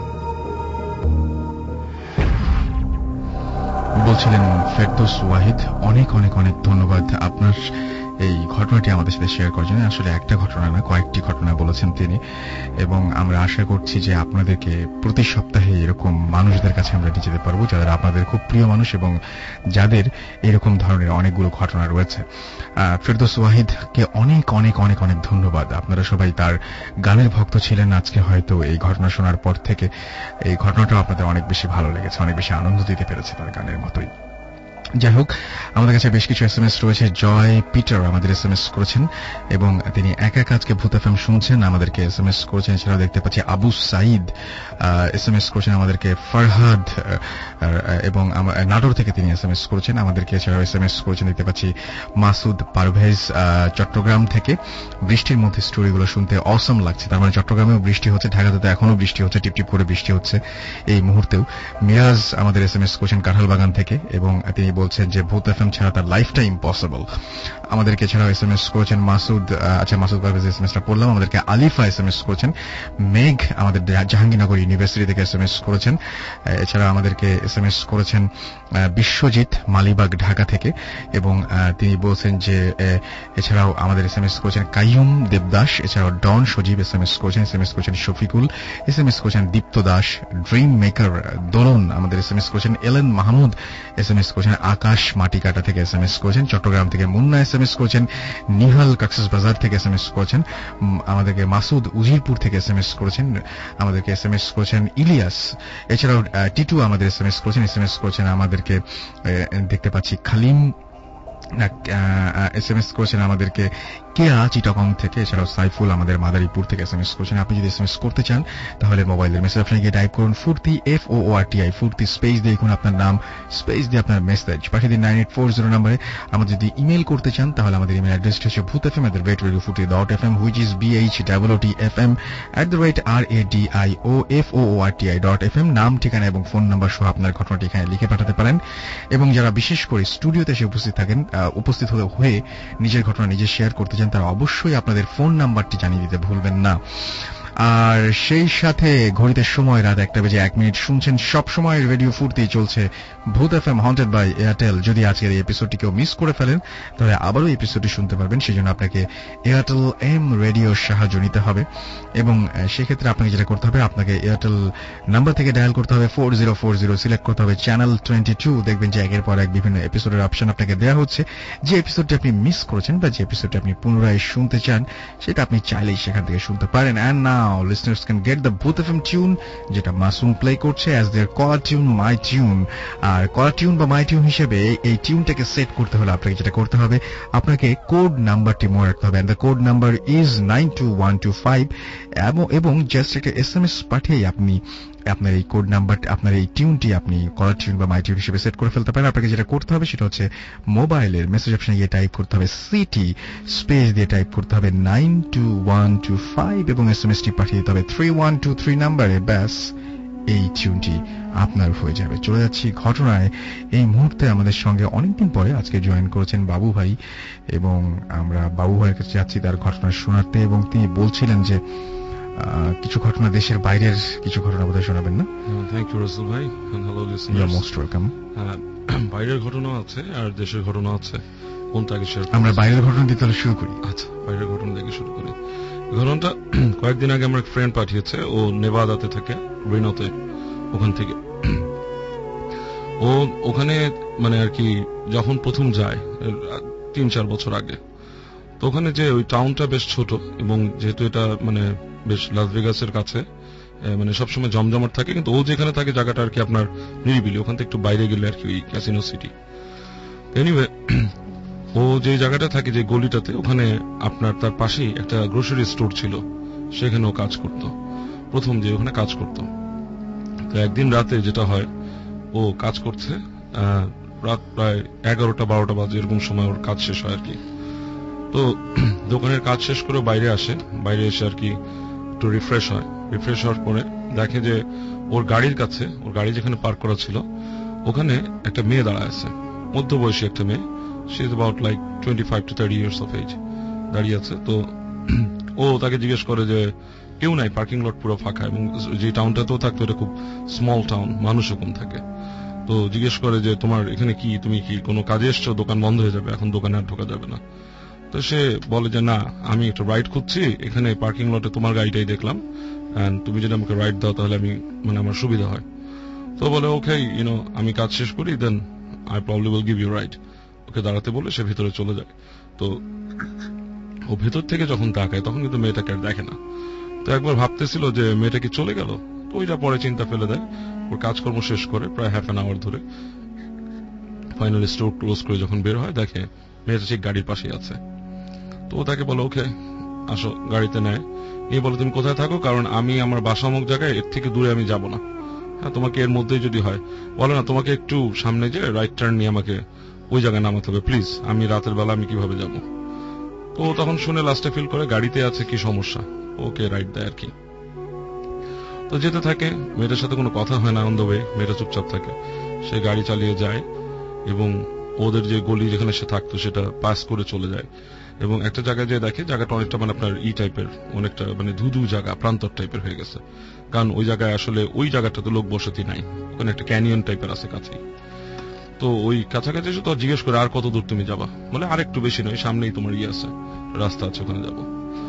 বলছিলেন ফেরদৌস ওয়াহিদ, অনেক অনেক অনেক ধন্যবাদ আপনার এই ঘটনাটি আমাদের সাথে শেয়ার করার জন্য। আসলে একটা ঘটনা না, কয়েকটি ঘটনা বলেছেন তিনি, এবং আমরা আশা করছি যে আপনাদেরকে প্রতি সপ্তাহে এরকম মানুষদের কাছে আমরা নিয়ে যেতে পারবো, যারা আপনাদের খুব প্রিয় মানুষ এবং যাদের এরকম ধরনের অনেকগুলো ঘটনা রয়েছে। ফেরদৌস ওয়াহিদকে অনেক অনেক অনেক অনেক ধন্যবাদ। আপনারা সবাই তার গানের ভক্ত ছিলেন। আজকে হয়তো এই ঘটনা শোনার পর থেকে এই ঘটনাটাও আপনাদের অনেক বেশি ভালো লেগেছে, অনেক বেশি আনন্দ দিতে পেরেছে তার গানের মতোই। যাই হোক, আমাদের কাছে বেশ কিছু এসএমএস রয়েছে। জয় পিটার আমাদের এসএমএস করেছেন, এবং তিনি একা কাজকে ভূত এফএম শুনছেন, আমাদেরকে এসএমএস করেছেন। এছাড়াও দেখতে পাচ্ছি আবু সাইদ এসএমএস করেছেন আমাদেরকে, ফরহাদ এবং নাটোর থেকে তিনি এসএমএস করেছেন আমাদেরকে। এছাড়াও এসএমএস করেছেন দেখতে পাচ্ছি মাসুদ পারভেজ চট্টগ্রাম থেকে। বৃষ্টির মধ্যে স্টোরিগুলো শুনতে অসম লাগছে। তার মানে চট্টগ্রামেও বৃষ্টি হচ্ছে, ঢাকাতে তো এখনো বৃষ্টি হচ্ছে, টিপটিপ করে বৃষ্টি হচ্ছে এই মুহূর্তেও। মিরাজ আমাদের এসএমএস করেছেন কাঁঠালবাগান থেকে, এবং তিনি বলছেন যে ভূত এফএম ছাড়া তার লাইফটা ইম্পসিবল। আমাদেরকে এছাড়াও এসএমএস করেছেন মাসুদ, আচ্ছা মাসুদ পারভেজ এসএমএসটা পড়লাম। আমাদেরকে আলিফা এসএমএস করেছেন, মেঘ আমাদের জাহাঙ্গীরনগর ইউনিভার্সিটি থেকে এসএমএস করেছেন। এছাড়া আমাদেরকে এসএমএস করেছেন বিশ্বজিৎ মালিবাগ ঢাকা থেকে, এবং তিনি বলছেন যে এছাড়াও আমাদের এসএমএস করেছেন কাইয়ুম দেবদাস। এছাড়াও ডন সজীব এসএমএস করেছেন, এসএমএস করেছেন শফিকুল, এসএমএস করেছেন দীপ্ত দাস, ড্রিম মেকার দোলন আমাদের এসএমএস করেছেন, এলেন মাহমুদ এসএমএস করেছেন, আকাশ মাটিকাটা থেকে এসএমএস করেছেন, চট্টগ্রাম থেকে মুন্না এসএমএস করেছেন, নিহাল কক্সেস বাজার থেকে এসএমএস করেছেন, আমাদেরকে মাসুদ উজিরপুর থেকে এসএমএস করেছেন, আমাদেরকে এসএমএস করেছেন ইলিয়াস। এছাড়াও টিটু আমাদের এসএমএস করেছেন, এসএমএস করেছেন আমাদেরকে দেখতে পাচ্ছি খালিম এসএমএস করেছেন আমাদেরকে কেয়া চিটাগং থেকে। এছাড়াও সাইফুল আমাদের মাদারীপুর থেকে এসএমএস করেছেন। আপনি যদি এসএমএস করতে চান তাহলে মোবাইলের মেসেজ অপশনে গিয়ে টাইপ করুন Foorti, F O O R T I, Foorti space দিয়ে লিখুন আপনার নাম, স্পেস দিয়ে আপনার মেসেজ পাঠিয়ে দিন নাইন এইট ফোর জিরো নাম্বারে। আমাদের যদি ইমেল করতে চান তাহলে আমাদের ইমেল অ্যাড্রেসটি হচ্ছে Bhoot F M at the rate radio Foorti dot F M, which is B H double O T F M at the rate R A D I O F O O R T I dot F M. নাম, ঠিকানা এবং phone number সহ আপনার ঘটনাটি এখানে লিখে পাঠাতে পারেন। এবং যারা বিশেষ করে স্টুডিওতে এসে উপস্থিত থাকেন, উপস্থিত হয়ে নিজের ঘটনা নিজে শেয়ার করতে চান, তারা অবশ্যই আপনাদের ফোন নাম্বারটি জানিয়ে দিতে ভুলবেন না। আর সেই সাথে ঘড়িতে সময় রাত একটা বেজে এক মিনিট। শুনছেন সব সময় রেডিও ফুর্তি, চলছে ভূত এফএম হন্টেড বাই এয়ারটেল। যদি আজকের এই এপিসোডটি কেউ মিস করে ফেলেন তাহলে আবারও এপিসোডটি শুনতে পারবেন। সেই জন্য আপনাকে এয়ারটেল এম রেডিওর সাহায্য নিতে হবে, এবং সেক্ষেত্রে আপনাকে যেটা করতে হবে, আপনাকে এয়ারটেল নাম্বার থেকে ডায়াল করতে হবে four zero four zero, select করতে হবে চ্যানেল টোয়েন্টি টু। দেখবেন যে একের পর এক বিভিন্ন এপিসোডের অপশন আপনাকে দেওয়া হচ্ছে। যে এপিসোডটি আপনি মিস করেছেন বা যে এপিসোডটি আপনি পুনরায় শুনতে চান, সেটা আপনি চাইলেই সেখান থেকে শুনতে পারেন। And now listeners can get the Booth F M tune, যেটা মাসুম প্লে করছে as their caller tune, my tune। আর caller tune বা my tune হিসেবে এই টিউনটাকে সেট করতে হলে আপনাকে যেটা করতে হবে, আপনাকে কোড নাম্বারটি মনে রাখতে হবে, and the code number is nine two one two five, এবং জাস্ট একটা এসএমএস পাঠিয়ে আপনি আপনার এই কোড নাম্বার, আপনার এই টিউনটি আপনি কলার টিউন বা মাই টিউন হিসেবে সেট করে ফেলতে পারেন। আপনাকে যেটা করতে হবে সেটা হচ্ছে মোবাইলের মেসেজ অপশনে গিয়ে টাইপ করতে হবে সিটি স্পেস দিয়ে টাইপ করতে হবে nine two one two five, এবং এসএমএসটি পাঠিয়ে দিতে হবে থ্রি ওয়ান টু থ্রি নাম্বারে। ব্যাস, এই টিউনটি আপনার হয়ে যাবে। চলে যাচ্ছি ঘটনায়। এই মুহূর্তে আমাদের সঙ্গে অনেকদিন পরে আজকে জয়েন করেছেন বাবু ভাই, এবং আমরা বাবু ভাইয়ের কাছে যাচ্ছি তার ঘটনা শোনাতে। এবং তিনি বলছিলেন যে কিছু ঘটনা দেশের বাইরের কিছু ঘটনা বোধহয় শোনাবেন না? থ্যাংক ইউ রাসেল ভাই, and hello listeners, you are most welcome. বাইরের ঘটনা আছে আর দেশের ঘটনা আছে, কোনটা আগে শেয়ার? আমরা বাইরের ঘটনা দিয়ে তাহলে শুরু করি। আচ্ছা, বাইরের ঘটনা থেকে শুরু করি। ঘটনাটা কয়েকদিন আগে আমার এক ফ্রেন্ড পাঠিয়েছে। ও নেভাদাতে থাকে, রিনোতে। ওখান থেকে ও ওখানে মানে আর কি যখন প্রথম যায় তিন চার বছর আগে, তো ওখানে যে ওই টাউনটা বেশ ছোট, এবং যেহেতু এটা মানে বেশ লাস ভেগাসের কাছে, মানে সবসময় জমজমাট থাকে, কিন্তু ও যেখানে থাকে জায়গাটা আর কি আপনার নিরিবিলি, ওখান থেকে একটু বাইরে গেলে আর কি ওই ক্যাসিনো সিটি। এনিওয়ে, ও যে জায়গাটা থাকে, যে গলিটাতে, ওখানে আপনার তার পাশেই একটা গ্রোসারি স্টোর ছিল, সেখানে ও কাজ করত, প্রথম যে ওখানে কাজ করত। তো একদিন রাতে যেটা হয়, ও কাজ করছে, রাত প্রায় এগারোটা বারোটা বাজে এরকম সময় ওর কাজ শেষ হয় আর কি। তো দোকানের কাজ শেষ করে বাইরে আসে, বাইরে এসে আর কি একটু রিফ্রেশ হয়। রিফ্রেশ হওয়ার পরে দেখে যে ওর গাড়ির কাছে, ওর গাড়ি যেখানে পার্ক করা ছিল, ওখানে একটা মেয়ে দাঁড়ায় আছে, মধ্যবয়সী একটা মেয়ে। She is about like twenty five to thirty years of age, দাঁড়িয়ে আছে। তো ও তাকে জিজ্ঞেস করে যে কেউ নাই, পার্কিং লট পুরো ফাঁকা, এবং যে টাউনটাতেও থাকতো এটা খুব স্মল টাউন, মানুষও কম থাকে। তো জিজ্ঞেস করে যে তোমার এখানে কি, তুমি কি কোনো কাজে এসছো, দোকান বন্ধ হয়ে যাবে, এখন দোকানে আর ঢোকা যাবে না। তো সে বলে যে না, আমি একটা রাইড খুঁজছি, এখানে পার্কিং লটে তোমার গাড়িটাই দেখলাম, এন্ড তুমি যদি আমাকে রাইড দাও তাহলে আমি মানে আমার সুবিধা হয়। তো বলে ওকে, ইউনো আমি কাজ শেষ করি, then I probably will give you ride. ওকে দাঁড়াতে বলে সে ভিতরে চলে যায়। তো ও ভেতর থেকে যখন তাকায় তখন কিন্তু মেয়েটাকে আর দেখে না। তো একবার ভাবতেছিল যে মেয়েটা কি চলে গেল, তো ওইটা পরে চিন্তা ফেলে দেয়। ওর কাজকর্ম শেষ করে প্রায় হাফ অ্যান আওয়ার ধরে ফাইনালি স্টোর ক্লোজ করে যখন বের হয়, দেখে মেয়েটা ঠিক গাড়ির পাশেই আছে। তো ও তাকে বলে ওকে আসো, গাড়িতে নেয়, নিয়ে বলে তুমি কোথায় থাকো, কারণ আমি আমার বাসা অমুক জায়গায়, এর থেকে দূরে আমি যাব না, হ্যাঁ তোমাকে এর মধ্যেই যদি হয়। বলে না, তোমাকে একটু সামনে যে রাইট টার্ন নিয়ে আমাকে ওই জায়গায় নামাতে হবে প্লিজ, আমি রাতের বেলা আমি কিভাবে যাব। তো তখন শুনে লাস্টে ফিল করে গাড়িতে আছে কি সমস্যা, ওকে রাইট দেয় আর কি। তো যেতে থাকে, মেয়েটার সাথে কোনো কথা হয় না অন দ্য ওয়ে, মেয়েটা চুপচাপ থাকে। সে গাড়ি চালিয়ে যায় এবং ওদের যে গলি যেখানে সে থাকতো সেটা পাস করে চলে যায়, এবং একটা জায়গায় যে দেখে জায়গাটা অনেকটা মানে আপনার ই টাইপের, অনেকটা মানে ধুধু জায়গা, প্রান্তর টাইপের হয়ে গেছে। কারণ ওই জায়গায় আসলে ওই জায়গাটাতে লোক বসতি নাই, ওখানে একটা ক্যানিয়ন টাইপের আছে কাছেই। তো ওই কাছাকাছি এসে তো জিজ্ঞেস করে আর কত দূর তুমি যাবা, বলে আর একটু বেশি নয়, সামনেই তোমার ইয়ে আছে, রাস্তা আছে, ওখানে যাবো।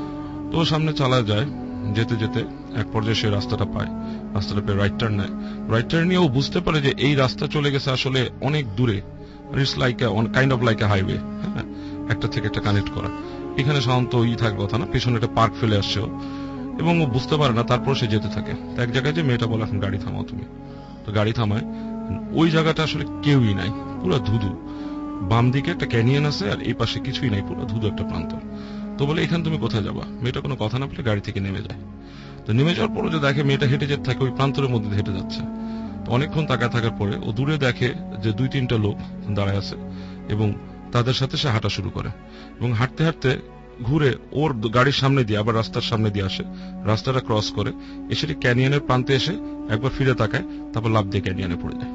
তো সামনে চালা যায়, যেতে যেতে এক পর্যায়ে সে রাস্তাটা পায়, রাস্তাটা পেয়ে রাইট টার্ন নেয়। রাইট টার্ন নিয়ে ও বুঝতে পারে যে এই রাস্তা চলে গেছে আসলে অনেক দূরে, it's like kind of like a highway, হ্যাঁ, একটা থেকে একটা কানেক্ট করা। এখানে সাধারণত ই থাকার কথা না, পেছনে একটা পার্ক ফেলে আসছে, এবং ও বুঝতে পারে না। তারপর সে যেতে থাকে, এক জায়গায় যে মেয়েটা বলে এখন গাড়ি থামাও তুমি। তো গাড়ি থামায়, ওই জায়গাটা আসলে কেউই নাই, পুরো ধুধু। বাম দিকে একটা ক্যানিয়ন আছে আর এই পাশে কিছুই নাই, পুরো ধুধু একটা প্রান্ত। তো বলে এখানে তুমি কোথায় যাবা, মেয়েটা কোনো কথা না বলে গাড়ি থেকে নেমে যায়। তো নেমে যাওয়ার পরে যে দেখে মেয়েটা হেঁটে যেতে থাকে, ওই প্রান্তরের মধ্যে হেঁটে যাচ্ছে। তো অনেকক্ষণ তাকায় থাকার পরে ও দূরে দেখে যে দুই তিনটা লোক দাঁড়ায় আছে, এবং তাদের সাথে সে হাঁটা শুরু করে, এবং হাঁটতে হাঁটতে ঘুরে ওর গাড়ির সামনে দিয়ে আবার রাস্তার সামনে দিয়ে আসে, রাস্তাটা ক্রস করে এসে ক্যানিয়নের প্রান্তে এসে একবার ফিরে তাকায়, তারপর লাফ দিয়ে ক্যানিয়নে পড়ে যায়।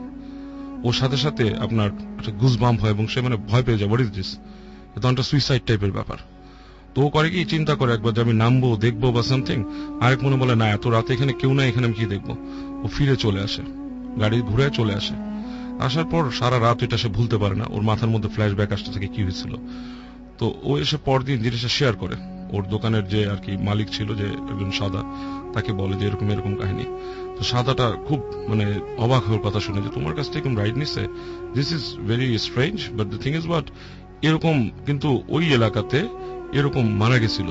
ওর সাথে সাথে আপনার একটা গুজবাম্প হয়, এবং সে মানে ভয় পেয়ে যায়, হোয়াট ইজ দিস, তখনটা সুইসাইড টাইপের ব্যাপার। তো ও করে কি, চিন্তা করে একবার যে আমি নামবো দেখবো বা সামথিং। আরেক মনে বলে না, এত রাতে এখানে কেউ নাই, এখানে আমি কি দেখবো। ও ফিরে চলে আসে, গাড়ি ঘুরে চলে আসে। আসার পর সারা রাত এটা সে ভুলতে পারে না, ওর মাথার মধ্যে ফ্ল্যাশব্যাক আসতে থাকে কি হয়েছিল। তো ও এসে পরদিন জিনিসটা শেয়ার করে, ওর দোকানের যে আর কি মালিক ছিল, যে একজন সাদা, তাকে বলে যে এরকম এরকম কাহিনী। তো সাদাটা খুব মানে অবাক হওয়ার কথা শুনে, যে তোমার কাছ থেকে রাইড নিচ্ছে, this is very strange, but the thing is what, এরকম কিন্তু ওই এলাকাতে এরকম মারা গেছিল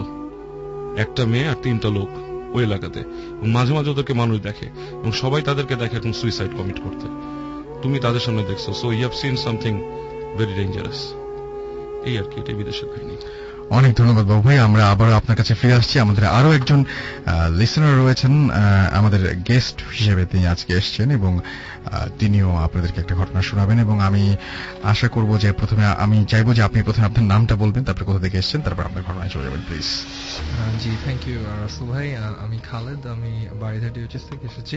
একটা মেয়ে আর তিনটা লোক ওই এলাকাতে, এবং মাঝে মাঝে ওদেরকে মানুষ দেখে, এবং সবাই তাদেরকে দেখে এখন সুইসাইড কমিট করতে। তুমি তাদের সামনে দেখছো, so you have seen something very dangerous. এই আর কি, এটা বিদেশের কাহিনী। অনেক ধন্যবাদ বাবু ভাই। আমরা আবার আপনার কাছে ফিরে আসছি। আমাদের আরো একজন লিসেনার রয়েছেন, আমাদের গেস্ট হিসেবে তিনি আজকে এসেছেন, এবং তিনিও আপনাদেরকে একটা ঘটনা শোনাবেন। এবং আমি আশা করব যে প্রথমে আমি চাইবো যে আপনি প্রথমে আপনার নামটা বলবেন, তারপরে কোথা থেকে এসেছেন, তারপর আপনার ঘটনায় চলে যাবেন প্লিজ। জি, থ্যাংক ইউ রাসেল ভাই। আমি খালেদ, আমি বাড়িঘাটি ডিওএইচএস থেকে এসেছি।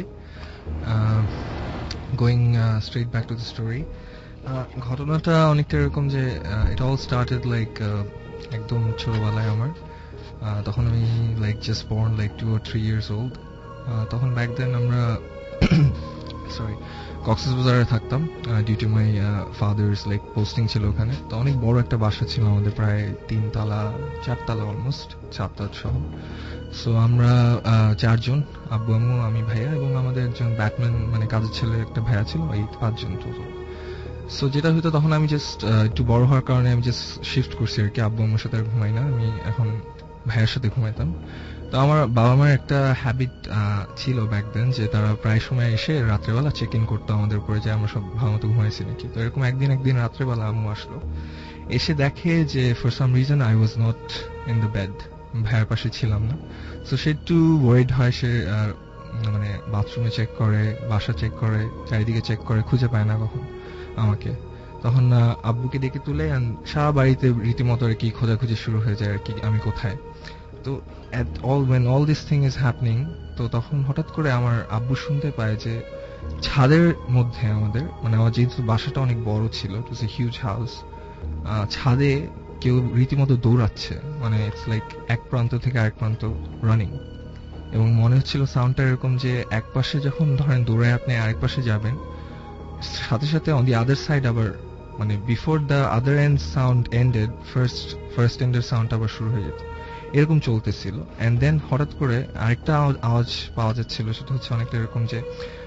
Going straight back to the story, ঘটনাটা অনেকটা এরকম যে ইট অল স্টার্টেড লাইক একদম ছোটবেলায় আমার, তখন আমি like just born like two or three years old. তখন ব্যাক দেন আমরা সরি কক্সবাজারে থাকতাম, due to my father's like posting ছিল ওখানে। তো অনেক বড় একটা বাসা ছিল আমাদের, প্রায় তিনতলা চারতলা অলমোস্ট, চারতলা সহ। সো আমরা চারজন, আব্বু আম্মু, আমি, ভাইয়া, এবং আমাদের একজন ব্যাটম্যান মানে কাজের ছেলে একটা ভাইয়া ছিল, এই পাঁচজন টোটাল। সো যেটা হয়তো তখন আমি জাস্ট একটু বড় হওয়ার কারণে আমি জাস্ট শিফট করছি আর কি, আব্বু আম্মুর সাথে আর ঘুমাই না, আমি এখন ভাইয়ের সাথে ঘুমাইতাম। তো আমার বাবা মার একটা হ্যাবিট ছিল ব্যাক দেন, যে তারা প্রায় সময় এসে রাত্রেবেলা চেক ইন করতো আমাদের উপরে যে আমরা সব ভালো মতো ঘুমাইছি নাকি। তো এরকম একদিন একদিন রাত্রেবেলা আম্মু আসলো, এসে দেখে যে for some reason I was not in the bed, ভাইয়ের পাশে ছিলাম না। সো সে একটু ওয়ারিড হয়, সে মানে বাথরুমে চেক করে, বাসা চেক করে, চারিদিকে চেক করে, খুঁজে পায় না কখন আমাকে। তখন আব্বুকে ডেকে তুলে সারা বাড়িতে রীতিমতো আর কি খোঁজাখুঁজি শুরু হয়ে যায় আর কি আমি কোথায়। তো at all when all this thing is happening, তো তখন হঠাৎ করে আমার আব্বু শুনতে পায় যে ছাদের মধ্যে আমাদের, মানে আমার যেহেতু বাসাটা অনেক বড় ছিল, ইট ওয়াজ এ হিউজ হাউস, ছাদে কেউ রীতিমতো দৌড়াচ্ছে, মানে ইটস লাইক এক প্রান্ত থেকে আরেক প্রান্ত রানিং। এবং মনে হচ্ছিল সাউন্ডটা এরকম যে এক পাশে যখন ধরেন দৌড়ায় আপনি আরেক পাশে যাবেন, সাথে সাথে অন দি আদার সাইড আবার, মানে before the other end sound ended first first এন্ডের সাউন্ড আবার শুরু হয়ে যেত, এরকম চলতেছিল। এন্ড দেন হঠাৎ করে আরেকটা আওয়াজ পাওয়া যাচ্ছিল, সেটা হচ্ছে অনেকটা এরকম যে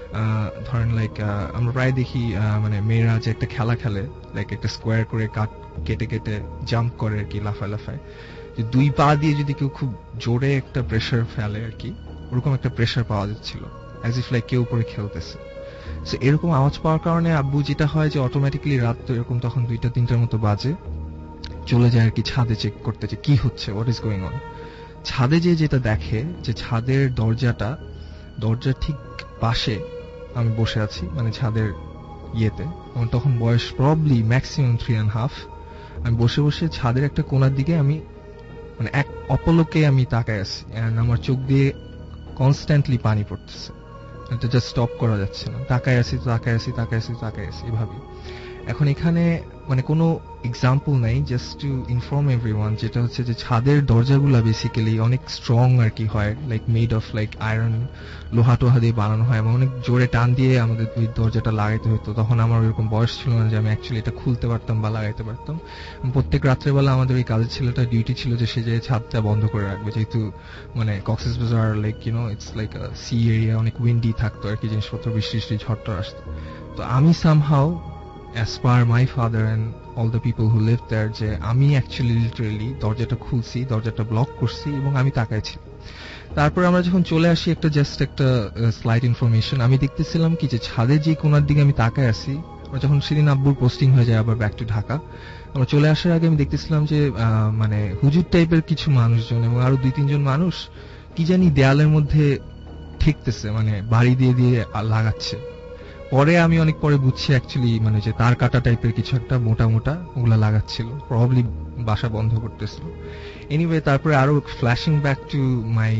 ধরেন লাইক আমরা প্রায় দেখি মানে মেয়েরা যে একটা খেলা খেলে, লাইক একটা স্কোয়ার করে কাট কেটে কেটে জাম্প করে আর কি, লাফায় লাফায়, যে দুই পা দিয়ে যদি কেউ খুব জোরে একটা প্রেসার ফেলে আর কি, ওরকম একটা প্রেসার পাওয়া যাচ্ছিল, অ্যাজ ইফ লাইক কেউ উপরে খেলতেছে। সো এরকম আওয়াজ পাওয়ার কারণে আব্বু যেটা হয় যে অটোমেটিক্যালি রাত তো এরকম তখন দুইটা তিনটার মতো বাজে, চলে যায় আর কি ছাদে চেক করতে যে কি হচ্ছে, হোয়াট ইজ গোয়িং অন। ছাদে যে যেটা দেখে যে ছাদের দরজাটা, দরজার ঠিক পাশে আমি বসে আছি, মানে ছাদের ইয়েতে, আমার তখন বয়স probably maximum three and half. আমি বসে বসে ছাদের একটা কোণার দিকে আমি মানে এক অপলকে আমি তাকায় আছি, এন্ড আমার চোখ দিয়ে কনস্ট্যান্টলি পানি পড়তেছে, এটা জাস্ট স্টপ করা যাচ্ছে না, তাকায় আছি তাকায় আছি তাকায় আছি তাকায় আছি এভাবে। এখন এখানে মানে কোনো এক্সাম্পল নাই, জাস্ট টু ইনফর্ম এভরিওয়ান, যেটা হচ্ছে যে ছাদের দরজাগুলা বেসিক্যালি অনেক স্ট্রং আর কি হয়, like made of like iron, লোহা টোহা দিয়ে বানানো হয়, এবং অনেক জোরে টান দিয়ে আমাদের ওই দরজাটা লাগাইতে হতো। তখন আমার ওইরকম বয়স ছিল না যে আমি অ্যাকচুয়ালি এটা খুলতে পারতাম বা লাগাইতে পারতাম। প্রত্যেক রাত্রেবেলা আমাদের ওই কাজের ছেলেটা ডিউটি ছিল যে সে যে ছাদটা বন্ধ করে রাখবে, যেহেতু মানে Cox's Bazar like you know it's like C area, অনেক উইন্ডি থাকতো আর কি, জিনিসপত্র বৃষ্টি বৃষ্টি ঝড়টা আসতো। তো আমি somehow as per my father and all the people who lived there, যে আমি অ্যাকচুয়ালি লিটারালি দরজাটা খুলছি, দরজাটা ব্লক করছি এবং আমি তাকাইছি। তারপর আমরা যখন চলে আসি, একটা জাস্ট একটা স্লাইড ইনফরমেশন, আমি দেখতেছিলাম কি যে ছাদে যে কোনার দিকে আমি তাকায় আছি, আমরা যখন সেদিন আব্বুর পোস্টিং হয়ে যায় আবার ব্যাক টু ঢাকা, আমরা চলে আসার আগে আমি দেখতেছিলাম যে মানে হুজুর টাইপের কিছু মানুষজন এবং আরো দুই তিনজন মানুষ কি জানি দেয়ালের মধ্যে ঠেকতেছে, মানে বাড়ি দিয়ে দিয়ে লাগাচ্ছে। পরে আমি অনেক পরে বুঝছি অ্যাকচুয়ালি মানে যে তার কাটা টাইপের কিছু একটা মোটা মোটা ওগুলা লাগাচ্ছিল, প্রবাবলি বাসা বন্ধ করতেছিল। এনিওয়ে তারপরে আরো flashing back to my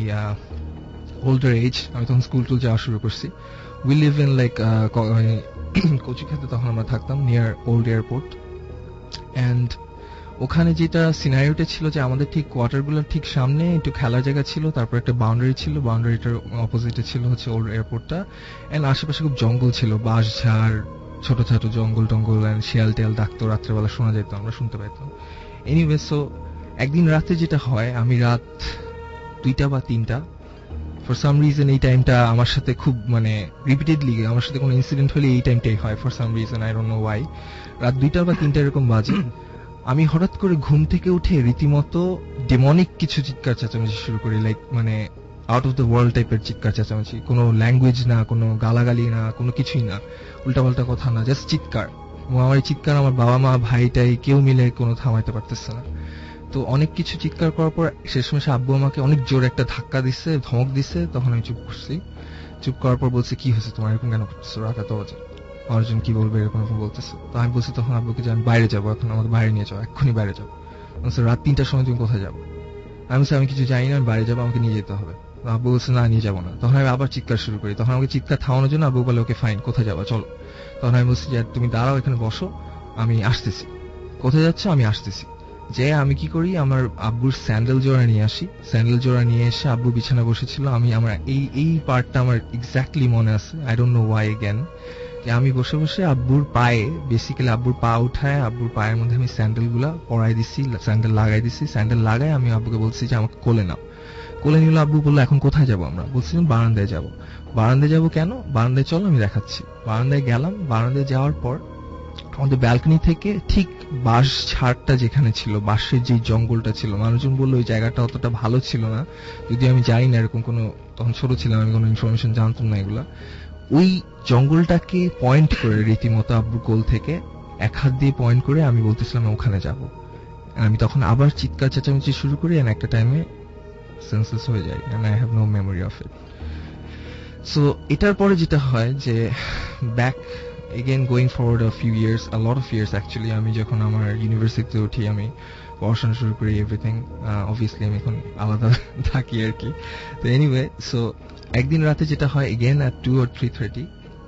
older age, আমি তখন স্কুল টুল যাওয়া শুরু করছি। উই লিভ ইন লাইক কচুক্ষেতে তখন আমরা থাকতাম নিয়ার ওল্ড এয়ারপোর্ট, অ্যান্ড ওখানে যেটা সিনারিওটা ছিল যে আমাদের ঠিক কোয়ার্টারগুলোর ঠিক সামনে একটু খেলার জায়গা ছিল, তারপর একটা বাউন্ডারি ছিল, বাউন্ডারিটার অপোজিটে ছিল হচ্ছে ওল্ড এয়ারপোর্টটা, এন্ড আশেপাশে খুব জঙ্গল ছিল, বাঁশ ঝাড়, ছোট ছোট জঙ্গল টঙ্গল, এন্ড শিয়াল টেয়াল ডাকতো, রাত্রেবেলা শোনা যেত, আমরা শুনতে পাইতাম। এনিওয়ে সো একদিন রাতে যেটা হয়, আমি রাত দুইটা বা তিনটা ফর সাম রিজন এই টাইমটা আমার সাথে খুব মানে রিপিটেডলি আমার সাথে কোনো ইনসিডেন্ট হলে এই টাইমটাই হয় for some reason, I don't know why. রাত দুইটা বা তিনটা এরকম বাজে, আমি হঠাৎ করে ঘুম থেকে উঠে রীতিমতো ডেমনিক কিছু চিৎকার চেঁচামেচি শুরু করি, লাইক মানে আউট অফ দ্য ওয়ার্ল্ড টাইপের চিৎকার চেঁচামেচি, কোনো ল্যাঙ্গুয়েজ না, কোনো গালাগালি না, কোনো কিছুই না, উল্টাপাল্টা কথা না, জাস্ট চিৎকার। আমার এই চিৎকার আমার বাবা মা ভাইটাই কেউ মিলে কোনো থামাইতে পারতেছে না। তো অনেক কিছু চিৎকার করার পর শেষমেশ আব্বু আমাকে অনেক জোরে একটা ধাক্কা দিচ্ছে, ধমক দিচ্ছে, তখন আমি চুপ করছি। চুপ করার পর বলছে কি হয়েছে তোমার, এরকম কেন করতেছো রাত এত বাজে, মানুষজন কি বলবে এরকম এরকম বলতেছে। তো আমি বলছি তখন আব্বুকে যে আমি বাইরে যাবো, এখন আমাদের বাইরে নিয়ে যাও, এক্ষুনি বাইরে যাবো। রাত তিনটার সময় তুমি কোথায় যাবো? আমি বলছি আমি কিছু জানি না, আমি বাইরে যাবো, আমাকে নিয়ে যেতে হবে। আব্বু বলছে না নিয়ে যাবো না। তখন আমি আবার চিৎকার শুরু করি, তখন আমাকে চিৎকার থামানোর জন্য আব্বু বলে ওকে ফাইন, কোথায় যাবো চলো। তখন আমি বলছি যে তুমি দাঁড়াও এখানে বসো, আমি আসতেছি। কোথায় যাচ্ছ? আমি আসতেছি। যে আমি কি করি, আমার আব্বুর স্যান্ডেল জোড়া নিয়ে আসি, স্যান্ডেল জোড়া নিয়ে এসে আব্বু বিছানা বসেছিল, আমি আমার এই এই পার্টটা আমার এক্স্যাক্টলি মনে আছে, I don't know why again, যে আমি বসে বসে আব্বুর পায়ে বেসিক্যালি আব্বুর পা উঠায় আব্বুর পায়ের মধ্যে আমি স্যান্ডেল গুলা পরাই দিচ্ছি, স্যান্ডেল লাগাই দিচ্ছি। স্যান্ডেল লাগাই আমি আব্বুকে বলছি যে আমাকে কোলে নাও। কোলে নিল। আব্বু বললো এখন কোথায় যাবো আমরা? বলছিলাম বারান্দায় যাবো। বারান্দায় যাবো কেন? বারান্দায় চলো আমি দেখাচ্ছি। বারান্দায় গেলাম। বারান্দায় যাওয়ার পর আমাদের ব্যালকনি থেকে ঠিক বাঁশ ঝাড়টা যেখানে ছিল, বাঁশের যে জঙ্গলটা ছিল, মানুষজন বললো ওই জায়গাটা অতটা ভালো ছিল না, যদি আমি জানি না এরকম কোনো, তখন ছোট ছিলাম আমি, কোনো ইনফরমেশন জানতাম না এগুলা। ওই জঙ্গলটাকে পয়েন্ট করে রীতিমতো আব্বুর কোল থেকে এক হাত দিয়ে পয়েন্ট করে আমি বলতেছিলাম ওখানে যাব। আমি তখন আবার চিৎকার চেঁচামেচি শুরু করি, এন্ড একটা টাইমে সেন্সলেস হয়ে যাই, and I have no memory of it. So এটার পরে যেটা হয় যে back again going forward a few years, a lot of years actually, আমি যখন আমার ইউনিভার্সিটিতে উঠি, আমি পড়াশোনা শুরু করি, এভরিথিং অবভিয়াসলি আমি এখন আলাদা থাকি আর কি। তো এনিওয়ে, সো একদিন রাতে যেটা হয়, again at two or three thirty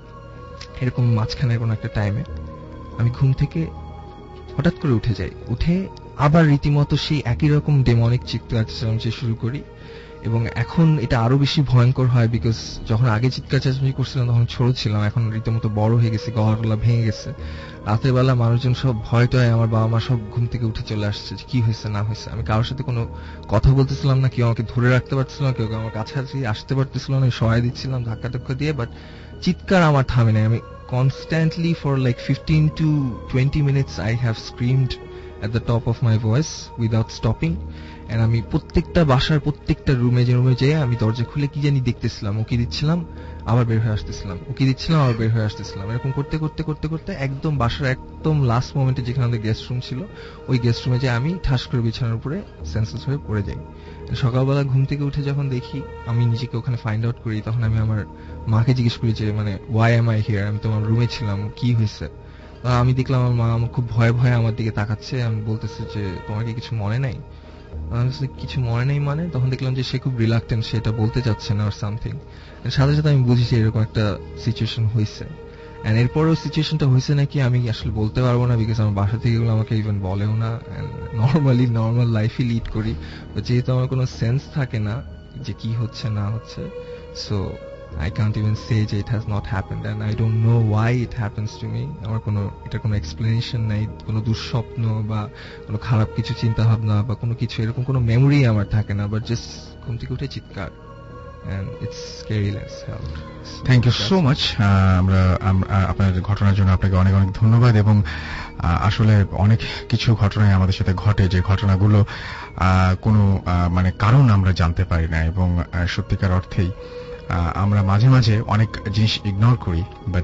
এরকম মাঝখানে কোনো একটা টাইমে আমি ঘুম থেকে হঠাৎ করে উঠে যাই। উঠে আবার রীতিমতো সেই একই রকম ডেমনিক চিৎকার চেঁচামেচি শুরু করি, এবং এখন এটা আরো বেশি ভয়ঙ্কর হয় বিকজ যখন আগে চিৎকার চেঁচামেচি করছিলাম তখন ছোট ছিলাম, এখন রীতিমতো বড় হয়ে গেছে, গলা ভেঙে গেছে। রাতের বেলা মানুষজন সব ভয় টয়, আমার বাবা মা সব ঘুম থেকে উঠে চলে আসছে যে কি হয়েছে না হয়েছে। আমি কারোর সাথে কোনো কথা বলতেছিলাম না, কেউ আমাকে ধরে রাখতে পারছিল না, কেউ আমার কাছাকাছি আসতে পারতেছিল না, আমি সহায় দিচ্ছিলাম ধাক্কা ধাক্কা দিয়ে, বাট চিৎকার আমার থামে নাই। আমি constantly for like fifteen to twenty minutes I have screamed at the top of my voice without stopping, and আমি প্রত্যেকটা বাসার প্রত্যেকটা রুমে যে রুমে যেয়ে আমি দরজা খুলে কি জানি দেখতেছিলাম, উকি দিচ্ছিলাম, আবার বের হয়ে আসতেছিলাম, উকি দিচ্ছিলাম, আবার বের হয়ে আসতেছিলাম, এরকম করতে করতে করতে করতে একদম বাসার একদম লাস্ট মোমেন্টে যেখানে আমাদের গেস্ট রুম ছিল ওই গেস্ট রুমে যে আমি ঠাস করে বিছানার উপরে সেন্সলেস হয়ে পড়ে যাই। সকালবেলা ঘুম থেকে উঠে যখন দেখি আমি নিজেকে ওখানে ফাইন্ড আউট করি, তখন আমি আমার মাকে জিজ্ঞেস করি যে মানে ওয়াই এম আই হিয়ার, আমি তো আমার রুমে ছিলাম, কি হয়েছে। আমি দেখলাম আমার মা আমার খুব ভয়ে ভয়ে আমার দিকে তাকাচ্ছে, আমি বলতেছি যে তোমার কি কিছু মনে নাই, কিছু মনে নেই মানে। তখন দেখলাম যে সে খুব রিলাক্টেন্ট, সে এটা বলতে চাচ্ছে না আর সামথিং। সাথে সাথে আমি বুঝি যে এরকম একটা সিচুয়েশন হয়েছে, এন্ড এরপরেও সিচুয়েশনটা হয়েছে নাকি আমি আসলে বলতে পারবো না বিকজ আমার বাসা থেকে এগুলো আমাকে ইভেন বলেও না, নর্মালি নর্মাল লাইফই লিড করি, যেহেতু আমার কোনো সেন্স থাকে না যে কি হচ্ছে না হচ্ছে, so I can't even say যে it has not happened and I don't know why it happens to me. আমার কোনো এটা কোনো এক্সপ্লেনেশন নাই, কোনো দুঃস্বপ্ন বা কোনো খারাপ কিছু চিন্তা ভাবনা বা কোনো কিছু এরকম কোনো মেমোরি আমার থাকে না, বাট জাস্ট ঘুম থেকে উঠে চিৎকার, and it's scary as hell. Thank you so much. আমরা আপনার ঘটনার জন্য আপনাকে অনেক অনেক ধন্যবাদ। এবং আসলে অনেক কিছু ঘটনায় আমাদের সাথে ঘটে যে ঘটনাগুলো কোনো মানে কারণ আমরা জানতে পারি না, এবং সত্যিকার অর্থেই আমরা মাঝে মাঝে অনেক জিনিস ইগনোর করি, বাট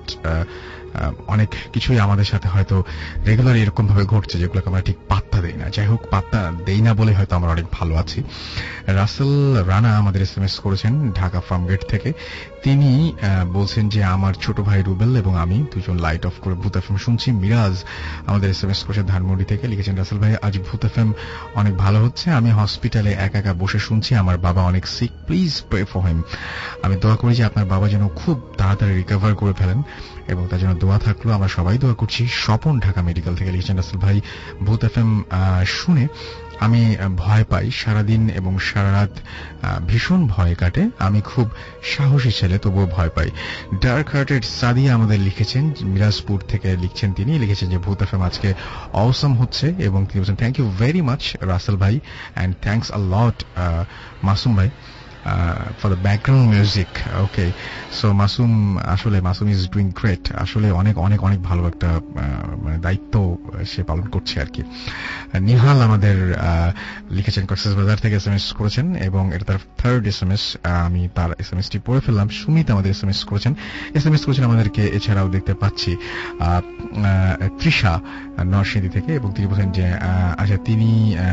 অনেক কিছুই আমাদের সাথে হয়তো রেগুলার এরকম ভাবে ঘটছে যেগুলোকে আমরা ঠিক পাত্তা দেই না। যাই হোক, পাত্তা দেই না বলে হয়তো আমরা অনেক ভালো আছি। রাসেল রানা আমাদের এস এম এস করেছেন ঢাকা ফার্মগেট থেকে। তিনি বলছেন যে আমার ছোট ভাই রুবেল এবং আমি দুজন লাইট অফ করে ভূত এফএম শুনছি। মিরাজ আমাদের এস এম এস করেছে ধানমন্ডি থেকে, লিখেছেন রাসেল ভাই আজ ভূত এফএম অনেক ভালো হচ্ছে, আমি হসপিটালে একা একা বসে শুনছি, আমার বাবা অনেক sick, please pray for him. আমি দোয়া করি যে আপনার বাবা যেন খুব তাড়াতাড়ি রিকভার করে ফেলেন এবং তার জন্য দোয়া থাকলো, আমরা সবাই দোয়া করছি। স্বপন ঢাকা মেডিকেল থেকে লিখেছেন রাসেল ভাই ভূত এফএম শুনে আমি ভয় পাই সারাদিন এবং সারা রাত ভীষণ ভয় কাটে, আমি খুব সাহসী ছেলে তবুও ভয় পাই। ডার্ক হার্টেড সাদিয়া আমাদের লিখেছেন, মিরাজপুর থেকে লিখছেন, তিনি লিখেছেন যে ভূত এফএম আজকে অসম হচ্ছে, এবং তিনি বলছেন thank you very much Rasel ভাই and thanks a lot Masum ভাই for the background music. Okay, so Masum আসলে Masum is doing great. আসলে অনেক অনেক অনেক ভালো একটা মানে দায়িত্ব সে পালন করছে আর কি। নিহাল আমাদের লিখেছেন কক্সবাজার থেকে এসএমএস করেছেন, এবং এটা তার থার্ড এসএমএস, আমি তার এসএমএসটি পড়ে ফেললাম। সুমিত আমাদের এসএমএস করেছেন এসএমএস করেছেন আমাদেরকে। এছাড়াও দেখতে পাচ্ছি তৃষা নরসিংদী থেকে, এবং তিনি বলছেন যে আচ্ছা তিনি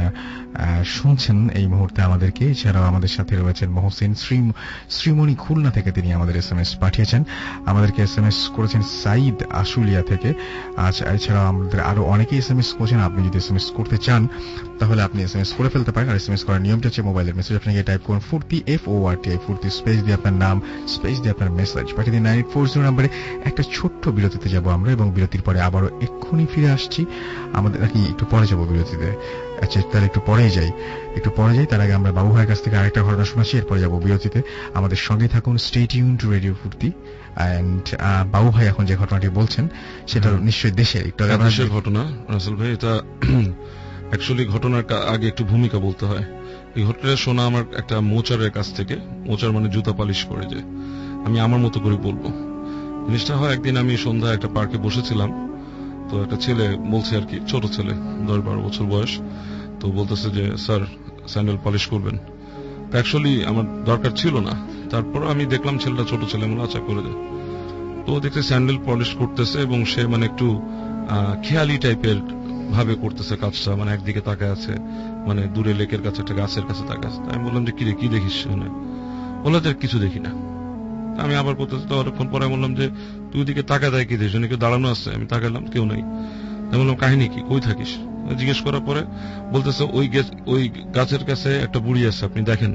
শুনছেন এই মুহূর্তে আমাদেরকে। এছাড়াও আমাদের সাথে রয়েছেন মহসিন শ্রীমণি খুলনা থেকে, তিনি আমাদের এসএমএস পাঠিয়েছেন, আমাদেরকে এসএমএস করেছেন সাইদ আশুলিয়া থেকে। আচ্ছা, এছাড়াও আমাদের আরো অনেকেই এসএমএস করেছেন। আপনি যদি এসএমএস করতে চান তাহলে আপনি এসএমএস করে ফেলতে পারেন। আর এসএমএস করার নিয়মটা হচ্ছে মোবাইলের মেসেজ আপনাকে টাইপ করুন Foorti F O R T I Foorti, space দিয়ে আপনার নাম, স্পেস দিয়ে আপনার মেসেজ পাঠিয়ে দিন নাইন এইট ফোর জিরো নাম্বারে। একটা ছোট্ট বিরতিতে যাব আমরা, এবং বিরতির পরে আবারও এক্ষুনি ফিরে আসছি। আমাদের নাকি একটু পরে যাব বিরতিতে? আচ্ছা, তাহলে একটু পরেই যাই, একটু পরে যাই। তার আগে আমরা বাবু ভাইয়ের কাছ থেকে আরেকটা ঘটনা শোনাচ্ছি, এরপরে যাবো বিরতিতে। আমাদের সঙ্গে থাকুন, stay tune to radio Foorti. And Babu ভাই এখন যে ঘটনাটি বলছেন সেটা নিশ্চয়ই দেশের একটু দেশের ঘটনা। রাসেল ভাই, এটা অ্যাকচুয়ালি ঘটনার আগে একটু ভূমিকা বলতে হয়। এই ঘটনাটা শোনা আমার একটা মোচারের কাছ থেকে। মোচার মানে জুতা পালিশ করে, যে আমি আমার মতো করে বলবো। জিনিসটা হয় একদিন আমি সন্ধ্যায় একটা পার্কে বসেছিলাম, তো তো একটা ছেলে বলছে আর কি, ছোট ছেলে দশ বারো বছর বয়স, তো বলতেছে যে স্যার স্যান্ডেল পলিশ করবেন। অ্যাকচুয়ালি আমার দরকার ছিল না, তারপর আমি দেখলাম ছেলেটা ছোট ছেলে, মনে আচ্ছা করে দেয়। তো দেখতে স্যান্ডেল পলিশ করতেছে এবং সে মানে একটু খেয়ালি টাইপের ভাবে করতেছে কাজটা, মানে একদিকে তাকায় আছে, মানে দূরে লেকের কাছে একটা গাছের কাছে তাকায় আছে। আমি বললাম যে কি রে, কি দেখিস? মানে বললো যে কিছু দেখি না। আমি আবার করতেছি, তো অনেকক্ষণ পরে বললাম যে তুই ওদিকে তাকা দেয় কি দেখিস, কেউ দাঁড়ানো আছে? আমি তাকালাম, কেউ নাই। আমি বললাম কাহিনী কি, কই থাকিস? জিজ্ঞেস করার পরে বলতেছে ওই ওই গাছের কাছে একটা বুড়ি আছে, আপনি দেখেন।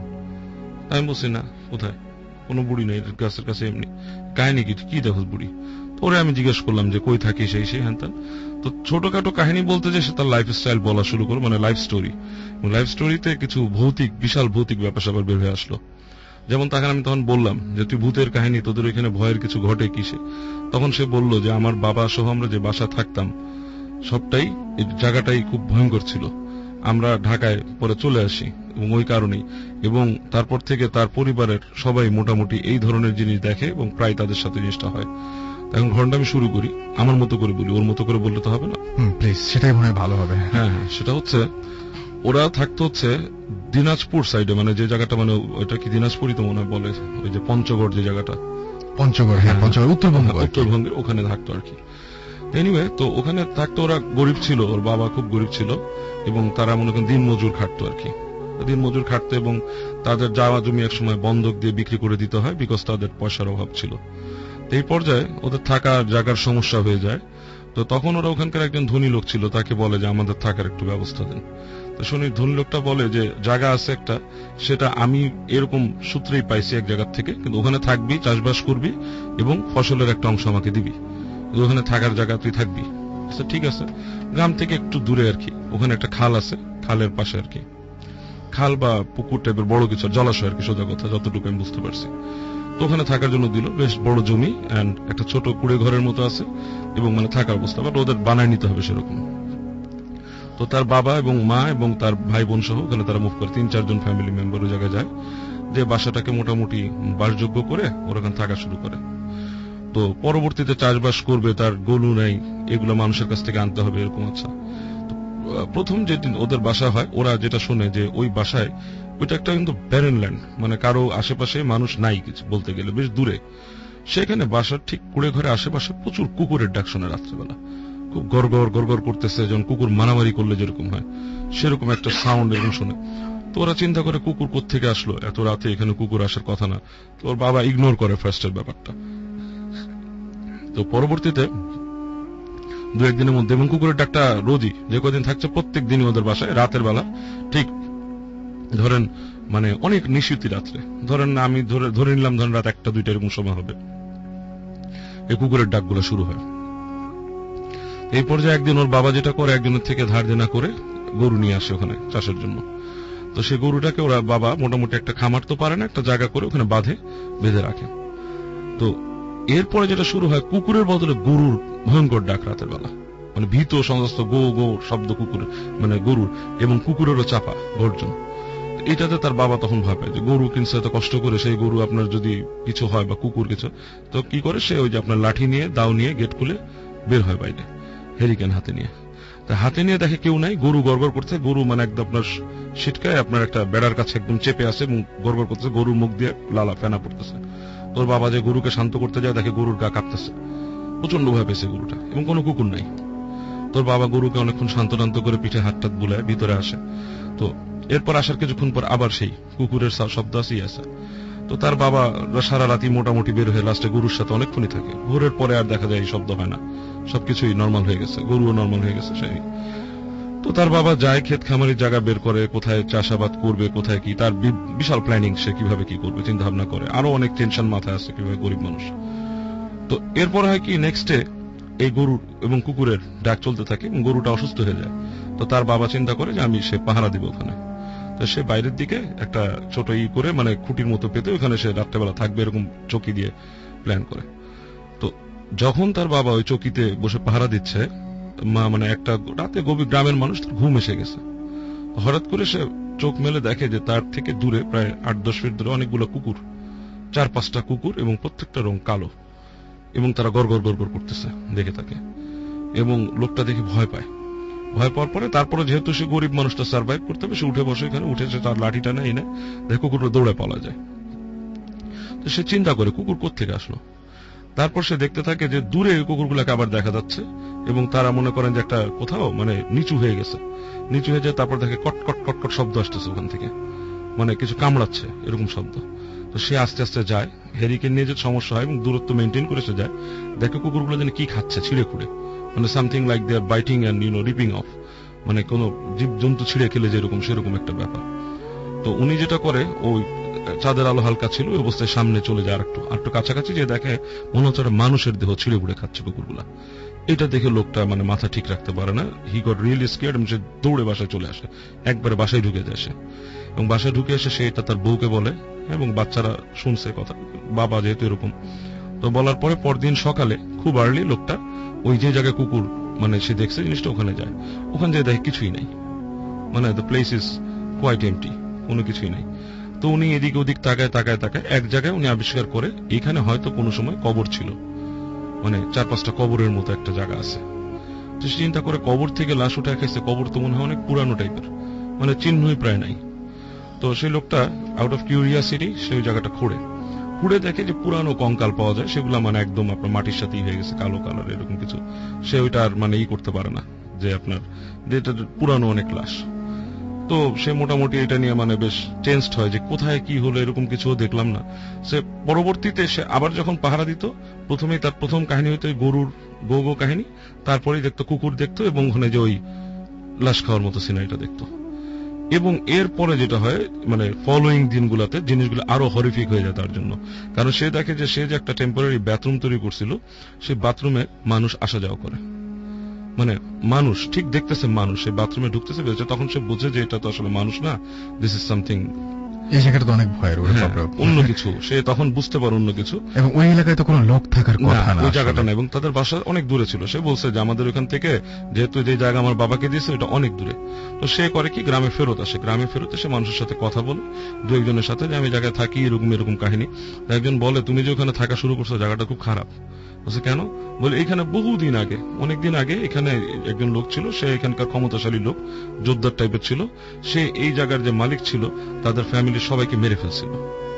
আমি বলছি না, কোথায়? কোনো বুড়ি নেই গাছের কাছে। এমনি কাহিনী কি, কি দেখো বুড়ি? পরে আমি জিজ্ঞেস করলাম যে কই থাকি, সেই সেই হ্যান ত্যান। তো ছোটখাটো কাহিনী বলতে যে সে তার লাইফ স্টাইল বলা শুরু করলো, মানে লাইফ স্টোরি। লাইফ স্টোরিতে কিছু ভৌতিক, বিশাল ভৌতিক ব্যাপার স্যাপার বের হয়ে আসলো। যেমন তাকে আমি তখন বললাম যে তুই ভূতের কাহিনী, তোদের ওইখানে ভয়ের কিছু ঘটে কিসে? তখন সে বলল যে আমার বাবা সহ আমরা যে বাসা থাকতাম সবটাই, এই জায়গাটাই খুব ভয়ঙ্কর ছিল। আমরা ঢাকায় পরে চলে আসি এবং ওই কারণেই, এবং তারপর থেকে তার পরিবারের সবাই মোটামুটি এই ধরনের জিনিস দেখে এবং প্রায় তাদের সাথে জিনিসটা হয়। এখন ঘটনাটা আমি শুরু করি, আমার মতো করে বলি, ওর মতো করে বললে তো হবে না। প্লিজ, সেটাই মনে হয় ভালো হবে। হ্যাঁ হ্যাঁ, সেটা হচ্ছে ওরা থাকতো হচ্ছে দিনাজপুর সাইডে, মানে যে জায়গাটা, মানে ওইটা কি দিনাজপুরই তো মনে হয় বলে, ওই যে পঞ্চগড় যে জায়গাটা, পঞ্চগড়, হ্যাঁ পঞ্চগড়, উত্তরবঙ্গ, উত্তরবঙ্গের ওখানে থাকতো আর কি। এনিওয়ে, তো ওখানে থাকতো, ওরা গরিব ছিল, ওর বাবা খুব গরিব ছিল এবং তারা মনে করেন দিন মজুর খাটতো আর কি, দিন মজুর খাটতো এবং তাদের যাওয়া জমি এক সময় বন্ধক দিয়ে বিক্রি করে দিতে হয়, বিকজ তাদের পয়সার অভাব ছিল। এই পর্যায়ে ওদের থাকার জায়গার সমস্যা হয়ে যায়। তো তখন ওরা ওখানকার একজন ধনী লোক ছিল, তাকে বলে যে আমাদের থাকার একটু ব্যবস্থা দেন। তো শুনি ধনী লোকটা বলে যে জায়গা আছে একটা, সেটা আমি এরকম সূত্রেই পাইছি এক জায়গা থেকে, কিন্তু ওখানে থাকবি, চাষবাস করবি এবং ফসলের একটা অংশ আমাকে দিবি, ওখানে থাকার জায়গা তুই থাকবি। আচ্ছা ঠিক আছে। গ্রাম থেকে একটু দূরে আর কি, ওখানে একটা খাল আছে, খালের পাশে আর কি, খাল বা পুকুর টাইপের বড় কিছু জলাশয় আর কি, সোজা কথা, যতটুকু আমি বুঝতে পারছি। তো ওখানে থাকার জন্য দিল, বেশ বড় জমি এন্ড একটা ছোট কুড়ে ঘরের মতো আছে এবং মানে থাকার অবস্থা, বাট ওদের বানায় নিতে হবে সেরকম। তো তার বাবা এবং মা এবং তার ভাই বোন সহ ওখানে তারা মুভ করে, তিন চারজন ফ্যামিলি মেম্বার ওই জায়গায় যায়, যে বাসাটাকে মোটামুটি বাসযোগ্য করে ওরা ওখানে থাকা শুরু করে। তো পরবর্তীতে চাষবাস করবে, তার গরু নাই, এগুলো মানুষের কাছ থেকে আনতে হবে এরকম। আচ্ছা, প্রথম যেদিন ওদের বাসা হয়, ওরা যেটা শুনে যে ওই বাসায়, ওইটা একটা কিন্তু ব্যারেন ল্যান্ড, মানে কারো আশেপাশে মানুষ নাই কিছু বলতে গেলে, বেশ দূরে। সেখানে বাসার ঠিক কুড়ে ঘরে আশেপাশে প্রচুর কুকুরের ডাক শোনে রাত্রেবেলা, খুব গড়গড় গড়গড় করতেছে, যখন কুকুর মারামারি করলে যেরকম হয় সেরকম একটা সাউন্ড এরকম শুনে। তো ওরা চিন্তা করে কুকুর কোত্থেকে আসলো এত রাতে, এখানে কুকুর আসার কথা না। তো ওর বাবা ইগনোর করে ফার্স্টের ব্যাপারটা। তো পরবর্তীতে দু একদিনের মধ্যে, এবং কুকুরের ডাকটা রোজই, যে কদিন থাকছে প্রত্যেক দিনই ওদের বাসায় রাতের বেলা, ঠিক ধরেন মানে অনেক নিশীথি রাত্রে, ধরেন আমি ধরে ধরে নিলাম ধরেন রাত একটা দুইটা এরকম সময় হবে, এই কুকুরের ডাকগুলো শুরু হয়। এই পর্যায়ে একদিন ওর বাবা যেটা করে, একজনের থেকে ধার দেনা করে গরু নিয়ে আসে ওখানে চাষের জন্য। তো সেই গরুটাকে ওরা বাবা মোটামুটি একটা খামার তো পারে না, একটা জায়গা করে ওখানে বাঁধে, বেঁধে রাখে। তো এরপরে যেটা শুরু হয়, কুকুরের বদলে গরুর ভয়ঙ্কর ডাক রাতের বেলা, মানে ভীত সমস্ত গো গো শব্দ কুকুরের, মানে গরুর, এবং কুকুরেরও চাপা গর্জন। এটাতে তার বাবা তখন ভাবে যে গরু কিনছে এত কষ্ট করে, সেই গরু আপনার যদি কিছু হয় বা কুকুর কিছু, তো কি করে সে ওই যে আপনার লাঠি নিয়ে, দাও নিয়ে গেট খুলে বের হয় বাইরে, হেরিকেন হাতে নিয়ে। তা হাতে নিয়ে দেখে কেউ নাই, গরু গড়গড় করছে, গরু মানে একদম আপনার সিটকায় আপনার একটা বেড়ার কাছে একদম চেপে আছে এবং গড়গড় করতেছে, গরুর মুখ দিয়ে লালা ফেনা পড়তেছে। তোর বাবা যে গরুকে শান্ত করতে যায়, দেখে গরুর গা কাঁপতেছে, প্রচন্ড ভয় পেয়েছে গরুটা, এবং কোনো কুকুর নাই। তোর বাবা গরুকে অনেকক্ষণ শান্ত টান্ত করে পিঠে হাত টাত বুলায় ভিতরে আসে। তো এরপর আসার কিছুক্ষণ পর আবার সেই কুকুরের শব্দ আসেই আসে। তো তার বাবা সারা রাতি মোটামুটি বের হয়ে লাস্টে গরুর সাথে অনেকক্ষণই থাকে। ভোরের পরে আর দেখা যায় এই শব্দ হয় না, সবকিছুই নর্মাল হয়ে গেছে, গরুও নর্মাল হয়ে গেছে সেই। তো তার বাবা যায় ক্ষেত খামারির জায়গা বের করে, কোথায় চাষাবাদ করবে, কোথায় কি, তার বিশাল প্ল্যানিং, সে কিভাবে কি করবে চিন্তা ভাবনা করে, আরো অনেক টেনশন মাথায় আছে কিভাবে, গরিব মানুষ। তো এরপর হয় কি, নেক্সট ডে এই গরুর এবং কুকুরের ডাক চলতে থাকে এবং গরুটা অসুস্থ হয়ে যায়। তো তার বাবা চিন্তা করে যে আমি সে পাহারা দিব ওখানে। তো সে বাইরের দিকে একটা ছোট ই করে, মানে খুঁটির মতো পেতে ওখানে সে রাত্রেবেলা থাকবে, এরকম চকি দিয়ে প্ল্যান করে। তো যখন তার বাবা ওই চকিতে বসে পাহারা দিচ্ছে, মা মানে একটা রাতে গভীর গ্রামের মানুষ, তার ঘুম এসে গেছে। হঠাৎ করে সে চোখ মেলে দেখে যে তার থেকে দূরে প্রায় আট দশ ফিট দূরে অনেকগুলো কুকুর, চার পাঁচটা কুকুর, এবং প্রত্যেকটা রং কালো, এবং তারা গড়গড় গড়গড় করতেছে দেখে তাকে। এবং লোকটা দেখে ভয় পায়। ভয় পাওয়ার পরে তারপরে যেহেতু সে গরিব মানুষটা সার্ভাইভ করতে হবে, সে উঠে বসে, এখানে উঠে সে তার লাঠিটা নেয়, এনে দেখে কুকুরটা দৌড়ে পালা যায়। তো সে চিন্তা করে কুকুর কোত্থেকে আসলো। তারপর সে দেখতে থাকে যে দূরে কুকুরগুলোকে আবার দেখা যাচ্ছে এবং তারা মনে করেন যে একটা কোথাও মানে নিচু হয়ে গেছে, নিচু হয়ে যায়। তারপর দেখে কট কট কট কট শব্দ আসতেছে ওখান থেকে, মানে কিছু কামড়াচ্ছে এরকম শব্দ। তো সে আস্তে আস্তে যায়, হ্যারিকেন নিয়ে যে সমস্যা হয় এবং দূরত্ব মেনটেন করে সে যায়, দেখে কুকুরগুলো যেন কি খাচ্ছে ছিঁড়ে খুঁড়ে, মানে something like they are biting and you know ripping off, মানে কোন জীব জন্তু ছিঁড়ে খেলে যেরকম সেরকম একটা ব্যাপার। তো উনি যেটা করে, ওই চাঁদের আলো হালকা ছিল, ওই অবস্থায় সামনে চলে যায়, আর একটু আর একটু কাছাকাছি যে দেখে মনে হচ্ছে মানুষের দেহ ছিঁড়ে বুড়ে খাচ্ছে কুকুরগুলা। এটা দেখে লোকটা মানে মাথা ঠিক রাখতে পারে না, হি গট রিয়েলি স্কেয়ার্ড এবং সে দৌড়ে বাসায় চলে আসে, একবারে বাসায় ঢুকে যায় সে। এবং বাসায় ঢুকে এসে সে এটা তার বউকে বলে এবং বাচ্চারা শুনছে কথা, বাবা যেহেতু এরকম। তো বলার পরে পরদিন সকালে খুব আর্লি লোকটা ওই যে জায়গায় কুকুর মানে সে দেখছে জিনিসটা, ওখানে যায়। ওখানে যায় দেখে কিছুই নাই, মানে the place is quite empty, কোনো কিছুই নাই। তো উনি এদিক ওদিক তাকায় তাকায় তাকায় এক জায়গায় উনি আবিষ্কার করে এখানে হয়তো কোনো সময় কবর ছিল, মানে চার পাঁচটা কবরের মতো একটা জায়গা আছে। তো সে চিন্তা করে কবর থেকে লাশ উঠে খেয়েছে, কবর তো মনে হয় অনেক পুরানো টাইপের, মানে চিহ্নই প্রায় নাই। তো সেই লোকটা আউট অফ কিউরিয়াসিটি সে ওই জায়গাটা খুঁড়ে খুঁড়ে দেখে যে পুরানো কঙ্কাল পাওয়া যায়, সেগুলো মানে একদম আপনার মাটির সাথেই হয়ে গেছে, কালো কালার এরকম কিছু। সে ওইটা আর মানে ই করতে পারে না যে আপনার যেটা পুরানো অনেক লাশ। তো সে মোটামুটি এটা নিয়ে মানে বেশ টেন্সড হয় যে কোথায় কি হলো, এরকম কিছু দেখলাম না। সে পরবর্তীতে সে আবার যখন পাহারা দিত, প্রথমেই তার প্রথম কাহিনী হইতো গরুর গো গো কাহিনী, তারপরেই দেখতো কুকুর দেখতো এবং ওখানে যে ওই লাশ খাওয়ার মতো সিনারিটা দেখতো। এবং এরপরে যেটা হয় মানে ফলোয়িং দিনগুলোতে জিনিসগুলো আরো হরিফিক হয়ে যায় তার জন্য, কারণ সে দেখে যে সে যে একটা টেম্পোরারি বাথরুম তৈরি করছিল, সেই বাথরুমে মানুষ আসা যাওয়া করে, মানে মানুষ ঠিক দেখতেছে মানুষ, সে বাথরুমে ঢুকতেছে বেরোচ্ছে, তখন সে বুঝে যে এটা তো আসলে মানুষ না, দিস ইজ সামথিং, এই জায়গাটা তো অনেক ভয়ের, অন্য কিছু। সে তখন বুঝতে পারে অন্য কিছু, এবং ওই এলাকায় তো কোনো লোক থাকার কথা না, ওই জায়গাটা না, এবং তাদের বাসা অনেক দূরে ছিল। সে বলছে যে আমাদের ওখান থেকে যেহেতু যে জায়গা আমার বাবাকে দিয়েছে এটা অনেক দূরে। তো সে করে কি, গ্রামে ফেরত আসে, গ্রামে ফেরত এসে মানুষের সাথে কথা বলে দু একজনের সাথে যে আমি জায়গায় থাকি, এরকম এরকম কাহিনী। একজন বলে তুমি যে ওখানে থাকা শুরু করছো জায়গাটা খুব খারাপ। বলছে কেন? বলে এখানে বহুদিন আগে, অনেকদিন আগে এখানে একজন লোক ছিল, সে এখানকার ক্ষমতাশালী লোক, যোদ্ধার টাইপের ছিল। সে এই জায়গার যে মালিক ছিল তাদের ফ্যামিলির সবাইকে মেরে ফেলছিল,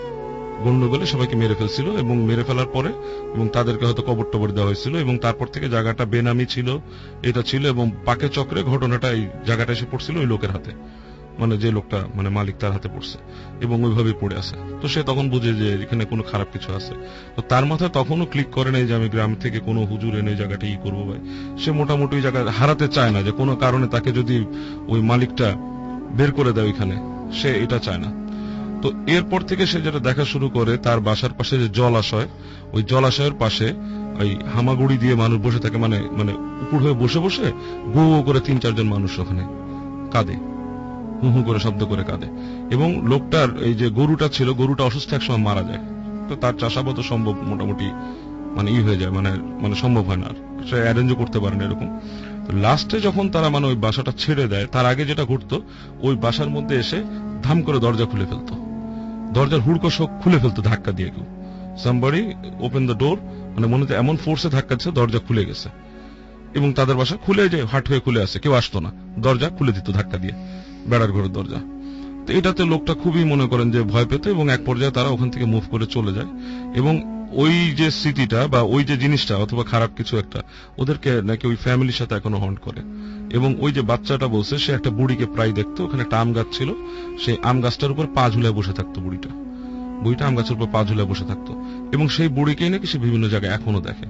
গন্ডগোলে সবাইকে মেরে ফেলছিল, এবং মেরে ফেলার পরে এবং তাদেরকে হয়তো কবর টবর দেওয়া হয়েছিল, এবং তারপর থেকে জায়গাটা বেনামি ছিল, এটা ছিল, এবং পাকে চক্রে ঘটনাটা এই জায়গাটা এসে পড়ছিল ওই লোকের হাতে, মানে যে লোকটা মানে মালিক তার হাতে পড়ছে এবং ওইভাবেই পড়ে আছে। তো সে তখন বুঝে যে এখানে কোনো খারাপ কিছু আছে। তো তার মাথায় তখনও ক্লিক করে নাই যে আমি গ্রাম থেকে কোনো হুজুর এনে জায়গাটা ই করবো ভাই। সে মোটামুটি ওই জায়গা হারাতে চায় না, যে কোনো কারণে তাকে যদি ওই মালিকটা বের করে দেয় ওইখানে, সে এটা চায় না। তো এরপর থেকে সে যেটা দেখা শুরু করে, তার বাসার পাশে যে জলাশয়, ওই জলাশয়ের পাশে ওই হামাগুড়ি দিয়ে মানুষ বসে থাকে, মানে মানে উপর হয়ে বসে বসে গো গো করে তিন চারজন মানুষ ওখানে কাঁদে, হু হু করে শব্দ করে কাঁদে। এবং লোকটার এই যে গরুটা ছিল, গরুটা অসুস্থ একসময় মারা যায়। তো তার চাষাবাদ সম্ভব মোটামুটি মানে ই হয়ে যায়, মানে মানে সম্ভব হয় না, আর সে অ্যারেঞ্জও করতে পারে না এরকম। লাস্টে যখন তারা মানে ওই বাসাটা ছেড়ে দেয়, তার আগে যেটা ঘটতো, ওই বাসার মধ্যে এসে ধাম করে দরজা খুলে ফেলতো, দরজার হুড়কো শোক খুলে ফেলতো ধাক্কা দিয়ে, কেউ সামবডি ওপেন দ্য ডোর, মানে মনে হচ্ছে এমন ফোর্সে ধাক্কা দিচ্ছে দরজা খুলে গেছে, এবং তাদের বাসা খুলে যে হাট হয়ে খুলে আসে, কেউ আসতো না, দরজা খুলে দিত ধাক্কা দিয়ে, বেড়ার ঘরের দরজা। তো এটাতে লোকটা খুবই মনে করেন যে ভয় পেত, এবং এক পর্যায়ে তারা ওখান থেকে মুভ করে চলে যায়। এবং ওই যে স্মৃতিটা বা ওই যে জিনিসটা অথবা খারাপ কিছু একটা ওদেরকে নাকি ওই ফ্যামিলির সাথে এখনো হন্ট করে। এবং ওই যে বাচ্চাটা বলছে সে একটা বুড়িকে প্রায় দেখতো, ওখানে একটা আম গাছ ছিল, সেই আম গাছটার উপর পা ঝুলে বসে থাকতো বুড়িটা, বুড়িটা আম গাছের উপর পা ঝুলে বসে থাকতো, এবং সেই বুড়িকেই নাকি সে বিভিন্ন জায়গায় এখনো দেখে।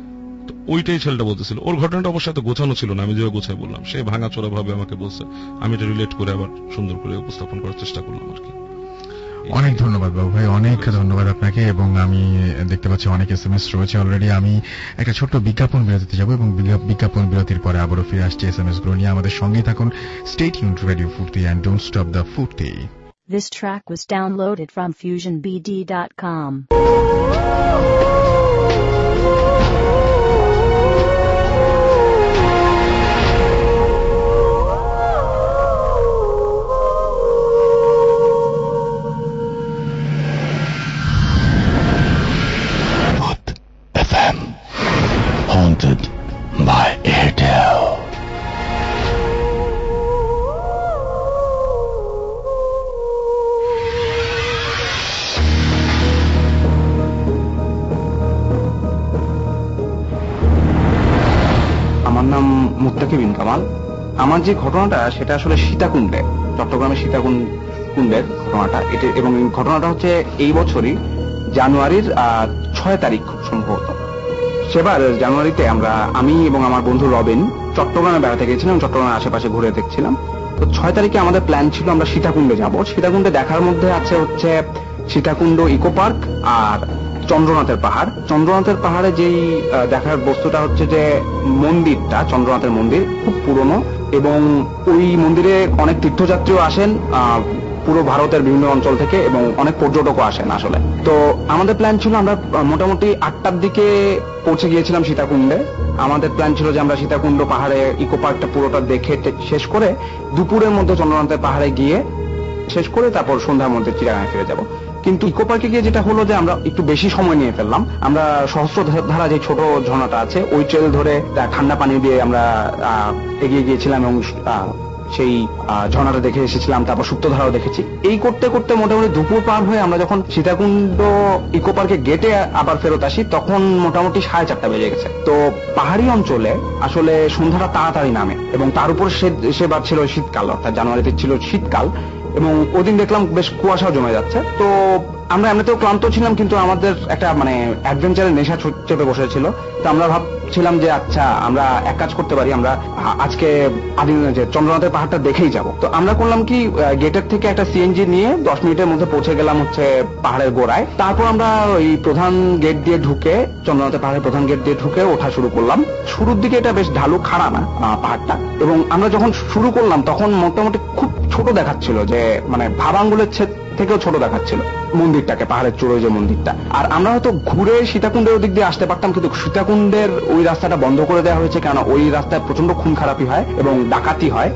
তো ওইটাই ছেলেটা বলতেছিল। ওর ঘটনাটা অবশ্যই এত গোছানো ছিল না, আমি যেভাবে গোছায় বললাম, সে ভাঙাচোরা ভাবে আমাকে বলছে, আমি এটা রিলেট করে আবার সুন্দর করে উপস্থাপন করার চেষ্টা করলাম আর কি। অনেক ধন্যবাদ বাবু ভাই, অনেক ধন্যবাদ আপনাকে। এবং আমি দেখতে পাচ্ছি অনেক এস এম এস রয়েছে অলরেডি। আমি একটা ছোট্ট বিজ্ঞাপন বিরতিতে যাব, এবং বিজ্ঞাপন বিরতির পরে আবারও ফিরে আসছি এস এম এস গুলো নিয়ে। আমাদের সঙ্গেই থাকুন, stay tuned to radio Foorti and don't stop the Foorti. This track was downloaded from fusion b d dot com. Haunted by Airtel. আমার নাম মুত্তাকি বিন কামাল। আমার যে ঘটনাটা সেটা আসলে সীতাকুণ্ডে, চট্টগ্রামের সীতাকুণ্ডের ঘটনাটা এটা, এবং ঘটনাটা হচ্ছে এই বছরই জানুয়ারির ছয় তারিখ খুব সম্ভবত। সেবার জানুয়ারিতে আমরা আমি এবং আমার বন্ধু রবিন চট্টগ্রামে বেড়াতে গেছিলাম, চট্টগ্রামের আশেপাশে ঘুরে দেখছিলাম। তো ছয় তারিখে আমাদের প্ল্যান ছিল আমরা সীতাকুণ্ডে যাব। সীতাকুণ্ডে দেখার মধ্যে আছে হচ্ছে সীতাকুণ্ড ইকো পার্ক আর চন্দ্রনাথের পাহাড়। চন্দ্রনাথের পাহাড়ে যেই দেখার বস্তুটা হচ্ছে যে মন্দিরটা, চন্দ্রনাথের মন্দির খুব পুরনো, এবং ওই মন্দিরে অনেক তীর্থযাত্রীও আসেন পুরো ভারতের বিভিন্ন অঞ্চল থেকে, এবং অনেক পর্যটকও আসেন আসলে। তো আমাদের প্ল্যান ছিল আমরা মোটামুটি আটটার দিকে পৌঁছে গিয়েছিলাম সীতাকুণ্ডে। আমাদের প্ল্যান ছিল যে আমরা সীতাকুণ্ড পাহাড়ে ইকো পার্কটা পুরোটা দেখে শেষ করে দুপুরের মধ্যে চন্দ্রনাথের পাহাড়ে গিয়ে শেষ করে তারপর সন্ধ্যার মধ্যে চিড়িয়াখানায় ফিরে যাব। কিন্তু ইকো পার্কে গিয়ে যেটা হলো যে আমরা একটু বেশি সময় নিয়ে ফেললাম। আমরা সহস্রধারা যে ছোট ঝর্ণাটা আছে ওই ট্রেল ধরে ঠান্ডা পানি দিয়ে আমরা এগিয়ে গিয়েছিলাম এবং সেই ঝর্ণাটা দেখে এসেছিলাম, তারপর সুপ্তধারাও দেখেছি। এই করতে করতে মোটামুটি দুপুর পার হয়ে আমরা যখন সীতাকুণ্ড ইকো পার্কে গেটে আবার ফেরত আসি তখন মোটামুটি সাড়ে চারটা বেজে গেছে। তো পাহাড়ি অঞ্চলে আসলে সন্ধ্যাটা তাড়াতাড়ি নামে, এবং তার উপর সেবার ছিল শীতকাল, অর্থাৎ জানুয়ারিতে ছিল শীতকাল, এবং ওদিন দেখলাম বেশ কুয়াশাও জমে যাচ্ছে। তো আমরা এমনিতেও ক্লান্ত ছিলাম, কিন্তু আমাদের একটা মানে অ্যাডভেঞ্চারের নেশা চেপে বসেছিল। তো আমরা ভাবছিলাম যে আচ্ছা আমরা এক কাজ করতে পারি, আমরা আজকে আদিন যে চন্দ্রনাথের পাহাড়টা দেখেই যাব। তো আমরা করলাম কি, গেটের থেকে একটা সিএনজি নিয়ে দশ মিনিটের মধ্যে পৌঁছে গেলাম হচ্ছে পাহাড়ের গোড়ায়। তারপর আমরা ওই প্রধান গেট দিয়ে ঢুকে, চন্দ্রনাথের পাহাড়ের প্রধান গেট দিয়ে ঢুকে ওঠা শুরু করলাম। শুরুর দিকে এটা বেশ ঢালু খাড়া না পাহাড়টা, এবং আমরা যখন শুরু করলাম তখন মোটামুটি খুব ছোট দেখাচ্ছিল, যে মানে ভাবাঙ্গুলের ছেদ থেকেও ছোট দেখাচ্ছিল মন্দিরটাকে, পাহাড়ের চূড়োয় যে মন্দিরটা। আর আমরা হয়তো ঘুরে সীতাকুণ্ডের দিক দিয়ে আসতে পারতাম, কিন্তু সীতাকুণ্ডের ওই রাস্তাটা বন্ধ করে দেওয়া হয়েছে, কেন ওই রাস্তায় প্রচন্ড খুন খারাপি হয় এবং ডাকাতি হয়,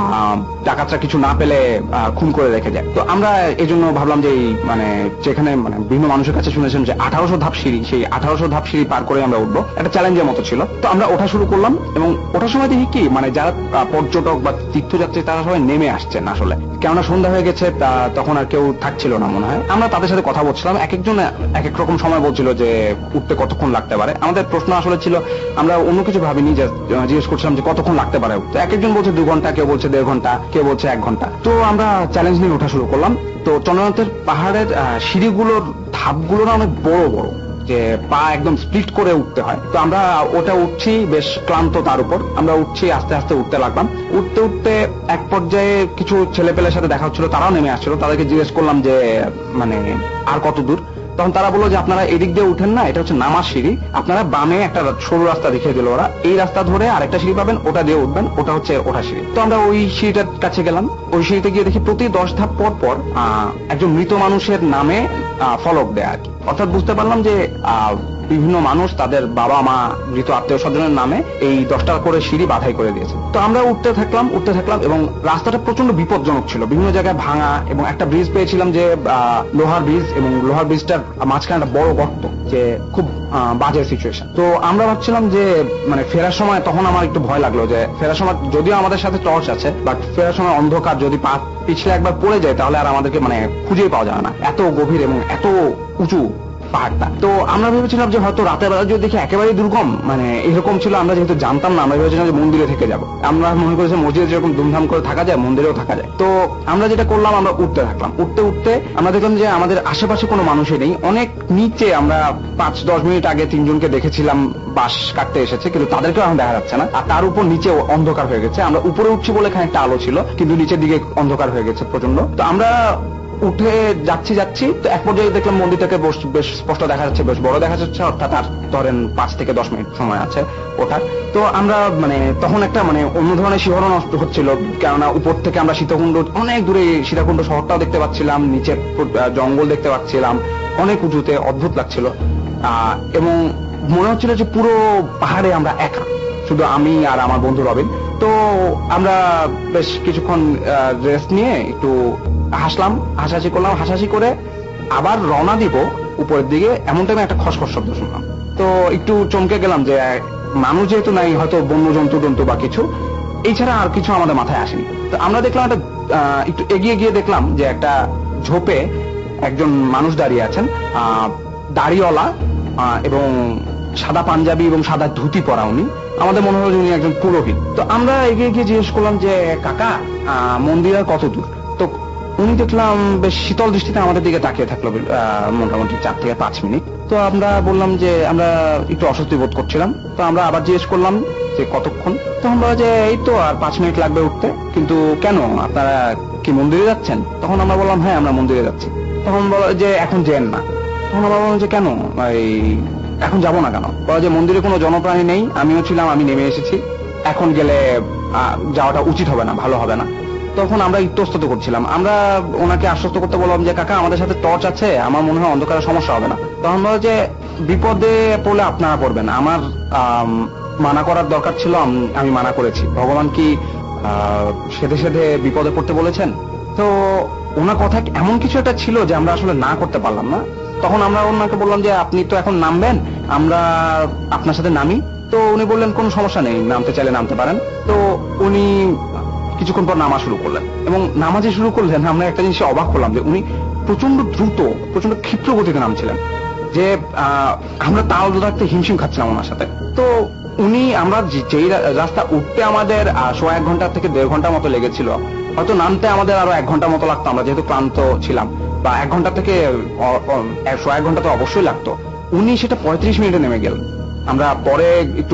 ডাকাতরা কিছু না পেলে খুন করে রেখে যায়। তো আমরা এই জন্য ভাবলাম যে মানে যেখানে মানে বিভিন্ন মানুষের কাছে শুনেছেন যে আঠারোশো ধাপ সিঁড়ি, সেই আঠারোশো ধাপ সিঁড়ি পার করে আমরা উঠবো, একটা চ্যালেঞ্জের মতো ছিল। তো আমরা ওঠা শুরু করলাম, এবং ওঠার সময় দেখি কি মানে যারা পর্যটক বা তীর্থযাত্রী তারা সবাই নেমে আসছেন আসলে, কেননা সন্ধ্যা হয়ে গেছে, তখন আর কেউ থাকছিল না মনে হয়। আমরা তাদের সাথে কথা বলছিলাম, এক একজন এক এক রকম সময় বলছিল যে উঠতে কতক্ষণ লাগতে পারে। আমাদের প্রশ্ন আসলে ছিল, আমরা অন্য কিছু ভাবিনি, যে জিজ্ঞেস করছিলাম যে কতক্ষণ লাগতে পারে। তো এক একজন বলছে দু ঘন্টা, কেউ বলছে দেড় ঘন্টা, কেউ বলছে এক ঘন্টা। তো আমরা চ্যালেঞ্জ নিয়ে ওঠা শুরু করলাম। তো চন্দ্রনাথের পাহাড়ের সিঁড়িগুলোর ধাপগুলো না অনেক বড় বড়, যে পা একদম স্প্লিট করে উঠতে হয়। তো আমরা ওটা উঠছি বেশ ক্লান্ত, তার উপর আমরা উঠছি, আস্তে আস্তে উঠতে লাগলাম। উঠতে উঠতে এক পর্যায়ে কিছু ছেলেপেলের সাথে দেখা হচ্ছিল, তারাও নেমে আসছিল। তাদেরকে জিজ্ঞেস করলাম যে মানে আর কত দূর। তখন তারা বললো যে আপনারা এদিক দিয়ে উঠেন না, এটা হচ্ছে নামার সিঁড়ি, আপনারা বামে একটা সরু রাস্তা দেখিয়ে দিল ওরা, এই রাস্তা ধরে আরেকটা সিঁড়ি পাবেন, ওটা দিয়ে উঠবেন, ওটা হচ্ছে ওঠা সিঁড়ি। তো আমরা ওই সিঁড়িটার কাছে গেলাম। ওই সিঁড়িতে গিয়ে দেখি প্রতি দশ ধাপ পর পর একজন মৃত মানুষের নামে ফলক দেয়া আর কি। অর্থাৎ বুঝতে পারলাম যে বিভিন্ন মানুষ তাদের বাবা মা মৃত আত্মীয় স্বজনের নামে এই দশটা করে সিঁড়ি বাধাই করে দিয়েছে। তো আমরা উঠতে থাকলাম উঠতে থাকলাম এবং রাস্তাটা প্রচন্ড বিপজ্জনক ছিল, বিভিন্ন জায়গায় ভাঙা, এবং একটা ব্রিজ পেয়েছিলাম যে লোহার ব্রিজ, এবং লোহার ব্রিজটার মাঝখানে একটা বড় গর্ত, যে খুব বাজে সিচুয়েশন। তো আমরা ভাবছিলাম যে মানে ফেরার সময়, তখন আমার একটু ভয় লাগলো যে ফেরার সময় যদিও আমাদের সাথে টর্চ আছে, বাট ফেরার সময় অন্ধকার, যদি পা পিছলে একবার পড়ে যায় তাহলে আর আমাদেরকে মানে খুঁজেই পাওয়া যাবে না, এত গভীর এবং এত উঁচু পাহাড়টা। তো আমরা ভেবেছিলাম যে হয়তো রাতের বেলা যদি দেখি একেবারেই দুর্গম, মানে এরকম ছিল। আমরা যেহেতু জানতাম না, আমরা ভেবেছিলাম যে মন্দিরে থেকে যাব। আমরা মনে করেছি মসজিদে যেরকম ধুমধাম করে থাকা যায় মন্দিরেও থাকা যায়। তো আমরা যেটা করলাম, আমরা উঠতে থাকলাম। উঠতে উঠতে আমরা দেখলাম যে আমাদের আশেপাশে কোনো মানুষই নেই। অনেক নিচে আমরা পাঁচ দশ মিনিট আগে তিনজনকে দেখেছিলাম বাঁশ কাটতে এসেছে, কিন্তু তাদেরকেও এখন দেখা যাচ্ছে না। আর তার উপর নিচে অন্ধকার হয়ে গেছে। আমরা উপরে উঠছি বলে খানিকটা আলো ছিল, কিন্তু নিচের দিকে অন্ধকার হয়ে গেছে প্রচন্ড। তো আমরা উঠে যাচ্ছি যাচ্ছি তো এক পর্যায়ে দেখলাম মন্দিরটাকে বেশ স্পষ্ট দেখা যাচ্ছে, বেশ বড় দেখা যাচ্ছে, অর্থাৎ আর ধরেন পাঁচ থেকে দশ মিনিট সময় আছে ওঠার। তো আমরা মানে তখন একটা মানে অন্য ধরনের শিহরণ হচ্ছিল, কেননা উপর থেকে আমরা সীতাকুণ্ড অনেক দূরে, সীতাকুণ্ড শহরটাও দেখতে পাচ্ছিলাম, নিচে জঙ্গল দেখতে পাচ্ছিলাম, অনেক উঁচুতে, অদ্ভুত লাগছিল। আহ এবং মনে হচ্ছিল যে পুরো পাহাড়ে আমরা একা, শুধু আমি আর আমার বন্ধু রবিন। তো আমরা বেশ কিছুক্ষণ রেস্ট নিয়ে একটু হাসলাম, হাসাহাসি করলাম। হাসাহাসি করে আবার রওনা দিব উপরের দিকে, এমন টাইমে একটা খসখস শব্দ শুনলাম। তো একটু চমকে গেলাম যে মানুষ যেহেতু নাই, হয়তো বন্য জন্তু জন্তু বা কিছু, এছাড়া আর কিছু আমাদের মাথায় আসেনি। তো আমরা দেখলাম একটা একটু এগিয়ে গিয়ে দেখলাম যে একটা ঝোপে একজন মানুষ দাঁড়িয়ে আছেন, আহ দাড়িওয়ালা এবং সাদা পাঞ্জাবি এবং সাদা ধুতি পরা উনি। আমাদের মনে হলো যে উনি একজন পুরোহিত। তো আমরা এগিয়ে গিয়ে জিজ্ঞেস করলাম যে কাকা মন্দির আর কত দূর? তো উনি দেখলাম বেশ শীতল দৃষ্টিতে আমাদের দিকে তাকিয়ে থাকলো মোটামুটি চার থেকে পাঁচ মিনিট। তো আমরা বললাম যে আমরা একটু অস্বস্তি বোধ করছিলাম। তো আমরা আবার জিজ্ঞেস করলাম যে কতক্ষণ? তখন বলা যে এই তো আর পাঁচ মিনিট লাগবে উঠতে। কিন্তু কেন, আপনারা কি মন্দিরে যাচ্ছেন? তখন আমরা বললাম হ্যাঁ আমরা মন্দিরে যাচ্ছি। তখন বলা যে এখন যেন না। তখন আমরা বললাম যে কেন, এই এখন যাবো না কেন? বলা যে মন্দিরে কোনো জনপ্রাণী নেই, আমিও ছিলাম, আমি নেমে এসেছি, এখন গেলে যাওয়াটা উচিত হবে না, ভালো হবে না। তখন আমরা ইতস্তত করছিলাম। আমরা ওনাকে আশ্বস্ত করতে বললাম যে কাকা আমাদের সাথে টর্চ আছে, আমার মনে হয় অন্ধকারের সমস্যা হবে না। তখন বলা যে বিপদে পড়লে আপনারা পড়বেন, আমার মানা করার দরকার ছিল, আমি মানা করেছি। ভগবান কি সেধে সেধে বিপদে পড়তে বলেছেন? তো ওনার কথা এমন কিছু একটা ছিল যে আমরা আসলে না করতে পারলাম না। তখন আমরা ওনাকে বললাম যে আপনি তো এখন নামবেন, আমরা আপনার সাথে নামি। তো উনি বললেন কোনো সমস্যা নেই, নামতে চাইলে নামতে পারেন। তো উনি কিছুক্ষণ পর নামা শুরু করলেন এবং নামাজে শুরু করলেন। আমরা একটা জিনিসে অবাক হলাম যে উনি প্রচন্ড দ্রুত, প্রচন্ড ক্ষিপ্র গতিতে নামছিলেন, যে আমরা তাল ধরতে হিমশিম খাচ্ছিলাম ওনার সাথে। তো উনি আমরা যেই রাস্তা উঠতে আমাদের সোয়া এক ঘন্টা থেকে দেড় ঘন্টা মতো লেগেছিল, হয়তো নামতে আমাদের আরো এক ঘন্টা মতো লাগতো, আমরা যেহেতু ক্লান্ত ছিলাম, বা এক ঘন্টা থেকে সোয়া এক ঘন্টা তো অবশ্যই লাগতো। উনি সেটা পঁয়ত্রিশ মিনিটে নেমে গেলেন। আমরা পরে একটু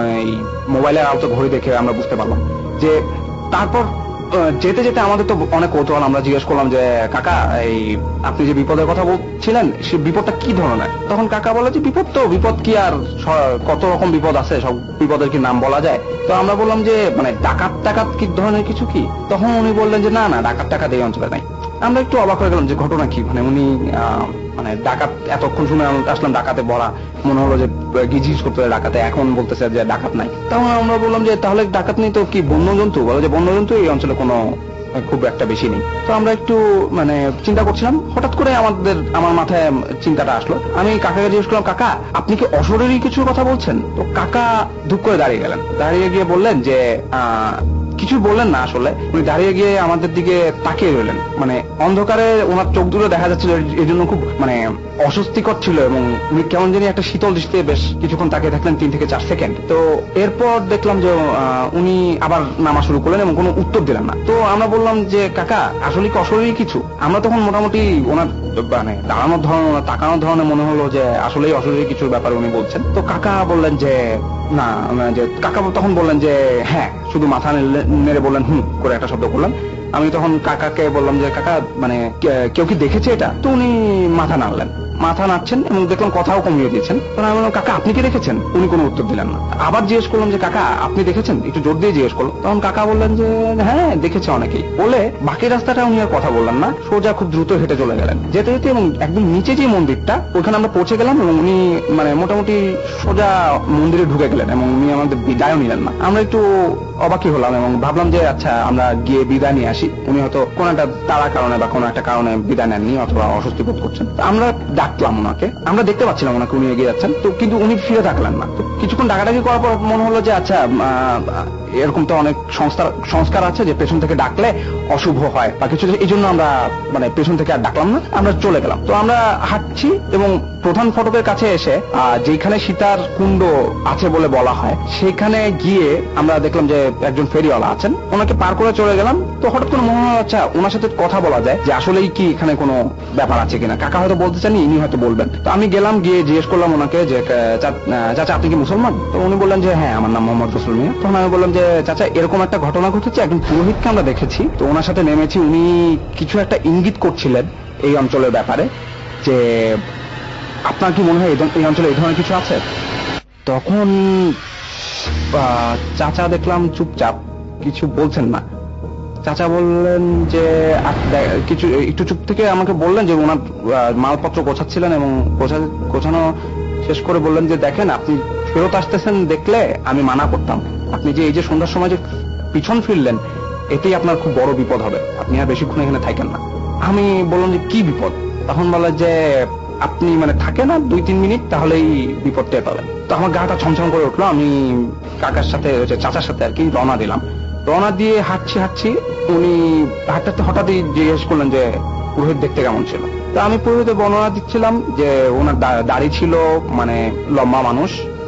মোবাইলের আলোতে ঘড়ি দেখে আমরা বুঝতে পারলাম যে তারপর যেতে যেতে আমাদের তো অনেক কৌতূহল। আমরা জিজ্ঞেস করলাম যে কাকা এই আপনি যে বিপদের কথা বলছিলেন সে বিপদটা কি ধরনের? তখন কাকা বলে যে বিপদ তো বিপদ কি আর কত রকম বিপদ আছে, সব বিপদের কি নাম বলা যায়? তো আমরা বললাম যে মানে ডাকাত টাকাত কি ধরনের কিছু কি? তখন উনি বললেন যে না না ডাকাত টাকাত এই অঞ্চলে নাই। আমরা একটু অবাক হয়ে গেলাম যে ঘটনা কি, মানে উনি মানে ডাকাত এতক্ষণ শুনে আসলাম ডাকাতে ভরা, মনে হলো যে গিজিজ করতে ডাকাতে, এখন বলতেছে যে ডাকাত নাই। তখন আমরা বললাম যে তাহলে ডাকাত নেই তো কি বন্য জন্তু? বলে যে বন্য জন্তু এই অঞ্চলে কোনো খুব একটা বেশি নেই। তো আমরা একটু মানে চিন্তা করছিলাম, হঠাৎ করে আমাদের আমার মাথায় চিন্তাটা আসলো। আমি কাকাকে জিজ্ঞেস করলাম কাকা আপনি কি অশরীরী কিছুর কথা বলছেন? তো কাকা ধুপ করে দাঁড়িয়ে গেলেন, দাঁড়িয়ে গিয়ে বললেন যে আহ কিছু বললেন না, আসলে উনি দাঁড়িয়ে গিয়ে আমাদের দিকে তাকিয়ে রইলেন। মানে অন্ধকারে ওনার চোখ দুটো দেখা যাচ্ছিল, এই জন্য খুব মানে অস্বস্তিকর ছিল এবং উনি কেমন জানি একটা শীতল দৃষ্টিতে বেশ কিছুক্ষণ তাকিয়ে থাকলেন, তিন থেকে চার সেকেন্ড। তো এরপর দেখলাম যে উনি আবার নামা শুরু করলেন এবং কোনো উত্তর দিলেন না। তো আমরা বললাম যে কাকা আসলে কি অশরীরী কিছু? আমরা তখন মোটামুটি ওনার মানে দাঁড়ানোর ধরন, তাকানোর ধরনের মনে হলো যে আসলেই অশরীরী কিছুর ব্যাপারে উনি বলছেন। তো কাকা বললেন যে না, যে কাকা তখন বললেন যে হ্যাঁ, শুধু মাথা নেড়ে বললেন হুম করে একটা শব্দ করলেন। আমি তখন কাকাকে বললাম যে কাকা মানে কেউ কি দেখেছে এটা? তো উনি মাথা নাড়লেন, মাথা নাড়ছেন এবং দেখলাম কথাও কমিয়ে দিয়েছেন। তখন আমি বললাম কাকা আপনি কি দেখেছেন? উনি কোনো উত্তর দিলেন না। আবার জিজ্ঞেস করলাম যে কাকা আপনি দেখেছেন? একটু জোর দিয়ে জিজ্ঞেস করলো। তখন কাকা বললেন যে হ্যাঁ দেখেছে অনেকেই। বলে বাকি রাস্তাটা উনি আর কথা বললেন না, সোজা খুব দ্রুত হেঁটে চলে গেলেন। যেতে যেতে এবং একদম নিচে যে মন্দিরটা ওইখানে আমরা পৌঁছে গেলাম এবং উনি মানে মোটামুটি সোজা মন্দিরে ঢুকে গেলেন এবং উনি আমাদের বিদায়ও নিলেন না। আমরা একটু অবাকই হলাম এবং ভাবলাম যে আচ্ছা আমরা গিয়ে বিদায় নিয়ে আসি। উনি হয়তো কোন একটা তাড়া কারণে বা কোনো একটা কারণে বিদায় নেননি অথবা অস্বস্তি বোধ করছেন। আমরা ডাকলাম ওনাকে, আমরা দেখতে পাচ্ছিলাম ওনাকে উনি এগিয়ে যাচ্ছেন, তো কিন্তু উনি ফিরে থাকলেন না। তো কিছুক্ষণ ডাকাডাকি করার পর মনে হলো যে আচ্ছা এরকম তো অনেক সংস্কার সংস্কার আছে যে পেছন থেকে ডাকলে অশুভ হয় বা কিছু, এই জন্য আমরা মানে পেছন থেকে আর ডাকলাম না, আমরা চলে গেলাম। তো আমরা হাঁটছি এবং প্রধান ফটকের কাছে এসে যেখানে সীতার কুণ্ড আছে বলে বলা হয় সেখানে গিয়ে আমরা দেখলাম যে একজন ফেরিওয়ালা আছেন, ওনাকে পার করে চলে গেলাম। তো হঠাৎ করে মনে হলো আচ্ছা ওনার সাথে কথা বলা যায় যে আসলেই কি এখানে কোনো ব্যাপার আছে কিনা। কাকা হয়তো বলতে চান, ইনি হয়তো বলবেন। তো আমি গেলাম, গিয়ে জিজ্ঞেস করলাম ওনাকে যে চাচা আপনি কি মুসলমান? তো উনি বললেন যে হ্যাঁ আমার নাম মোহাম্মদ রসুল মিয়া। তখন আমি বললাম যে চাচা এরকম একটা ঘটনা ঘটেছে, একজন পুরোহিতকে আমরা দেখেছি, তো ওনার সাথে নেমেছি, উনি কিছু একটা ইঙ্গিত করছিলেন এই অঞ্চলের ব্যাপারে, যে আপনার কি মনে হয় এই অঞ্চলে এই ধরনের কিছু আছে? তখন চাচা দেখলাম চুপচাপ, কিছু বলছেন না। চাচা বললেন যে কিছু একটু চুপ থেকে আমাকে বললেন যে ওনার মালপত্র গোছাচ্ছিলেন এবং গোছানো শেষ করে বললেন যে দেখেন আপনি ফেরত আসতেছেন দেখলে আমি মানা করতাম, আপনি যে এই যে সন্ধ্যার সময় যে পিছন ফিরলেন এতেই আপনার খুব বড় বিপদ হবে, আপনি আর বেশিক্ষণ এখানে থাকেন না। আমি বললাম যে কি বিপদ? তখন বলে যে আপনি মানে থাকে না দুই তিন মিনিট তাহলেই বিপদ টের পাবেন। তো আমার গাটা ছমছম করে উঠলো। আমি কাকার সাথে চাচার সাথে আর কি রওনা দিলাম। রওনা দিয়ে হাঁটছি হাঁটছি উনি হাঁটতে হাঁটতে হঠাৎই জিজ্ঞেস করলেন যে পুরোহিত দেখতে কেমন ছিল। তো আমি পুরোহিতের বর্ণনা দিচ্ছিলাম যে ওনার দাড়ি ছিল মানে লম্বা মানুষ,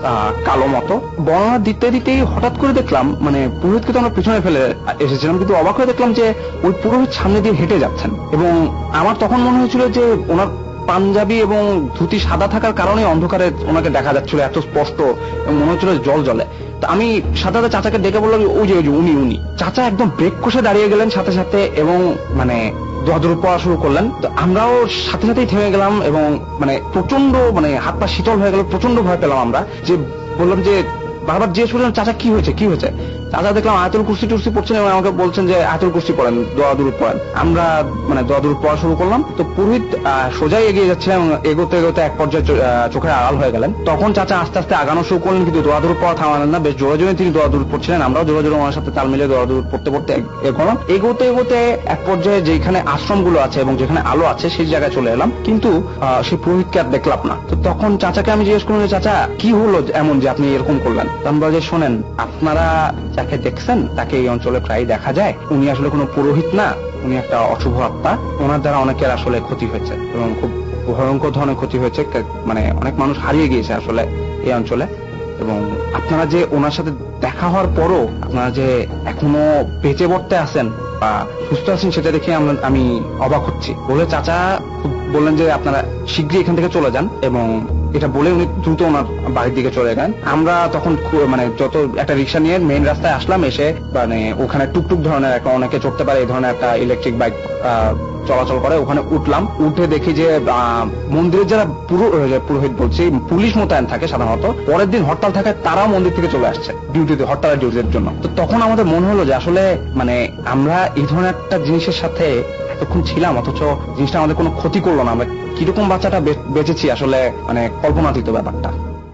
কালো মতো। বর্ণনা দিতে দিতেই হঠাৎ করে দেখলাম মানে পুরোহিতকে তো আমরা পিছনে ফেলে এসেছিলাম, কিন্তু অবাক হয়ে দেখলাম যে ওই পুরোহিত সামনে দিয়ে হেঁটে যাচ্ছেন এবং আমার তখন মনে হয়েছিল যে ওনার পাঞ্জাবি এবং ধুতি সাদা থাকার কারণে অন্ধকারে ওনাকে দেখা যাচ্ছিল এত স্পষ্ট এবং মনে হচ্ছিল জল জলে। তো আমি সাথে সাথে চাচাকে ডেকে বললাম ওই যে ওই যে উনি উনি চাচা একদম ব্রেক কষে দাঁড়িয়ে গেলেন সাথে সাথে এবং মানে দোয়া পড়া শুরু করলেন। তো আমরাও সাথে সাথেই থেমে গেলাম এবং মানে প্রচন্ড মানে হাত পা শীতল হয়ে গেল, প্রচন্ড ভয় পেলাম আমরা। যে বললাম যে বারবার জিজ্ঞেস করলাম চাচা কি হয়েছে কি হয়েছে চাচা দেখলাম আয়াতুল কুরসি টুরসি পড়ছেন এবং আমাকে বলছেন যে আয়াতুল কুরসি পড়েন, দোয়া দুরূদ পড়েন। আমরা মানে দোয়া দুরূদ পড়া শুরু করলাম। তো পুরোহিত সোজাই এগিয়ে যাচ্ছিলেন এবং এগোতে এগোতে এক পর্যায়ে চোখের আড়াল হয়ে গেলেন। তখন চাচা আস্তে আস্তে আগানো শুরু করলেন, কিন্তু দোয়া দুরূদ পড়া থামালেন না, বেশ জোরে জোরে তিনি দোয়া দুরূদ পড়ছিলেন। আমরাও জোরে জোরে ওনার সাথে তাল মিলিয়ে দোয়া দুরূদ পড়তে পড়তে এগোলাম। এগোতে এগোতে এক পর্যায়ে যেখানে আশ্রমগুলো আছে এবং যেখানে আলো আছে সেই জায়গায় চলে এলাম, কিন্তু সেই পুরোহিতকে আর দেখলাম না। তো তখন চাচাকে আমি জিজ্ঞেস করলাম যে চাচা কি হলো এমন যে আপনি এরকম করলেন? তখন বলে যে শোনেন, আপনারা যাকে দেখছেন তাকে এই অঞ্চলে প্রায় দেখা যায়, উনি আসলে কোনো পুরোহিত না, উনি একটা অশুভ আত্মা। ওনার দ্বারা অনেকের আসলে ক্ষতি হয়েছে এবং খুব ভয়ঙ্কর ধরনের ক্ষতি হয়েছে, মানে অনেক মানুষ হারিয়ে গিয়েছে আসলে এই অঞ্চলে। এবং আপনারা যে ওনার সাথে দেখা হওয়ার পরও আপনারা যে এখনো বেঁচে বর্তে আছেন বা সুস্থ আছেন সেটা দেখে আমি অবাক হচ্ছি। বলে চাচা বললেন যে আপনারা শীঘ্রই এখান থেকে চলে যান এবং এটা বলে উনি দ্রুত ওনার বাড়ির দিকে চলে গেলেন। আমরা তখন মানে যত একটা রিক্সা নিয়ে মেইন রাস্তায় আসলাম, এসে মানে ওখানে টুকটুক ধরনের একটা অনেকে চড়তে পারে এই ধরনের একটা ইলেকট্রিক বাইক চলাচল করে, ওখানে উঠলাম। উঠে দেখি যে মন্দিরের যারা পুরোহিত বলছি পুলিশ মোতায়েন থাকে সাধারণত, পরের দিন হরতাল থাকে, তারাও মন্দির থেকে চলে আসছে ডিউটিতে, হরতালের ডিউটির জন্য। তো তখন আমাদের মনে হলো যে আসলে মানে আমরা এই ধরনের একটা জিনিসের সাথে এতক্ষণ ছিলাম অথচ জিনিসটা আমাদের কোনো ক্ষতি করলো না, আমরা কিরকম বাচ্চাটা বেঁচেছি আসলে মানে কল্পনাতীত ব্যাপারটা।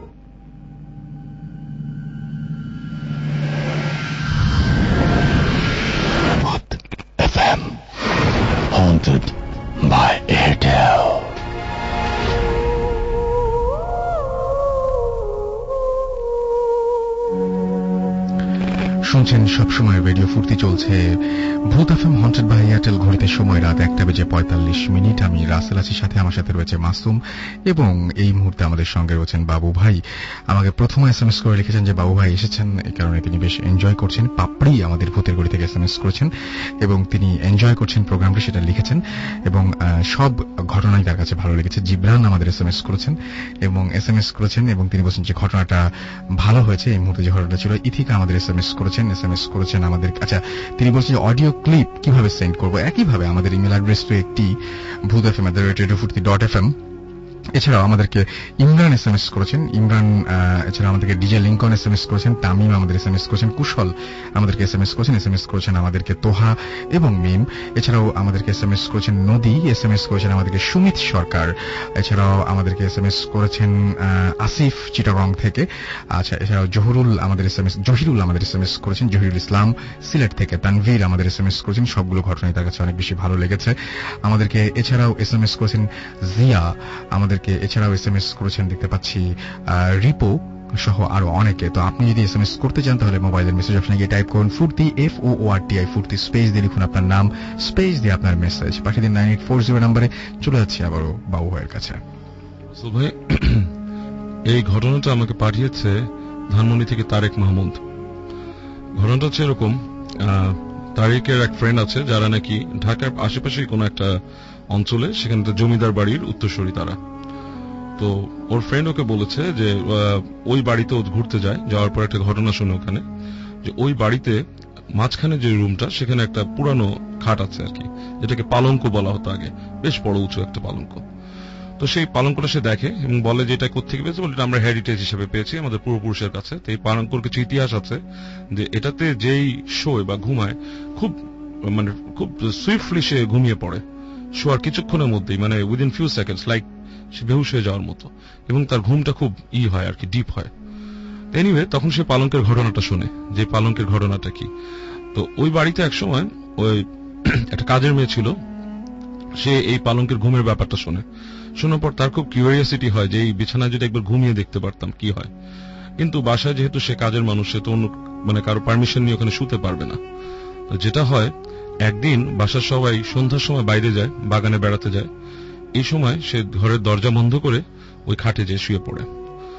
F M Haunted by Airtel. শুনছেন সবসময় রেডিও ফুর্তি চলছে ভূত এফএম হন্টেড বাই এয়ারটেল। ঘড়িতে সময় রাত একটা বেজে পঁয়তাল্লিশ মিনিট। আমি রাসেল আছি, সাথে আমার সাথে রয়েছে মাসুম এবং এই মুহূর্তে আমাদের সঙ্গে রয়েছেন বাবু ভাই। আমাকে প্রথমে এস এম এস করে লিখেছেন যে বাবু ভাই এসেছেন, এই কারণে তিনি বেশ এনজয় করছেন। পাপড়ি আমাদের ভূতের গড়ি থেকে এস এম এস করেছেন এবং তিনি এনজয় করছেন প্রোগ্রামটি, সেটা লিখেছেন এবং সব ঘটনাই তার কাছে ভালো লেগেছে। জিবরান আমাদের এস এম এস করেছেন এবং এস এম এস করেছেন এবং তিনি বলছেন যে ঘটনাটা ভালো হয়েছে। এই মুহূর্তে যে ঘটনাটা ছিল, ইথিকা আমাদের এস এম এস করেছেন এস এম এস করেছেন আমাদের। আচ্ছা, তিনি বলছেন যে অডিও ক্লিপ কিভাবে সেন্ড করবো, একইভাবে আমাদের ইমেল অ্যাড্রেস তো একটি Bhoot FM at the rate radio Foorti dot F M. এছাড়াও আমাদেরকে ইমরান এস এম এস করেছেন, ইমরান এছাড়া আমাদেরকে DJ Lincoln S M S করেছেন, তামিম আমাদের এস এম এস করেছেন, কুশল আমাদেরকে এস এম এস করেছেন, এস এম এস করেছেন আমাদেরকে তোহা এবং মিম। এছাড়াও আমাদেরকে এস এম এস করেছেন নদী, এস এম এস করেছেন আমাদেরকে সুমিত সরকার। এছাড়াও আমাদেরকে এস এম এস করেছেন আসিফ চিটাগং থেকে। আচ্ছা, এছাড়াও জহুরুল আমাদের এস এম এস জহিরুল আমাদের এস এম এস করেছেন, জহিরুল ইসলাম সিলেট থেকে। তানভীর আমাদের এস এম এস করেছেন। সবগুলো ঘটনাই তার কাছে অনেক বেশি ভালো লেগেছে আমাদেরকে। এছাড়াও এস এম এস করেছেন জিয়া আমাদেরকে। এছাড়াও এস এম এস করেছেন দেখতে পাচ্ছি রিপো সহ আরো অনেকে। তো আপনি যদি এস এম এস করতে চান তাহলে মোবাইলের মেসেজ অপশনে গিয়ে টাইপ করুন Foorti, F O O R T I Foorti, space দিয়ে লিখুন আপনার নাম, স্পেস দিয়ে আপনার মেসেজ পাঠিয়ে দিন নাইন এইট ফোর জিরো নাম্বারে। চলে যাচ্ছি আবারও বাবু ভাইয়ের কাছে। ভাই, এই ঘটনাটা আমাকে পাঠিয়েছে ধানমন্ডি থেকে তারেক মাহমুদ। ঘটনাটা হচ্ছে এরকম, তারেকের এক ফ্রেন্ড আছে যারা নাকি ঢাকার আশেপাশে কোনো একটা অঞ্চলে, সেখানে জমিদার বাড়ির উত্তরসূরি তারা। তো ওর ফ্রেন্ড ওকে বলেছে যে ওই বাড়িতে ও ঘুরতে যায়, যাওয়ার পর একটা ঘটনা শুনে ওখানে যে ওই বাড়িতে মাঝখানে যে রুমটা সেখানে একটা পুরানো খাট আছে আর কি, যেটাকে পালঙ্ক বলা হতো আগে, বেশ বড় উঁচু একটা পালঙ্ক। তো সেই পালঙ্কটা সে দেখে এবং বলে যে এটা কোথেকে পেয়েছে, বলে আমরা হেরিটেজ হিসেবে পেয়েছি আমাদের পূর্বপুরুষের কাছে। তো এই পালঙ্কর কিছু ইতিহাস আছে যে এটাতে যেই শোয় বা ঘুমায় খুব মানে খুব সুইফটলি সে ঘুমিয়ে পড়ে, শোয়ার কিছুক্ষণের মধ্যেই, মানে উইদিন ফিউ সেকেন্ডস, লাইক সে বেহুশ হয়ে যাওয়ার মতো, এবং তার ঘুমটা খুব ই হয় আর কি, ডিপ হয়। এনিওয়ে, তখন সে পালঙ্কের ঘটনাটা শুনে যে পালঙ্কের ঘটনাটা কি। তো ওই বাড়িতে একসময় ওই একটা কাজের মেয়ে ছিল, সে এই পালঙ্কের ঘুমের ব্যাপারটা শোনে। শোনার পর তার খুব কিউরিয়াসিটি হয় যে এই বিছানায় যদি একবার ঘুমিয়ে দেখতে পারতাম কি হয়। কিন্তু বাসায় যেহেতু সে কাজের মানুষ, সে তো অন্য মানে কারো পারমিশন নিয়ে ওখানে শুতে পারবে না। তো যেটা হয়, একদিন বাসার সবাই সন্ধ্যার সময় বাইরে যায়, বাগানে বেড়াতে যায়। এই সময় সে ঘরের দরজা বন্ধ করে ওই খাটে যেয়ে শুয়ে পড়ে।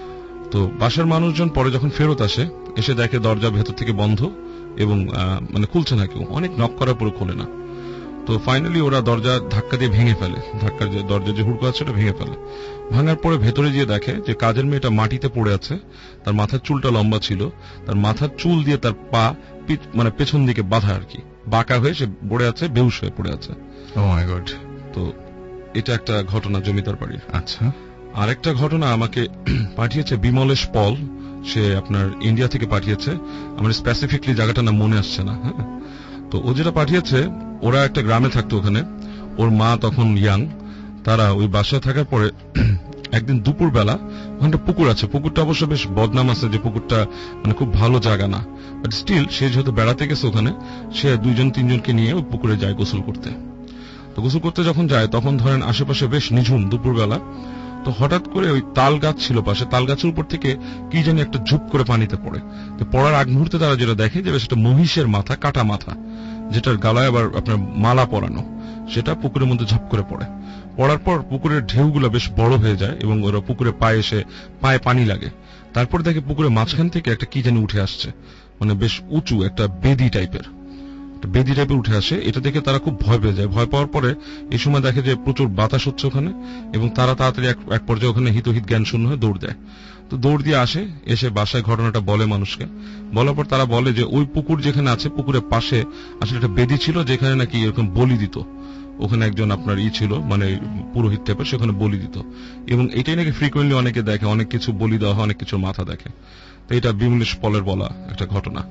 তো বাসার মানুষজন পরে যখন ফেরত আসে, এসে দেখে দরজা ভেতর থেকে বন্ধ এবং মানে খুলছে না কেউ, অনেক নক করার পরে খোলে না। তো ফাইনালি ওরা দরজা ধাক্কা দিয়ে ভেঙে ফেলে, ধাক্কার যে দরজা যে হুড়কো আছে ওটা ভেঙে ফেলে। ভাঙার পরে ভেতরে গিয়ে দেখে যে কাজের মেয়েটা মাটিতে পড়ে আছে, তার মাথার চুলটা লম্বা ছিল, তার মাথার চুল দিয়ে তার পা মানে পেছন দিকে বাঁধা আর কি, বাঁকা হয়ে সে পড়ে আছে, বেহুশ হয়ে পড়ে আছে। Oh my god. তো এটা একটা ঘটনা জমিদার বাড়ির। আচ্ছা, আরেকটা ঘটনা আমাকে পাঠিয়েছে বিমলেশ পল, সে আপনার ইন্ডিয়া থেকে পাঠিয়েছে, আমার স্পেসিফিকলি জায়গাটার নাম মনে আসছে না। হ্যাঁ, তো ও যেটা পাঠিয়েছে, ওরা একটা গ্রামে থাকতো, ওখানে ওর মা তখন ইয়াং, তারা ওই বাসায় থাকার পরে একদিন দুপুর বেলা ওখানটা পুকুর আছে, পুকুরটা অবশ্য বেশ বদনাম আছে, যে পুকুরটা মানে খুব ভালো জায়গা না, বাট স্টিল সে যেহেতু বেড়াতে গেছে ওখানে, সে দুইজন তিনজনকে নিয়ে ওই পুকুরে যায় গোসল করতে। তো গোসল করতে যখন যায় তখন ধরেন আশেপাশে বেশ নিঝুম দুপুরবেলা, তো হঠাৎ করে ওই তাল গাছ ছিল পাশে, তাল গাছের উপর থেকে কি জানি একটা ঝুপ করে পানিতে পড়ে। তো পড়ার আগ মুহূর্তে তারা যেটা দেখে যে সেটা মহিষের মাথা, কাটা মাথা, যেটার গালায় আবার আপনার মালা পরানো, সেটা পুকুরের মধ্যে ঝপ করে পড়ে। পড়ার পর পুকুরের ঢেউগুলো বেশ বড় হয়ে যায় এবং ওরা পুকুরে পায়ে এসে পায়ে পানি লাগে। তারপর দেখে পুকুরের মাঝখান থেকে একটা কি জানি উঠে আসছে, মানে বেশ উঁচু একটা বেদি টাইপের, বেদি টাইপের উঠে আসে। এটা দেখে তারা খুব ভয় পেয়ে যায়। ভয় পাওয়ার পরে এই সময় দেখে যে প্রচুর বাতাস হচ্ছে ওখানে, এবং তারা তাড়াতাড়ি এক পর্যায়ে ওখানে হিতহিত জ্ঞান শূন্য হয়ে দৌড় দেয়। তো দৌড় দিয়ে আসে, এসে বাসায় ঘটনাটা বলে মানুষকে। বলার পর তারা বলে যে ওই পুকুর যেখানে আছে, পুকুরের পাশে আসলে একটা বেদি ছিল, যেখানে নাকি এরকম বলি দিত। ওখানে একজন আপনার ই ছিল, মানে পুরোহিত টাইপের, সেখানে বলি দিত, এবং এটাই নাকি ফ্রিকুয়েন্টলি অনেকে দেখে, অনেক কিছু বলি দেওয়া হয়, অনেক কিছুর মাথা দেখে। তো এটা বিমলেশ পলের বলা একটা ঘটনা।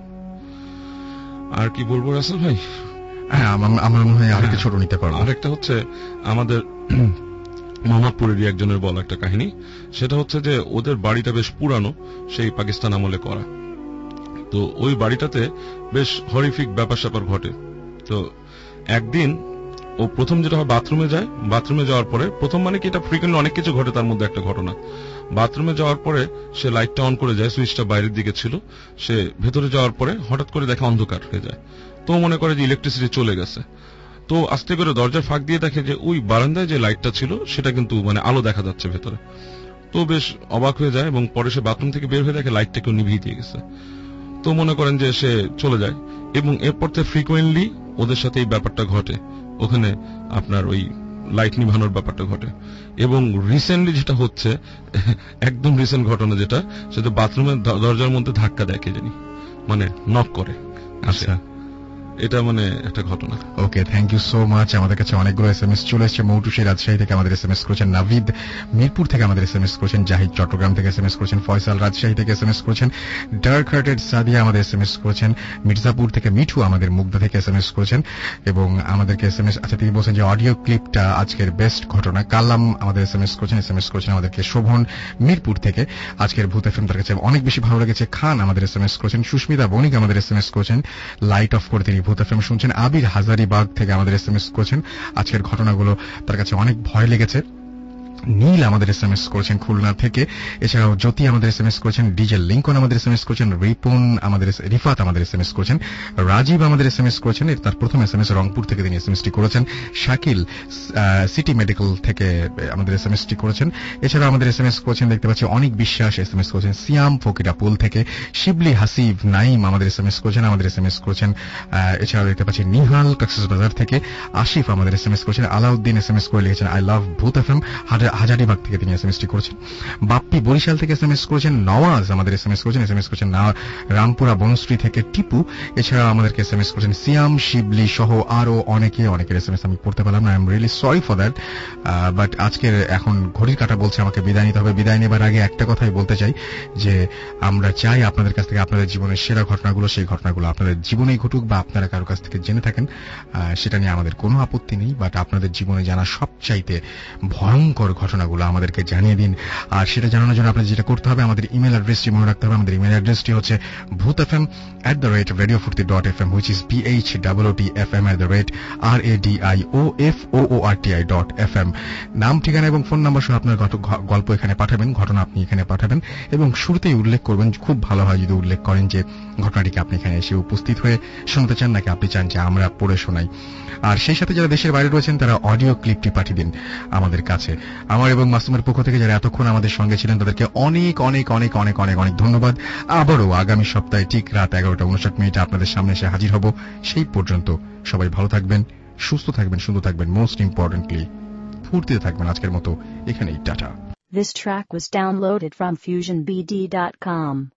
আর কি বলবো রাসেল ভাই? হ্যাঁ, আমার মনে হয় আরেকটা ছোট নিতে পারবো। আরেকটা হচ্ছে আমাদের মোহাম্মদপুরেরই একজনের বলা একটা কাহিনী। সেটা হচ্ছে যে ওদের বাড়িটা বেশ পুরানো, সেই পাকিস্তান আমলে করা। তো ওই বাড়িটাতে বেশ হরিফিক ব্যাপার স্যাপার ঘটে। তো একদিন ও প্রথম যেটা হয়, বাথরুমে যায়। বাথরুমে যাওয়ার পরে প্রথম মানে কি এটা ফ্রিকুয়েন্টলি অনেক কিছু ঘটে, তার মধ্যে একটা ঘটনা, বাথরুমে যাওয়ার পরে সে লাইটটা অন করে যায়, সুইচটা বাইরের দিকে ছিল। সে ভেতরে যাওয়ার পরে হঠাৎ করে দেখে অন্ধকার হয়ে যায়। তো মনে করে যে ইলেকট্রিসিটি চলে গেছে। তো আস্তে করে দরজার ফাঁক দিয়ে দেখে যে ওই বারান্দায় যে লাইটটা ছিল সেটা কিন্তু মানে আলো দেখা যাচ্ছে ভেতরে। তো বেশ অবাক হয়ে যায়, এবং পরে সে বাথরুম থেকে বের হয়ে দেখে লাইটটা কেউ নিভিয়ে দিয়ে গেছে। তো মনে করেন যে সে চলে যায়, এবং এরপর থেকে ফ্রিকুয়েন্টলি ওদের সাথে এই ব্যাপারটা ঘটে, ওখানে আপনার ওই লাইট নিভানোর ব্যাপারটা ঘটে। এবং রিসেন্টলি যেটা হচ্ছে, একদম রিসেন্ট ঘটনা যেটা, সেটা বাথরুমের দরজার মধ্যে ধাক্কা দেয় কে জানি, মানে নক করে। আচ্ছা, এটা মানে একটা ঘটনা। Okay, thank you so much. আমাদের কাছে অনেকগুলো এসএমএস চলে এসেছে। মৌটুসি রাজশাহী থেকে আমাদের এসএমএস করেছেন, নাভিদ মিরপুর থেকে আমাদের এসএমএস করেছেন, জাহিদ চট্টগ্রাম থেকে এসএমএস করেছেন, ফয়সাল রাজশাহী থেকে এসএমএস করেছেন, ডার্ক হার্টেড সাদিয়া আমাদের এসএমএস করেছেন, মির্জাপুর থেকে মিঠু আমাদের মুগ্ধা থেকে এসএমএস করেছেন, এবং আমাদেরকে এসএমএস আচ্ছা তিনি বলছেন যে অডিও ক্লিপটা আজকের বেস্ট ঘটনা। কালাম আমাদের এসএমএস করেছেন, এসএমএস করেছেন আমাদেরকে শোভন মিরপুর থেকে, আজকের ভূত এফএম তার কাছে অনেক বেশি ভালো লেগেছে। খান আমাদের এসএমএস করেছেন, সুস্মিতা বণিক আমাদের এসএমএস করেছেন, লাইট অফ করে তিনি ভূত এফএম শুনছেন। আবির হাজারিবাগ থেকে আমাদের এসএমএস করেছেন, আজকের ঘটনাগুলো তার কাছে অনেক ভয় লেগেছে। নীল আমাদের এসএমএস করেছেন খুলনা থেকে, এছাড়াও জ্যোতি আমাদের এসএমএস করেছেন, ডিজে লিঙ্কন আমাদের এসএমএস করেছেন, রিপন আমাদের রিফাত আমাদের এসএমএস করেছেন, রাজীব আমাদের এসএমএস করেছেন, তার প্রথম এসএমএস রংপুর থেকে তিনি এসএমএসটি করেছেন, শাকিল সিটি মেডিকেল থেকে আমাদের এসএমএসটি করেছেন। এছাড়াও আমাদের এসএমএস করেছেন দেখতে পাচ্ছি অনেক বিশ্বাস এসএমএস করেছেন, সিয়াম ফকিরাপুল থেকে, শিবলি হাসিব নাইম আমাদের এসএমএস করেছেন, আমাদের এসএমএস করেছেন। এছাড়াও দেখতে পাচ্ছি নিহাল কক্সবাজার থেকে, আশিফ আমাদের এসএমএস করেছেন, আলাউদ্দিন এসএমএস করে লিখেছেন আই লাভ ভূত এফএম, হাজারিবাগ থেকে তিনি এসএমএসটি করেছেন, বাপ্পি বরিশাল থেকে এসএমএস করেছেন, নওয়াজ আমাদের এসএমএস করেছেন, এসএমএস করেছেন রামপুরা বনশ্রী থেকে টিপু, এছাড়া আমাদেরকে এসএমএস করেছেন সিয়াম, শিবলি সহ আরো অনেকে অনেকের এসএমএস আমি পড়তে পারলাম না, I am really sorry for that. But আজকের এখন ঘড়ির কাঁটা বলছে আমাকে বিদায় নিতে হবে। বিদায় নেবার আগে একটা কথাই বলতে চাই যে আমরা চাই আপনাদের কাছ থেকে আপনাদের জীবনের সেরা ঘটনাগুলো, সেই ঘটনাগুলো আপনাদের জীবনেই ঘটুক বা আপনারা কারো কাছ থেকে জেনে থাকেন, সেটা নিয়ে আমাদের কোনো আপত্তি নেই। বাট আপনাদের জীবনে জানা সবচাইতে ভয়ঙ্কর ঘটনাগুলো আমাদেরকে জানিয়ে দিন। আর সেটা জানানোর জন্য আপনাদের যেটা করতে হবে, আমাদের ইমেল অ্যাড্রেসটি মনে রাখতে হবে। আমাদের ইমেল অ্যাড্রেসটি হচ্ছে Bhoot FM at the rate radio Foorti dot F M, which is B H double T F M at the rate R A D I O F O O R T I dot F M. নাম, ঠিকানা এবং phone number সহ আপনার গল্প এখানে পাঠাবেন, ঘটনা আপনি এখানে পাঠাবেন, এবং শুরুতেই উল্লেখ করবেন, খুব ভালো হয় যদি উল্লেখ করেন যে ঘটনাটিকে আপনি এখানে এসে উপস্থিত হয়ে শুনতে চান, নাকি আপনি চান যে আমরা পড়ে শোনাই। আর সেই সাথে যারা দেশের বাইরে রয়েছেন তারা অডিও ক্লিপটি পাঠিয়ে দিন আমাদের কাছে। আমার এবং মাসুমের পক্ষ থেকে যারা এতক্ষণ আমাদের সঙ্গে ছিলেন তাদেরকে অনেক অনেক অনেক অনেক অনেক অনেক ধন্যবাদ। আবারও আগামী সপ্তাহে ঠিক রাত এগারোটা উনষাট মিনিটে আপনাদের সামনে এসে হাজির হব। সেই পর্যন্ত সবাই ভালো থাকবেন, সুস্থ থাকবেন, সুন্দর থাকবেন, মোস্ট ইম্পর্টেন্টলি ফুর্তিতে থাকবেন। আজকের মতো এখানেই tata. This track was downloaded from fusion b d dot com.